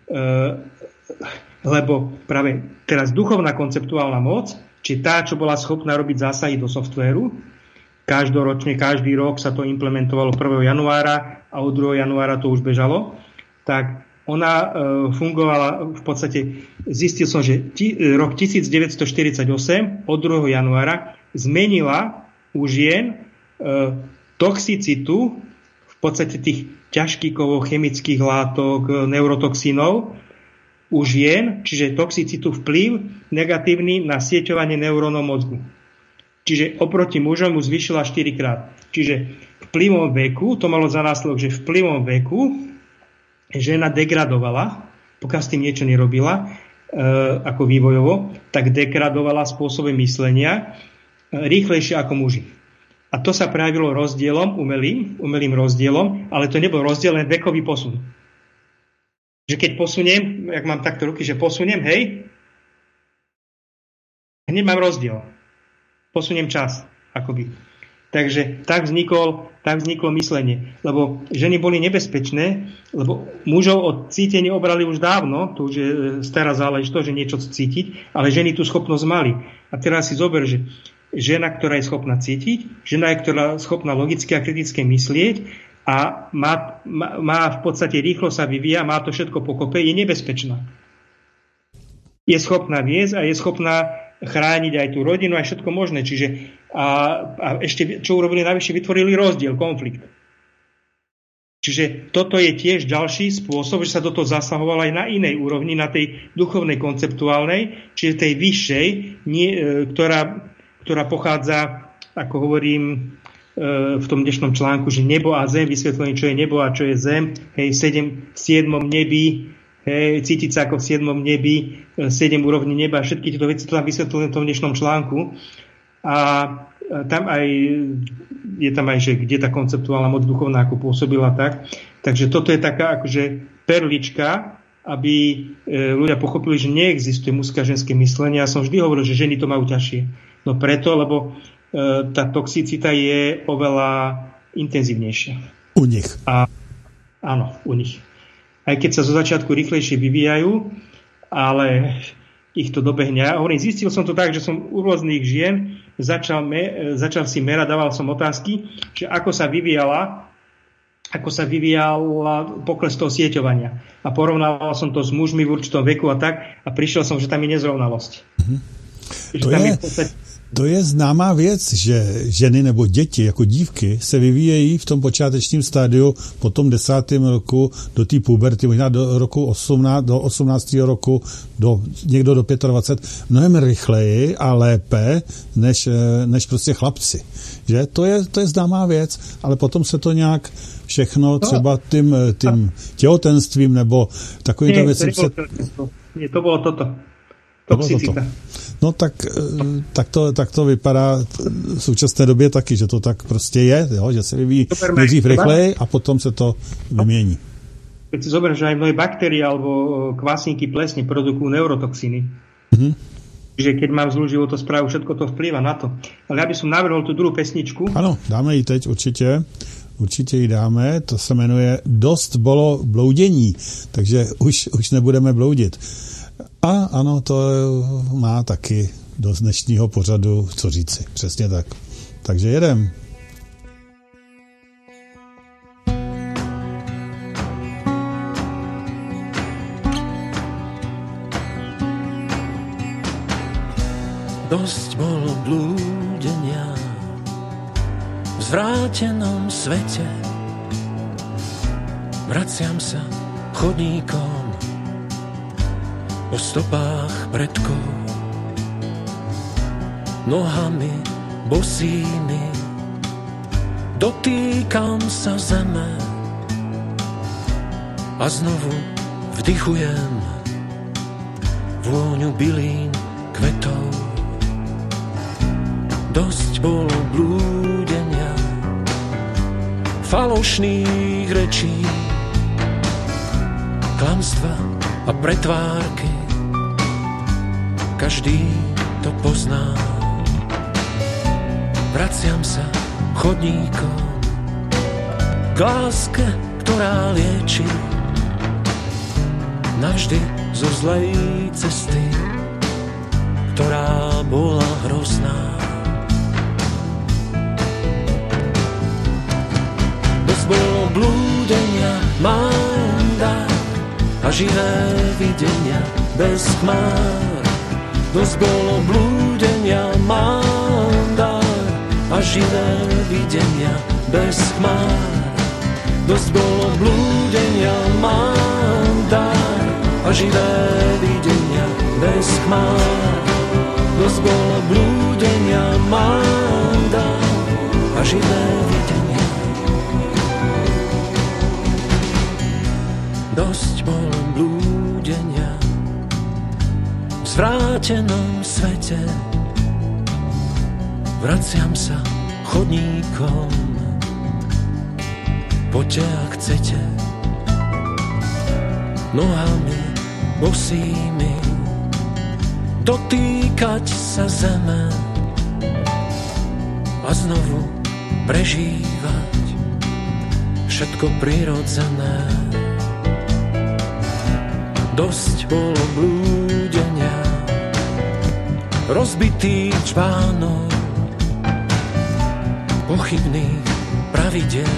C: Lebo práve teraz duchovná konceptuálna moc, či tá, čo bola schopná robiť zásahy do softvéru, každoročne, každý rok sa to implementovalo 1. januára a od 2. januára to už bežalo, tak ona fungovala v podstate, zistil som, že rok 1948 od 2. januára zmenila u žien toxicitu v podstate tých ťažkých kovov, chemických látok, neurotoxínov u žien, čiže toxicitu vplyv negatívny na sieťovanie neurónov mozgu. Čiže oproti mužom mu zvýšila 4-krát. Čiže vplyvom veku, to malo za následok, že vplyvom veku žena degradovala, pokiaľ s tým niečo nerobila, ako vývojovo, tak degradovala spôsoby myslenia rýchlejšie ako muži. A to sa prejavilo rozdielom, umelým rozdielom, ale to nebol rozdiel, len vekový posun. Že keď posuniem, jak mám takto ruky, že posuniem, hej, hneď mám rozdiel. Posuniem čas, akoby. Takže tak vzniklo myslenie. Lebo ženy boli nebezpečné, lebo mužov od cítenia obrali už dávno, to už je stará záležitosť, že niečo cítiť, ale ženy tú schopnosť mali. A teraz si zober, že žena, ktorá je schopná cítiť, žena, ktorá je schopná logicky a kriticky myslieť a má v podstate rýchlo sa vyvíja, má to všetko pokope, je nebezpečná. Je schopná viesť a je schopná chrániť aj tú rodinu, aj všetko možné. Čiže a ešte, čo urobili najvyššie, vytvorili rozdiel, konflikt. Čiže toto je tiež ďalší spôsob, že sa do toho zasahovalo aj na inej úrovni, na tej duchovnej, konceptuálnej, čiže tej vyššej, ktorá pochádza, ako hovorím v tom dnešnom článku, že nebo a zem, vysvetlenie, čo je nebo a čo je zem, hej, 7 nebí, hej, cítiť sa ako v 7. nebi, 7 úrovní neba, všetky tieto veci to tam vysvetlené v tom dnešnom článku. A tam aj, je tam aj, že kde tá konceptuálna moc duchovná ako pôsobila tak. Takže toto je taká akože perlička, aby ľudia pochopili, že neexistuje mužské a ženské myslenie. Ja som vždy hovoril, že ženy to majú ťažšie. No preto, lebo tá toxicita je oveľa intenzívnejšia.
B: U nich.
C: Áno, u nich. Aj keď sa zo začiatku rýchlejšie vyvíjajú, ale ich to dobehne. Ja hovorím, zistil som to tak, že som u rôznych žien začal si merať, dával som otázky, že ako sa vyvíjala ako sa vyvíjal pokles toho sieťovania. A porovnával som to s mužmi v určitom veku a tak a prišiel som, že tam je nezrovnalosť.
B: To je známá věc, že ženy nebo děti jako dívky se vyvíjejí v tom počátečním stádiu po tom 10. roku do té puberty, možná do roku 18, do 18. roku, někdo do 25, mnohem rychleji a lépe než prostě chlapci. Že? To je známá věc, ale potom se to nějak všechno třeba tím těhotenstvím nebo takovýmto věci...
C: To bylo toto. Toxicita.
B: No tak to vypadá v současné době taky, že to tak prostě je, jo? Že se vyvíjí nejdřív rychleji a potom se to vymění.
C: Keď si zoberiem, že aj mnohé baktérie alebo kvásniky plesne produkujú neurotoxíny. Čiže keď mám zlú životosprávu, všetko to vplýva na to. Ale ja by som navrhol tú druhú pesničku.
B: Ano, dáme ji teď určitě. Určitě ji dáme. To se jmenuje Dost bylo bloudění, takže už nebudeme bloudit. A ano, to má taky do dnešního pořadu co říci. Přesně tak. Takže jedem.
D: Dosť bolo blúdenia v zvrátenom svete. Vraciam sa chodníkom po stopách predkov, nohami bosými dotýkam sa zeme a znovu vdychujem vôňu bylín kvetov. Dosť bolo blúdenia, falošných rečí, klamstva a pretvárky. Každý to pozná. Vraciam sa chodníkom k láske, ktorá lieči navždy zo zlej cesty, ktorá bola hrozná. Dosť bolo blúdenia, mám dar a živé videnia bez chmár. Dosť bolo blúdenia, mám dar a živé videnia bez chmár. Dosť bolo blúdenia, mám dar a živé videnia bez chmár. Dosť bolo blúdenia, mám dar a živé videnia. Dosť bolo blúdenia v zvrátenom svete. Vraciam sa chodníkom, poďte ak chcete, nohami bosými dotýkať sa zeme a znovu prežívať všetko prirodzené. Dosť bolo blúdenia, rozbitých čbánov, pochybných pravidel,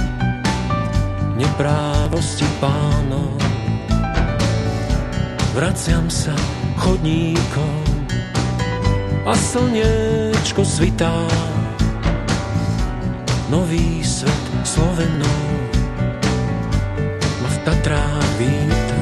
D: neprávosti pánov. Vraciam sa chodníkom a slniečko svitá, nový svet Slovenou ma v Tatrách víta.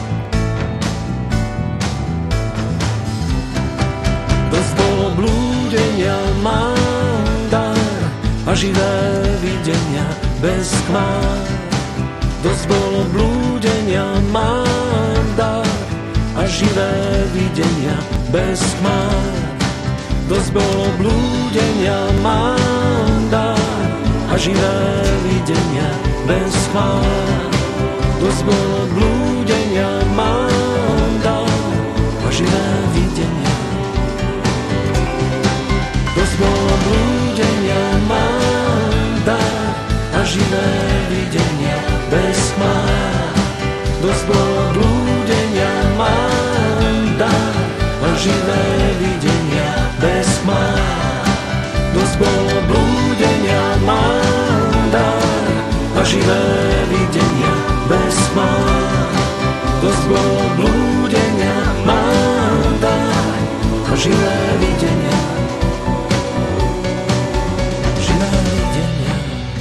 D: Dosť bolo blúdenia, mám dar a živé videnia bez chmár. Dosť bolo blúdenia, mám dar a živé videnia bez chmár. Dosť bolo blúdenia, mám dar a živé videnia bez chmár. Dosť bolo blúdenia, mám dar a živé videnia. Dosť bolo blúdenia, mám dar a živé videnia bez chmár. Dosť bolo blúdenia, mám dar a živé videnia bez chmár. Dosť bolo blúdenia, mám dar a živé živé videnia bez mám. Dosť bolo blúdenia, mám daj živé videnia. Živé videnia.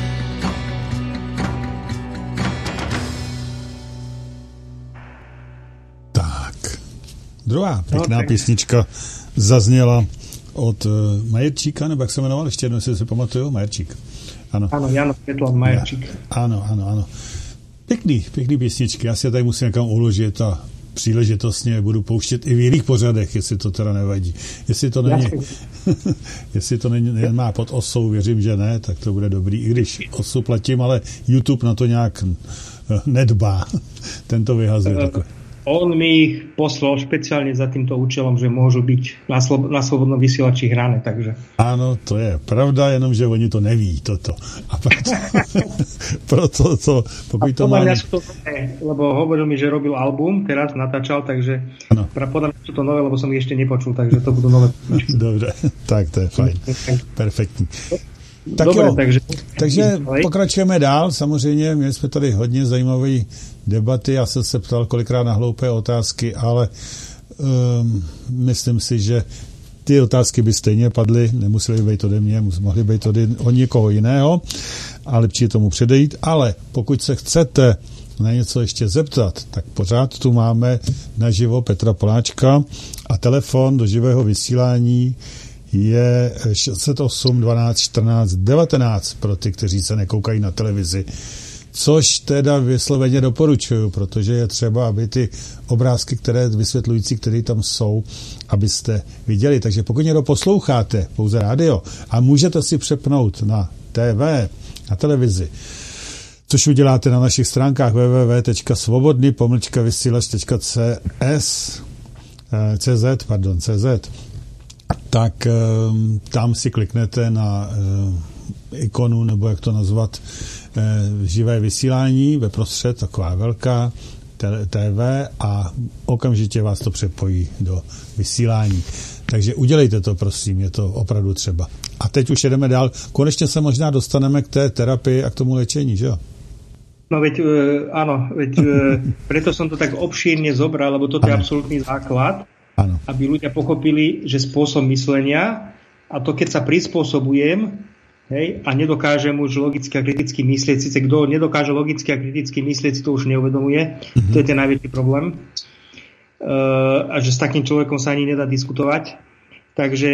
B: Tak, druhá pěkná písnička zazněla od Majerčíka, nebo jak se jmenoval, ještě jednou si pamatuju, Majerčík. Ano.
C: Áno, Jano Svetlan Majerčík.
B: Ano. Pěkný písničky, já si je tady musím někam uložit a příležitostně budu pouštět i v jiných pořadech, jestli to teda nevadí. Jestli to nemá pod osou, věřím, že ne, tak to bude dobrý, i když osu platím, ale YouTube na to nějak nedbá. Ten to vyhazuje takové.
C: On mi ich poslal špeciálne za týmto účelom, že môžu byť na slobodnom vysielači hrané, takže...
B: Áno, to je pravda, jenomže oni to neví, toto. A proto to, pokud to má...
C: Lebo hovoril mi, že robil album, teraz natáčal, takže podľa mňa sú to nové, lebo som ich ešte nepočul, takže to budú nové.
B: Dobre, tak to je fajn. Perfektní. Tak
C: dobre,
B: jo, takže pokračujeme dál. Samozřejmě, měli jsme tady hodně zajímavé debaty. Já jsem se ptal kolikrát na hloupé otázky, ale myslím si, že ty otázky by stejně padly, nemuseli být ode mě, mohly být od někoho jiného, ale lepší tomu předejít. Ale pokud se chcete na něco ještě zeptat, tak pořád tu máme naživo Petra Poláčka a telefon do živého vysílání je 608 12 14 19 pro ty, kteří se nekoukají na televizi. Což teda vysloveně doporučuju, protože je třeba, aby ty obrázky, které vysvětlující, které tam jsou, abyste viděli. Takže pokud někdo posloucháte pouze rádio a můžete si přepnout na TV, na televizi, což uděláte na našich stránkách www.svobodny-vysílač.cz, tak tam si kliknete na ikonu, nebo jak to nazvat, živé vysílání ve prostřed, taková velká TV a okamžitě vás to přepojí do vysílání. Takže udělejte to, prosím, je to opravdu třeba. A teď už jedeme dál. Konečně se možná dostaneme k té terapii a k tomu léčení, že jo?
C: No veď, áno, preto som to tak obšírne zobral, lebo toto je absolútny základ, aby ľudia pochopili, že spôsob myslenia, a to keď sa prispôsobujem, hej, a nedokážem už logicky a kriticky myslieť, síce kto nedokáže logicky a kriticky myslieť, si to už neuvedomuje, to je ten najväčší problém, a že s takým človekom sa ani nedá diskutovať. Takže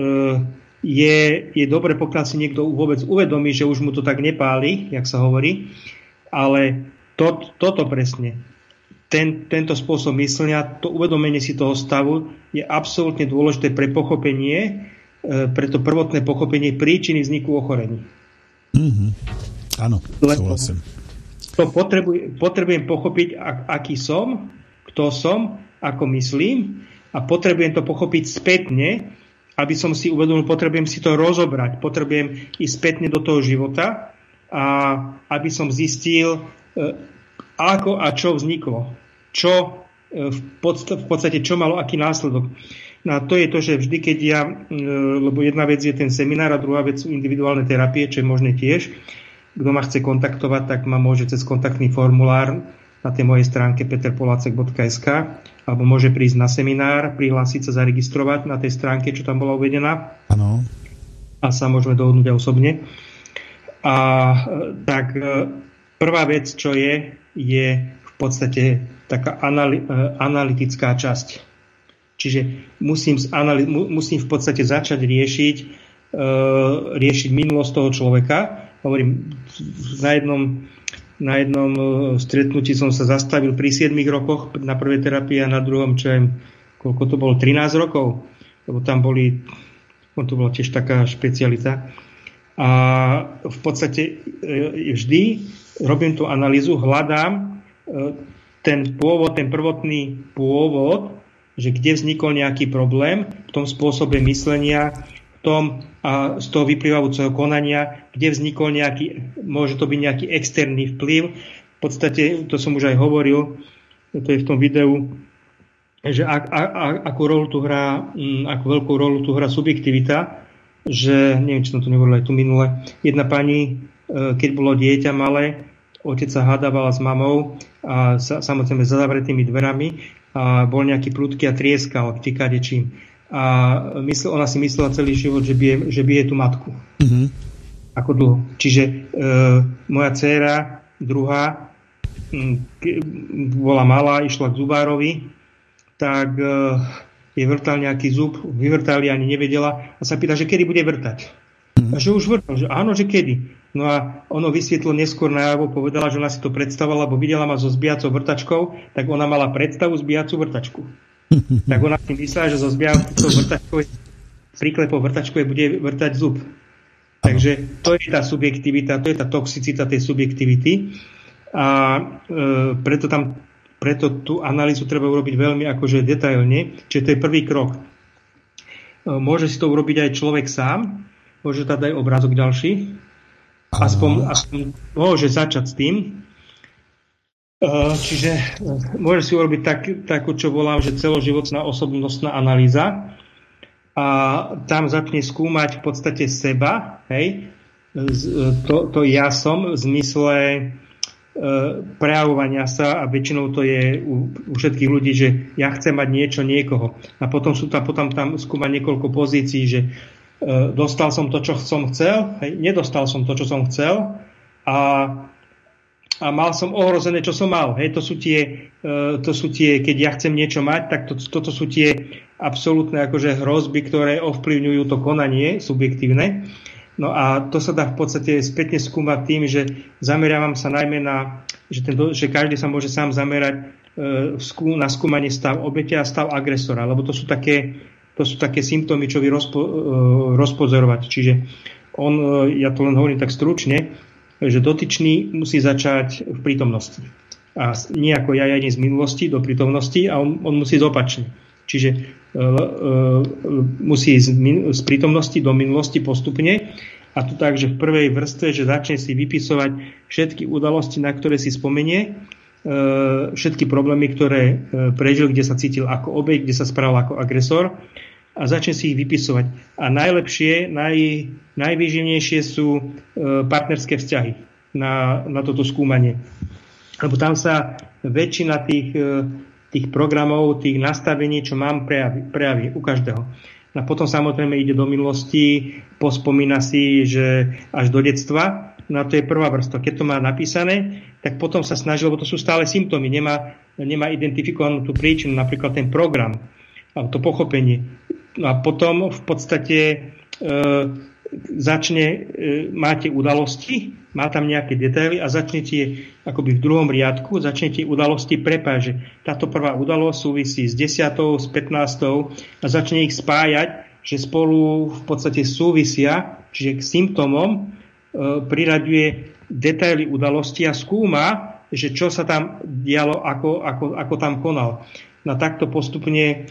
C: je dobre, pokiaľ si niekto vôbec uvedomí, že už mu to tak nepáli, jak sa hovorí, ale toto presne, tento spôsob myslenia, to uvedomenie si toho stavu je absolútne dôležité pre pochopenie, pre to prvotné pochopenie príčiny vzniku ochorení.
B: Áno, súhlasím.
C: To potrebujem pochopiť, aký som, kto som, ako myslím, a potrebujem to pochopiť spätne, aby som si uvedomil, potrebujem si to rozobrať, potrebujem ísť spätne do toho života, a aby som zistil, ako a čo vzniklo. Čo v podstate, čo malo aký následok. No a to je to, že vždy, keď ja, lebo jedna vec je ten seminár a druhá vec sú individuálne terapie, čo je možné tiež. Kto ma chce kontaktovať, tak ma môže cez kontaktný formulár na tej mojej stránke peterpolacek.sk alebo môže prísť na seminár, prihlásiť sa, zaregistrovať na tej stránke, čo tam bola uvedená.
B: Áno.
C: A sa môžeme dohodnúť aj osobne. A tak prvá vec, čo je v podstate taká analytická časť. Čiže musím v podstate začať riešiť minulosť toho človeka. Hovorím, na jednom stretnutí som sa zastavil pri 7 rokoch na prvej terapii a na druhom, koľko to bolo, 13 rokov. Lebo tam to bola tiež taká špecialita. A v podstate vždy robím tú analýzu, hľadám ten prvotný pôvod, že kde vznikol nejaký problém v tom spôsobe myslenia, a z toho vyplývajúceho konania, kde vznikol môže to byť nejaký externý vplyv. V podstate, to som už aj hovoril, to je v tom videu, že akú veľkú rolu tu hrá subjektivita, že, neviem, či som to nehovoril aj tu minule, jedna pani, keď bolo dieťa malé, otec sa hádával s mamou a samozrejme za zavretými dverami a bol nejaký prudký a trieskal kadečím. A ona si myslela celý život, že bije tú matku. Mm-hmm. Ako dlho. Čiže moja dcéra, druhá, bola malá, išla k zubárovi, tak jej vrtal nejaký zub, vyvrtali, ani nevedela a sa pýta, že kedy bude vrtať. A že už vrtal, že áno, že kedy. No a ono vysvetlo neskôr najavo, povedala, že ona si to predstavovala, lebo videla ma so zbijacou vrtačkou, tak ona mala predstavu zbijacú vrtačku. Tak ona si myslela, že so zbijacou vrtačkou, príklepou vrtačkou bude vrtať zub. Takže to je tá subjektivita, to je tá toxicita tej subjektivity a preto tú analýzu treba urobiť veľmi akože detailne, čiže to je prvý krok. Môže si to urobiť aj človek sám, môže tam dať obrázok ďalší, aspoň môže začať s tým. Čiže môže si urobiť takú, čo volám, že celoživotná osobnostná analýza a tam začne skúmať v podstate seba, hej, to ja som v zmysle prejavovania sa a väčšinou to je u všetkých ľudí, že ja chcem mať niečo niekoho a potom tam skúmať niekoľko pozícií, že dostal som to, čo som chcel, hej, nedostal som to, čo som chcel a mal som ohrozené, čo som mal. Hej, to sú tie, keď ja chcem niečo mať, tak toto sú tie absolútne akože hrozby, ktoré ovplyvňujú to konanie subjektívne. No a to sa dá v podstate spätne skúmať tým, že zameriavam sa najmä na, že každý sa môže sám zamerať na skúmanie stav obete a stav agresora, lebo to sú také symptómy, čo vy rozpozorovať. Čiže ja to len hovorím tak stručne, že dotyčný musí začať v prítomnosti. A nie ako ja z minulosti do prítomnosti, a on musí ísť opačne. Čiže musí ísť z prítomnosti do minulosti postupne. A to tak, že v prvej vrstve, že začne si vypisovať všetky udalosti, na ktoré si spomenie, všetky problémy, ktoré prežil, kde sa cítil ako obeť, kde sa správal ako agresor a začne si ich vypisovať. A najvýživnejšie sú partnerské vzťahy na toto skúmanie. Lebo tam sa väčšina tých programov, tých nastavení, čo mám, prejaví u každého. A potom samozrejme ide do minulosti, pospomína si, že až do detstva. No a to je prvá vrstva. Keď to má napísané, tak potom sa snaží, lebo to sú stále symptómy. Nemá identifikovanú tú príčinu, napríklad ten program, alebo to pochopenie. No a potom v podstate máte udalosti, má tam nejaké detaily a začnete akoby v druhom riadku, začnete udalosti prepájať, že táto prvá udalosť súvisí s 10., s 15. a začne ich spájať, že spolu v podstate súvisia, čiže k symptómom priraďuje detaily udalosti a skúma, že čo sa tam dialo, ako tam konal. No takto postupne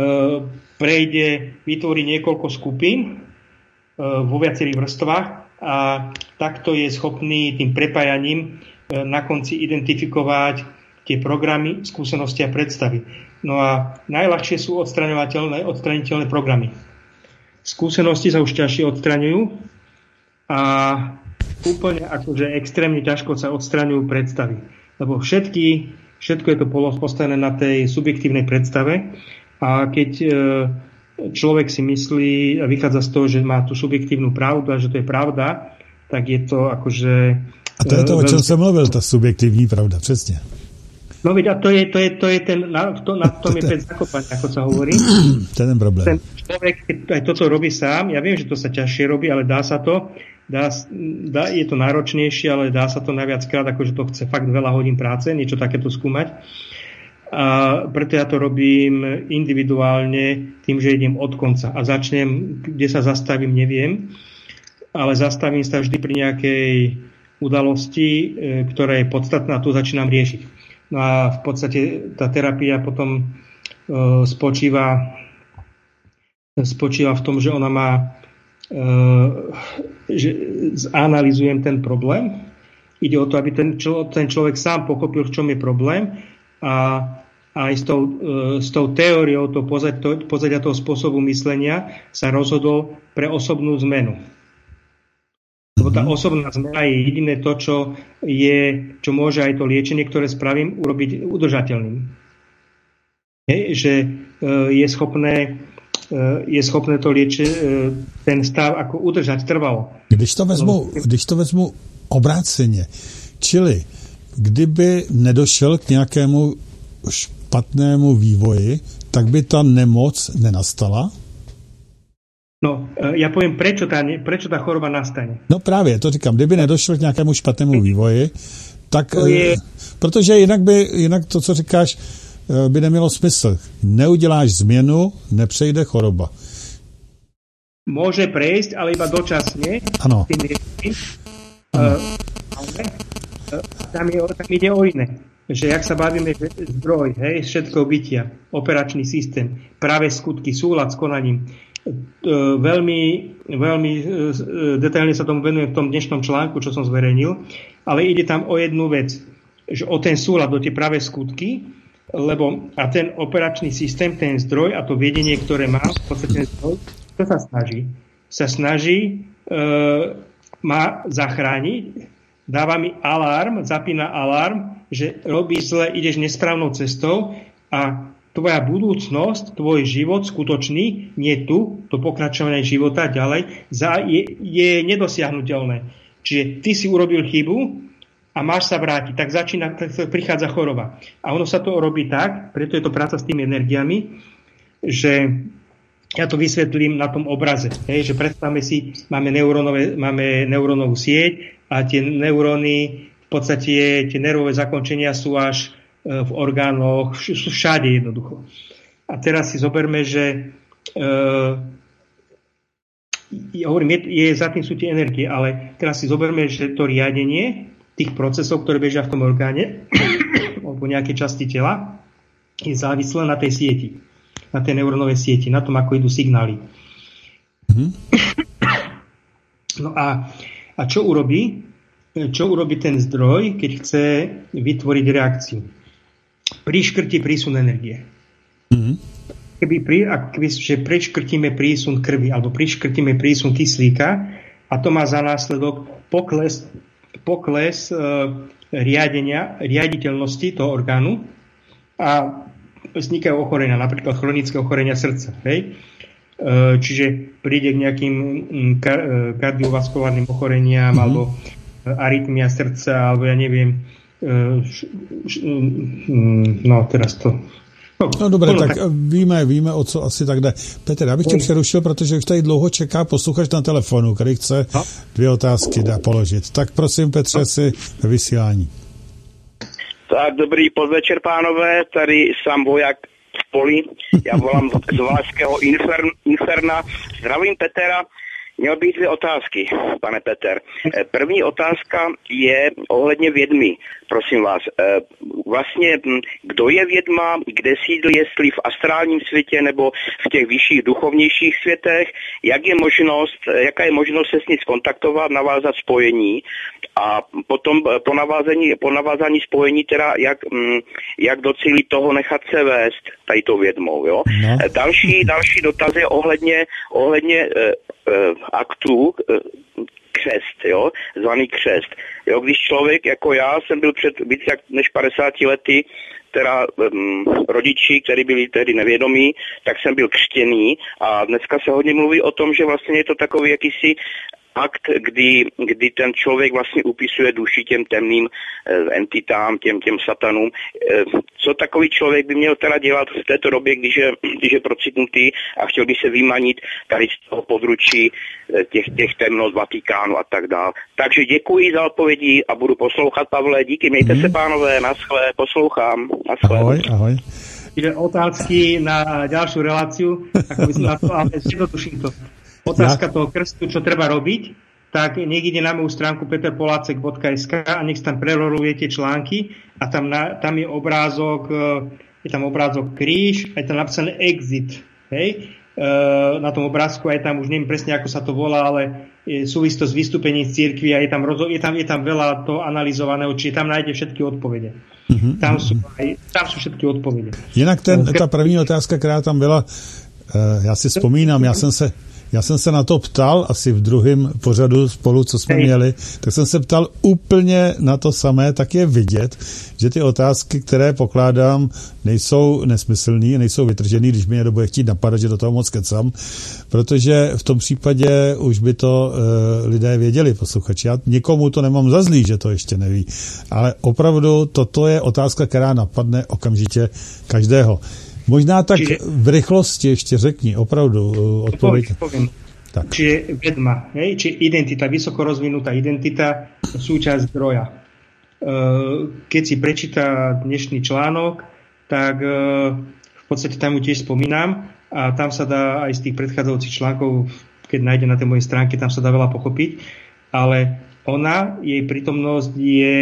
C: vytvorí niekoľko skupín vo viacerých vrstvách a takto je schopný tým prepájaním na konci identifikovať tie programy, skúsenosti a predstavy. No a najľahšie sú odstraniteľné programy. Skúsenosti sa už ťažšie odstraňujú a úplne akože extrémne ťažko sa odstraňujú predstavy. Lebo všetko je to postavené na tej subjektívnej predstave a keď človek si myslí a vychádza z toho, že má tú subjektívnu pravdu a že to je pravda, tak je to akože...
B: A to je to, o čom som mluvil, tá subjektívna pravda, přesně.
C: No veď, a to je ten, na tom je ten zakopanie, ako sa hovorí.
B: Ten problém.
C: Ten človek, keď aj toto robí sám, ja viem, že to sa ťažšie robí, ale dá sa to, je to náročnejšie, ale dá sa to najviackrát, akože to chce fakt veľa hodín práce, niečo takéto skúmať. A preto ja to robím individuálne tým, že idem od konca a začnem, kde sa zastavím, neviem, ale zastavím sa vždy pri nejakej udalosti, ktorá je podstatná, a tu začínam riešiť. No a v podstate tá terapia potom spočíva v tom, že ona má že zanalizujem ten problém. Ide o to, aby ten človek sám pochopil, v čom je problém a aj s tou teóriou pozadia toho spôsobu myslenia sa rozhodol pre osobnú zmenu. Lebo tá osobná zmena je jediné to, čo môže aj to liečenie, ktoré spravím, urobiť udržateľným. Že je schopné to ten stav ako udržať trvalo.
B: Když to vezmu obráceně, čili kdyby nedošel k nějakému špatnému vývoji, tak by ta nemoc nenastala?
C: No, já povím, prečo ta choroba nastane.
B: No právě, to říkám, kdyby nedošel k nějakému špatnému vývoji, tak protože jinak to, co říkáš, by nemělo smysl. Neuděláš změnu, nepřejde choroba.
C: Môže prejsť, ale iba dočasne.
B: Ano.
C: Tam ide o iné. Že jak sa bavíme, že zdroj, všetko bytia, operačný systém, práve skutky, súlad s konaním. Veľmi, veľmi detailne sa tomu venujem v tom dnešnom článku, čo som zverejnil, ale ide tam o jednu vec, že o ten súlad, o tie práve skutky, lebo a ten operačný systém, ten zdroj a to vedenie, ktoré má, v podstate ten zdroj, to sa snaží ma zachrániť, dáva mi alarm, zapína alarm, že robíš zle, ideš nesprávnou cestou a tvoja budúcnosť, tvoj život skutočný, nie tu, to pokračovanie života ďalej, je nedosiahnuteľné. Čiže ty si urobil chybu a máš sa vrátiť, tak prichádza choroba. A ono sa to robí tak, preto je to práca s tými energiami, že ja to vysvetlím na tom obraze. Že predstavme si, máme neurónovú sieť a tie neuróny, v podstate tie nervové zakončenia sú až v orgánoch, sú všade jednoducho. A teraz si zoberme, že hovorím, za tým sú tie energie, ale teraz si zoberme, že to riadenie tých procesov, ktoré bežia v tom orgáne alebo nejakej časti tela, je závislé na tej sieti, na tej neurónovej sieti, na tom, ako idú signály. No a čo urobí? Čo urobí ten zdroj, keď chce vytvoriť reakciu? Priškrtí prísun energie. Keby priškrtíme prísun krvi alebo priškrtíme prísun kyslíka a to má za následok pokles riaditeľnosti toho orgánu a vznikajú ochorenia, napríklad chronické ochorenia srdca. Čiže príde k nejakým kardiovaskulárnym ochoreniam alebo arytmia srdca, alebo ja neviem, teraz to...
B: No dobré, tak víme, o co asi tak jde. Petr, já bych tě přerušil, protože už tady dlouho čeká posluchač na telefonu, který chce 2 otázky položit. Tak prosím, Petře, si ve vysílání.
E: Tak, dobrý podvečer, pánové, tady sám voják v poli. Já volám z Valašského Inferna. Zdravím Petra. Měl bych 2 otázky, pane Peter. První otázka je ohledně vědmy. Prosím vás, vlastně kdo je vědma, kde sídlí, jestli v astrálním světě nebo v těch vyšších duchovnějších světech, jaká je možnost se s ní skontaktovat, navázat spojení a potom po navázání spojení teda jak docílit toho nechat se vést tady tou vědmou, jo? No. Další dotaz je ohledně aktů křest, jo, zvaný křest. Jo, když člověk, jako já, jsem byl před víc jak než 50 lety, teda rodiči, kteří byli tehdy nevědomí, tak jsem byl křtěný a dneska se hodně mluví o tom, že vlastně je to takový jakýsi akt, kdy ten člověk vlastně upisuje duši těm temným entitám, těm satanům. Co takový člověk by měl teda dělat v této době, když je procitnutý a chtěl by se vymanit tady z toho područí těch temnot Vatikánu a tak dále. Takže děkuji za odpovědi a budu poslouchat, Pavle. Díky, mějte se, pánové, naschle, poslouchám. Naschle.
B: Ahoj.
C: Čiže otázky na ďalšiu reláciu, ako by som na to, ale zjednoduším to. Otázka toho krstu, čo treba robiť, tak nech ide na moju stránku peterpolacek.sk a nech tam prerolujete články a tam je obrázok kríž, aj tam napísané exit, hej? Na tom obrázku aj tam, už neviem presne, ako sa to volá, ale súvisí to s vystúpením z cirkvi a je tam veľa toho analyzovaného, čiže tam nájde všetky odpovede. Tam sú všetky odpovede.
B: Jinak ta první otázka, která tam byla, Já si vzpomínám, já jsem se na to ptal asi v druhém pořadu spolu, co jsme měli, tak jsem se ptal úplně na to samé, tak je vidět, že ty otázky, které pokládám, nejsou nesmyslný, nejsou vytržený, když mi někdo bude chtít napadat, že do toho moc kecám, protože v tom případě už by to lidé věděli, posluchači. Já nikomu to nemám za zlý, že to ještě neví, ale opravdu toto je otázka, která napadne okamžitě každého. Možná tak v rychlosti ešte řekni, opravdu odpoveď.
C: Poviem. Tak. Čiže vedma, či identita, vysoko rozvinutá identita, súčasť zdroja. Keď si prečíta dnešný článok, tak v podstate tam ju tiež spomínam a tam sa dá aj z tých predchádzajúcich článkov, keď nájde na tej mojej stránke, tam sa dá veľa pochopiť, ale ona, jej prítomnosť je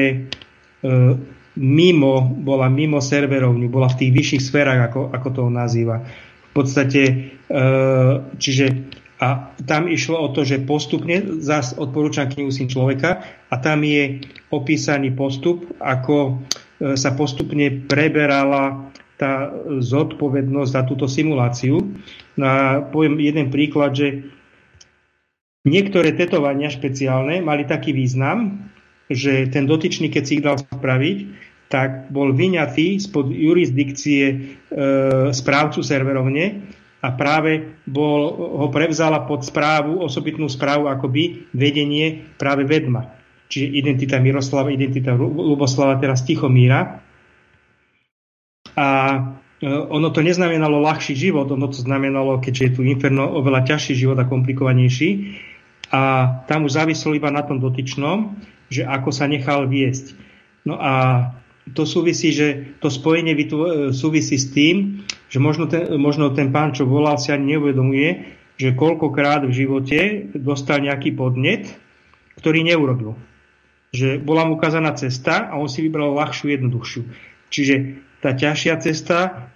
C: bola mimo serverovňu, bola v tých vyšších sférach, ako to on nazýva. V podstate, čiže a tam išlo o to, že postupne, zás odporúčam knihu Syn človeka, a tam je opísaný postup, ako sa postupne preberala tá zodpovednosť za túto simuláciu. No a poviem jeden príklad, že niektoré tetovania špeciálne mali taký význam, že ten dotyčný, keď si ich dal spraviť, tak bol vyňatý spod jurisdikcie správcu serverovne a práve ho prevzala pod správu, osobitnú správu akoby vedenie práve vedma. Čiže identita Miroslava, identita Ľuboslava, teraz Tichomíra. A ono to neznamenalo ľahší život, ono to znamenalo, keďže je tu Inferno, oveľa ťažší život a komplikovanejší. A tam už závislo iba na tom dotyčnom, že ako sa nechal viesť. No a to súvisí, že to spojenie súvisí s tým, že možno ten pán, čo volal, si ani neuvedomuje, že koľkokrát v živote dostal nejaký podnet, ktorý neurobil. Že bola mu ukázaná cesta a on si vybral ľahšiu, jednoduchšiu. Čiže tá ťažšia cesta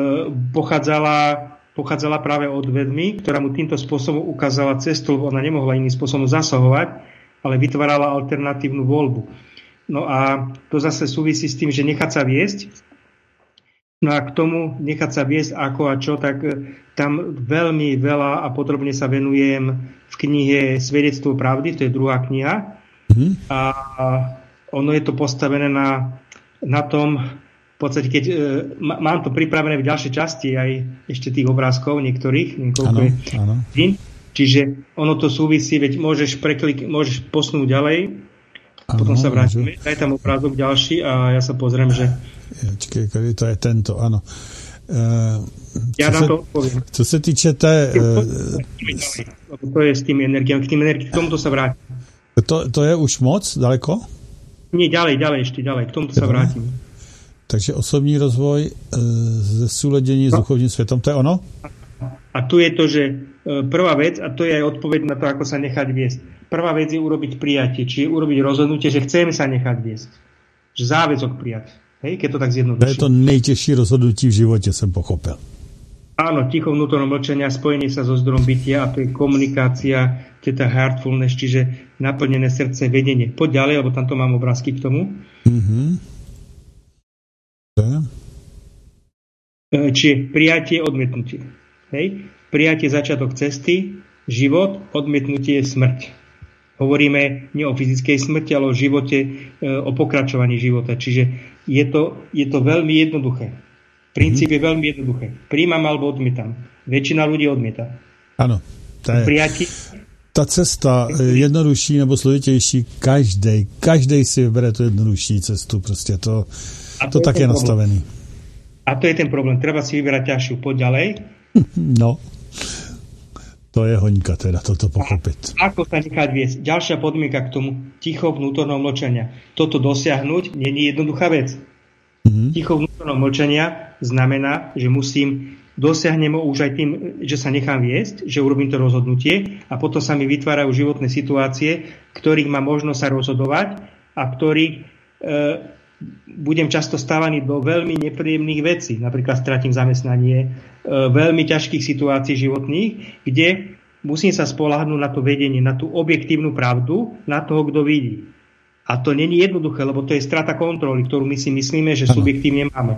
C: pochádzala práve od vedmy, ktorá mu týmto spôsobom ukázala cestu, ona nemohla iným spôsobom zasahovať, ale vytvárala alternatívnu voľbu. No a to zase súvisí s tým, že nechať sa viesť. No a k tomu nechať sa viesť ako a čo, tak tam veľmi veľa a podrobne sa venujem v knihe Svedectvo pravdy, to je druhá kniha. A ono je to postavené na tom, v podstate, keď mám to pripravené v ďalšej časti aj ešte tých obrázkov niektorých, niekoľko je. Čiže ono to súvisí, veď môžeš posnúť ďalej, a potom sa vrátime. Daj tam obrázok ďalší a ja sa pozriem, že...
B: Čekaj, to je tento, áno.
C: Ja na to odpoviem.
B: Co sa týče té...
C: To je s tými energiami, k tomuto sa vrátim.
B: To je už moc daleko?
C: Nie, ešte ďalej, k tomuto sa vrátim.
B: Takže osobní rozvoj, zesúladení s duchovním svetom, to je ono?
C: A tu je to, že prvá vec, a to je aj odpoveď na to, ako sa nechať viesť. Prvá vec je urobiť prijatie, čiže urobiť rozhodnutie, že chceme sa nechať viesť. Že záväzok prijať. Hej, keď to tak zjednoduším.
B: To je to nejtěžší rozhodnutí v živote, som pochopil.
C: Áno, ticho vnútorné mlčania, spojenie sa so zdrom bytia, a to je komunikácia, to je tá heartfulness, čiže naplnené srdce, vedenie. Poď ďalej, lebo tamto mám obrázky k tomu. Čiže prijatie, odmietnutie. Hej? Prijatie, začiatok cesty, život, odmietnutie, smrť. Hovoríme nie o fyzickej smrti, ale o živote, o pokračovaní života. Čiže je to veľmi jednoduché. Princíp je veľmi jednoduché. Príjmam alebo odmietam. Väčšina ľudí odmieta.
B: Áno. Ta cesta jednodušší nebo složitější, každej si vybere tu jednodušší cestu. Prostě to tak je nastavený.
C: A to je ten problém. Treba si vyberať ťažšiu. Poď ďalej.
B: No. To je hoňka teda, toto pochopiť.
C: Ako sa nechať viesť? Ďalšia podmienka k tomu. Ticho vnútorného mlčania. Toto dosiahnuť nie je jednoduchá vec. Ticho vnútorného mlčania znamená, že dosiahnem už aj tým, že sa nechám viesť, že urobím to rozhodnutie a potom sa mi vytvárajú životné situácie, ktorých mám možnosť sa rozhodovať a ktorých budem často stávaný do veľmi nepríjemných vecí. Napríklad stratím zamestnanie, veľmi ťažkých situácií životných, kde musím sa spoľahnúť na to vedenie, na tú objektívnu pravdu, na toho, kto vidí. A to nie je jednoduché, lebo to je strata kontroly, ktorú my si myslíme, že subjektívne máme.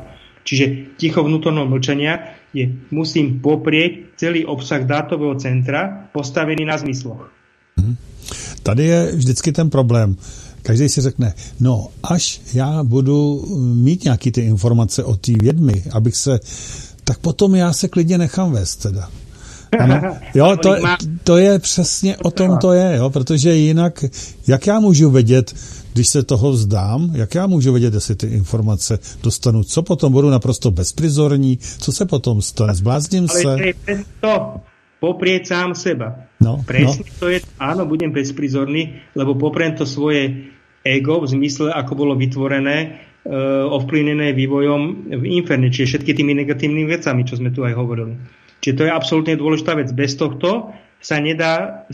C: Čiže ticho vnútorného mlčania je, musím poprieť celý obsah dátového centra postavený na zmysloch.
B: Tady je vždycky ten problém. Každý si řekne, no až já budu mít nějaký ty informace o té vědmi, abych se, tak potom já se klidně nechám vést teda. Ano, jo, to je přesně o tom to je, jo, protože jinak, jak já můžu vědět, když se toho vzdám, jak já můžu vědět, jestli ty informace dostanu, co potom budu naprosto bezprizorní, co se potom stane, zblázním se.
C: Ale to je to, poprieť sám seba. Presne to je, áno, budem bezprizorný, lebo popriem to svoje ego v zmysle, ako bolo vytvorené, ovplyvnené vývojom v inferne, čiže všetky tými negatívnymi vecami, čo sme tu aj hovorili. Čiže to je absolútne dôležitá vec. Bez tohto sa nedá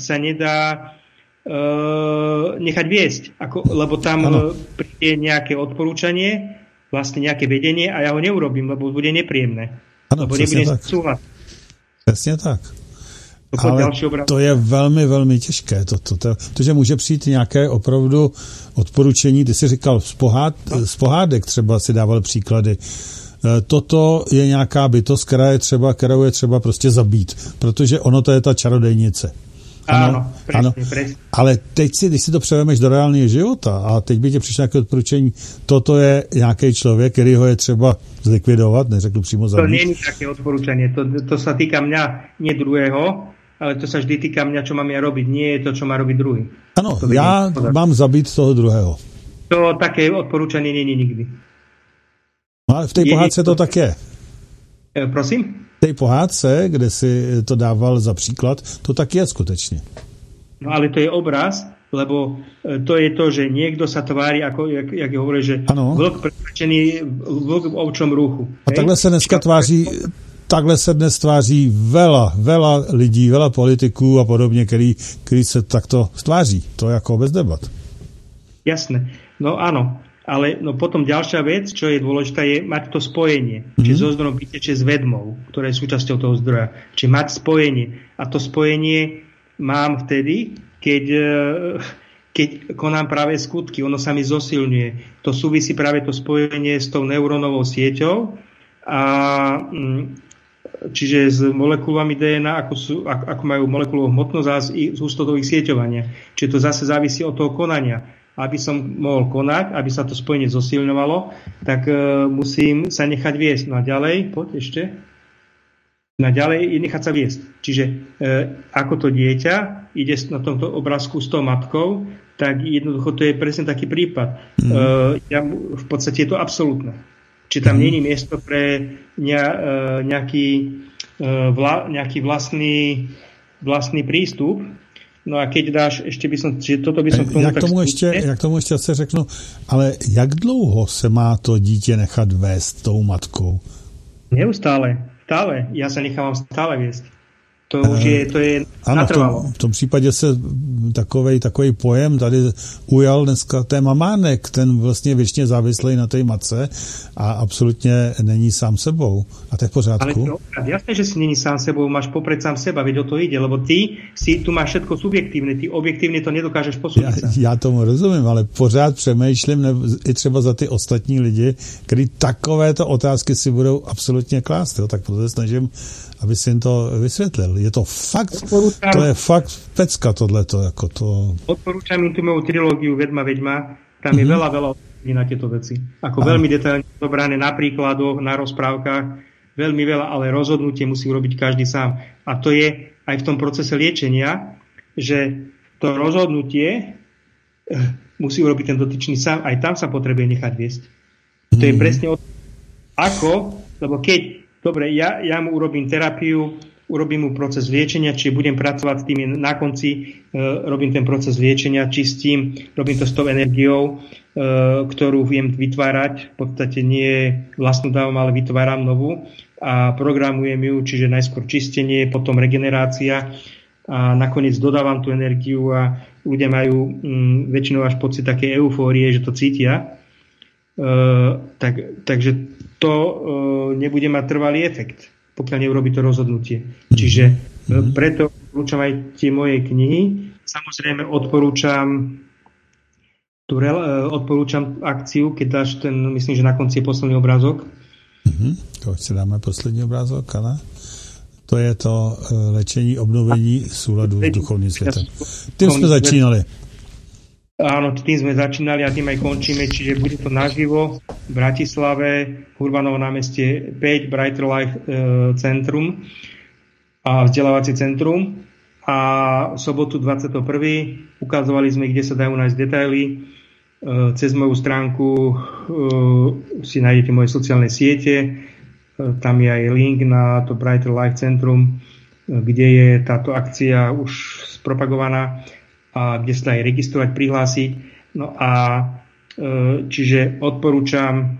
C: nechať viesť, lebo tam príde nejaké odporúčanie, vlastne nejaké vedenie a ja ho neurobím, lebo bude nepríjemné.
B: Ano,
C: lebo nebudem súhlasiť.
B: Přesně tak. Ale to je velmi, velmi těžké. Protože může přijít nějaké opravdu odporučení. Ty jsi říkal z pohádek, třeba si dával příklady. Toto je nějaká bytost, kterou je třeba prostě zabít, protože ono to je ta čarodejnice.
C: Ano, presne.
B: Ale teď když si to převezmeš do reálného života a teď by tě přišlo nějaké odporučení, toto je nějaký člověk, který ho je třeba zlikvidovat, neřeknu přímo zabít.
C: To nie je také odporúčanie, to sa týka mňa, nie druhého, ale to sa vždy týka mňa, čo mám ja robiť, nie je to, čo má robiť druhý.
B: Ano, já mám zabít toho druhého.
C: To také odporúčanie nie je nikdy.
B: No ale v tej pohádce to tak je.
C: Prosím?
B: V tej pohádce, kde si to dával za příklad, to tak je skutečně.
C: No ale to je obraz, lebo to je to, že niekto sa tvári, ako jak hovorí, že vlk presvedčený vlk v ovčom ruchu.
B: A takhle se dnes tváří veľa lidí, veľa politiků a podobně, který se takto tváří. To je jako bez debat.
C: Jasné. No áno. Ale potom ďalšia vec, čo je dôležitá, je mať to spojenie. Čiže zo zdrojom vyteče s vedmou, ktorá je súčasťou toho zdroja. Čiže mať spojenie. A to spojenie mám vtedy, keď konám práve skutky. Ono sa mi zosilňuje. To súvisí práve to spojenie s tou neurónovou sieťou. A čiže s molekulami DNA, ako majú molekulovú hmotnosť a s hustotou ich sieťovania. Čiže to zase závisí od toho konania. Aby som mohol konať, aby sa to spojenie zosilňovalo, tak musím sa nechať viesť. No a ďalej, poď ešte. No a ďalej nechať sa viesť. Čiže ako to dieťa ide na tomto obrázku s tou matkou, tak jednoducho to je presne taký prípad. V podstate je to absolútne. Čiže tam nie je miesto pre nejaký vlastný prístup. No a keď dáš, ešte by som, čiže toto by som k tomu
B: Jak tomu ještě se řeknu, ale jak dlouho se má to dítě nechat vést tou matkou?
C: Neustále, stále. Ja sa nechávam stále viesť. To už je natrvalo.
B: V tom případě se takový pojem tady ujal dneska té mamánek, ten vlastně věčně závislý na té matce a absolutně není sám sebou. A to je v pořádku.
C: Ale jasné, že si není sám sebou, máš popred sám seba, veď o to ide, lebo ty tu máš všetko subjektívne, ty objektívne to nedokážeš posúdiť.
B: Já tomu rozumím, ale pořád přemýšlím i třeba za ty ostatní lidi, kteří takovéto otázky si budou absolutně klást. Jo? Tak proto se snažím, aby si jim to vysvětlil. Je to fakt, to je fakt pecka tohleto. Jako to...
C: Odporúčam im tú moju trilógiu Vedma, tam je veľa odpovedí na tieto veci. Ako veľmi detailne zobrané na príkladoch, na rozprávkach, veľmi veľa, ale rozhodnutie musí urobiť každý sám. A to je aj v tom procese liečenia, že to rozhodnutie musí urobiť ten dotyčný sám, aj tam sa potrebuje nechať viesť. To je presne lebo keď dobre, ja mu urobím terapiu, urobím mu proces liečenia, čiže budem pracovať s tým na konci, robím ten proces liečenia, čistím, robím to s tou energiou, ktorú viem vytvárať, v podstate nie vlastnú dávam, ale vytváram novú a programujem ju, čiže najskôr čistenie, potom regenerácia a nakoniec dodávam tú energiu a ľudia majú väčšinou až pocit také eufórie, že to cítia. Takže to nebude mať trvalý efekt, pokiaľ neurobí to rozhodnutie. Čiže preto odporúčam aj tie moje knihy. Samozrejme odporúčam akciu, keď dáš myslím, že na konci je posledný obrázok.
B: To si dáme poslední obrázok, ale to je to léčení, obnovení súladu s duchovným světem. Tým jsme začínali.
C: Áno, tým sme začínali a tým aj končíme, čiže bude to naživo v Bratislave, v Urbanovom námestie 5, Brighter Life centrum a vzdelávacie centrum. A v sobotu 21. ukazovali sme, kde sa dajú nájsť detaily. Cez moju stránku si nájdete moje sociálne siete, tam je aj link na to Brighter Life centrum, kde je táto akcia už spropagovaná a kde sa aj registrovať, prihlásiť. No a čiže odporúčam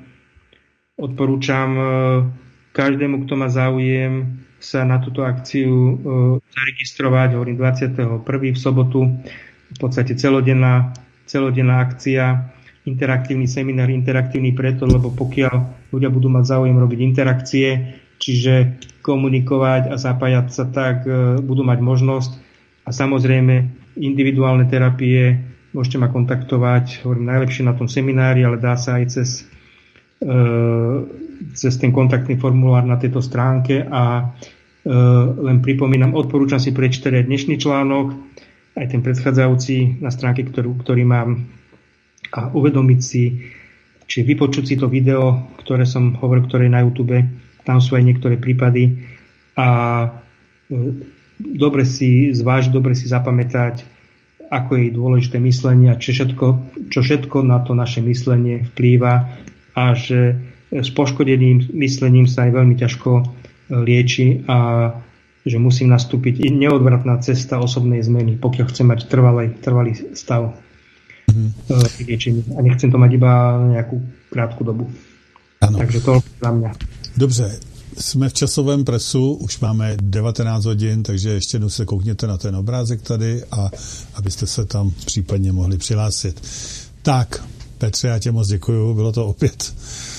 C: každému, kto má záujem, sa na túto akciu zaregistrovať. Hovorím 21. v sobotu. V podstate celodenná akcia, interaktívny seminár, interaktívny preto, lebo pokiaľ ľudia budú mať záujem robiť interakcie, čiže komunikovať a zapájať sa, tak budú mať možnosť. A samozrejme individuálne terapie, môžete ma kontaktovať, hovorím najlepšie na tom seminári, ale dá sa aj cez ten kontaktný formulár na tejto stránke a len pripomínam, odporúčam si prečítať aj dnešný článok, aj ten predchádzajúci na stránke, ktorý mám, a uvedomiť si, či vypočuť si to video, ktoré som hovoril, ktoré je na YouTube, tam sú aj niektoré prípady a dobre si zvážiť, dobre si zapamätať, ako je dôležité myslenie a čo všetko na to naše myslenie vplýva a že s poškodeným myslením sa aj veľmi ťažko lieči a že musí nastúpiť neodvratná cesta osobnej zmeny, pokiaľ chcem mať trvalý stav liečenia. A nechcem to mať iba nejakú krátku dobu.
B: Ano.
C: Takže toľko za mňa.
B: Dobře. Jsme v časovém presu, už máme 19 hodin, takže ještě jednou se koukněte na ten obrázek tady a abyste se tam případně mohli přihlásit. Tak, Petře, já tě moc děkuju, bylo to opět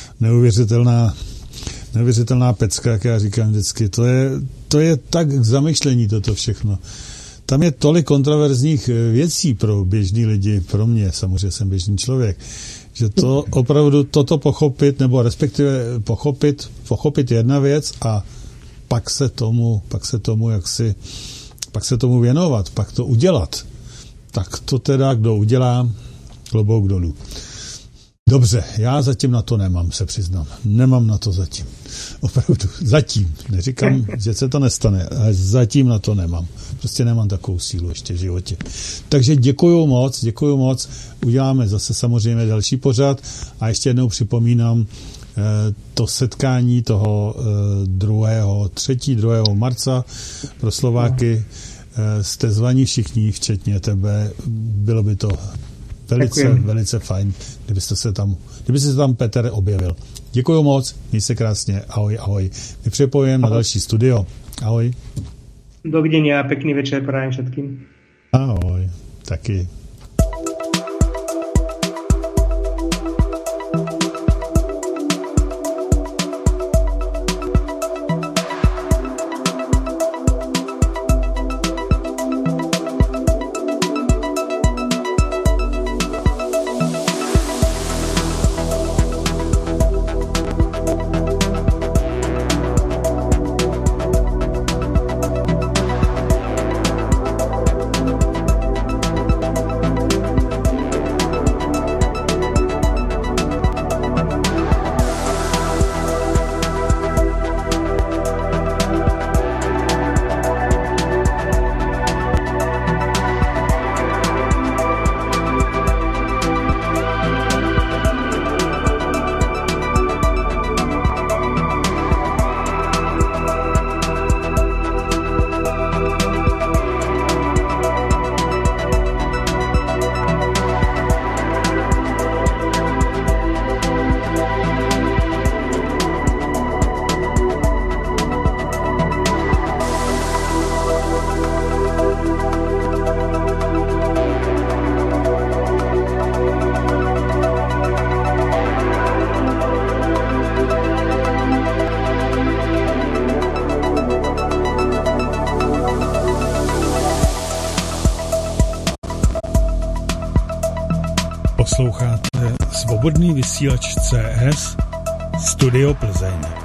B: neuvěřitelná pecka, jak já říkám vždycky. To je tak k zamyšlení toto všechno. Tam je tolik kontroverzních věcí pro běžný lidi, pro mě, samozřejmě jsem běžný člověk, že to opravdu toto pochopit, nebo respektive pochopit jedna věc a pak se tomu věnovat, pak to udělat. Tak to teda, kdo udělá, klobouk dolů. Dobře, já zatím na to nemám, se přiznám. Nemám na to zatím. Opravdu, zatím. Neříkám, že se to nestane, ale zatím na to nemám. Prostě nemám takovou sílu ještě v životě. Takže děkuju moc. Uděláme zase samozřejmě další pořad a ještě jednou připomínám to setkání toho 2. marca pro Slováky. Jste zvaní všichni, včetně tebe. Bylo by to velice fajn, kdybyste se tam Petr objevil. Děkuju moc, měj se krásně, ahoj. My připojíme na další studio. Ahoj.
C: Dovidenia a pekný večer prajem všetkým.
B: Ahoj, taky. Posloucháte Svobodný vysílač CS Studio Plzeň.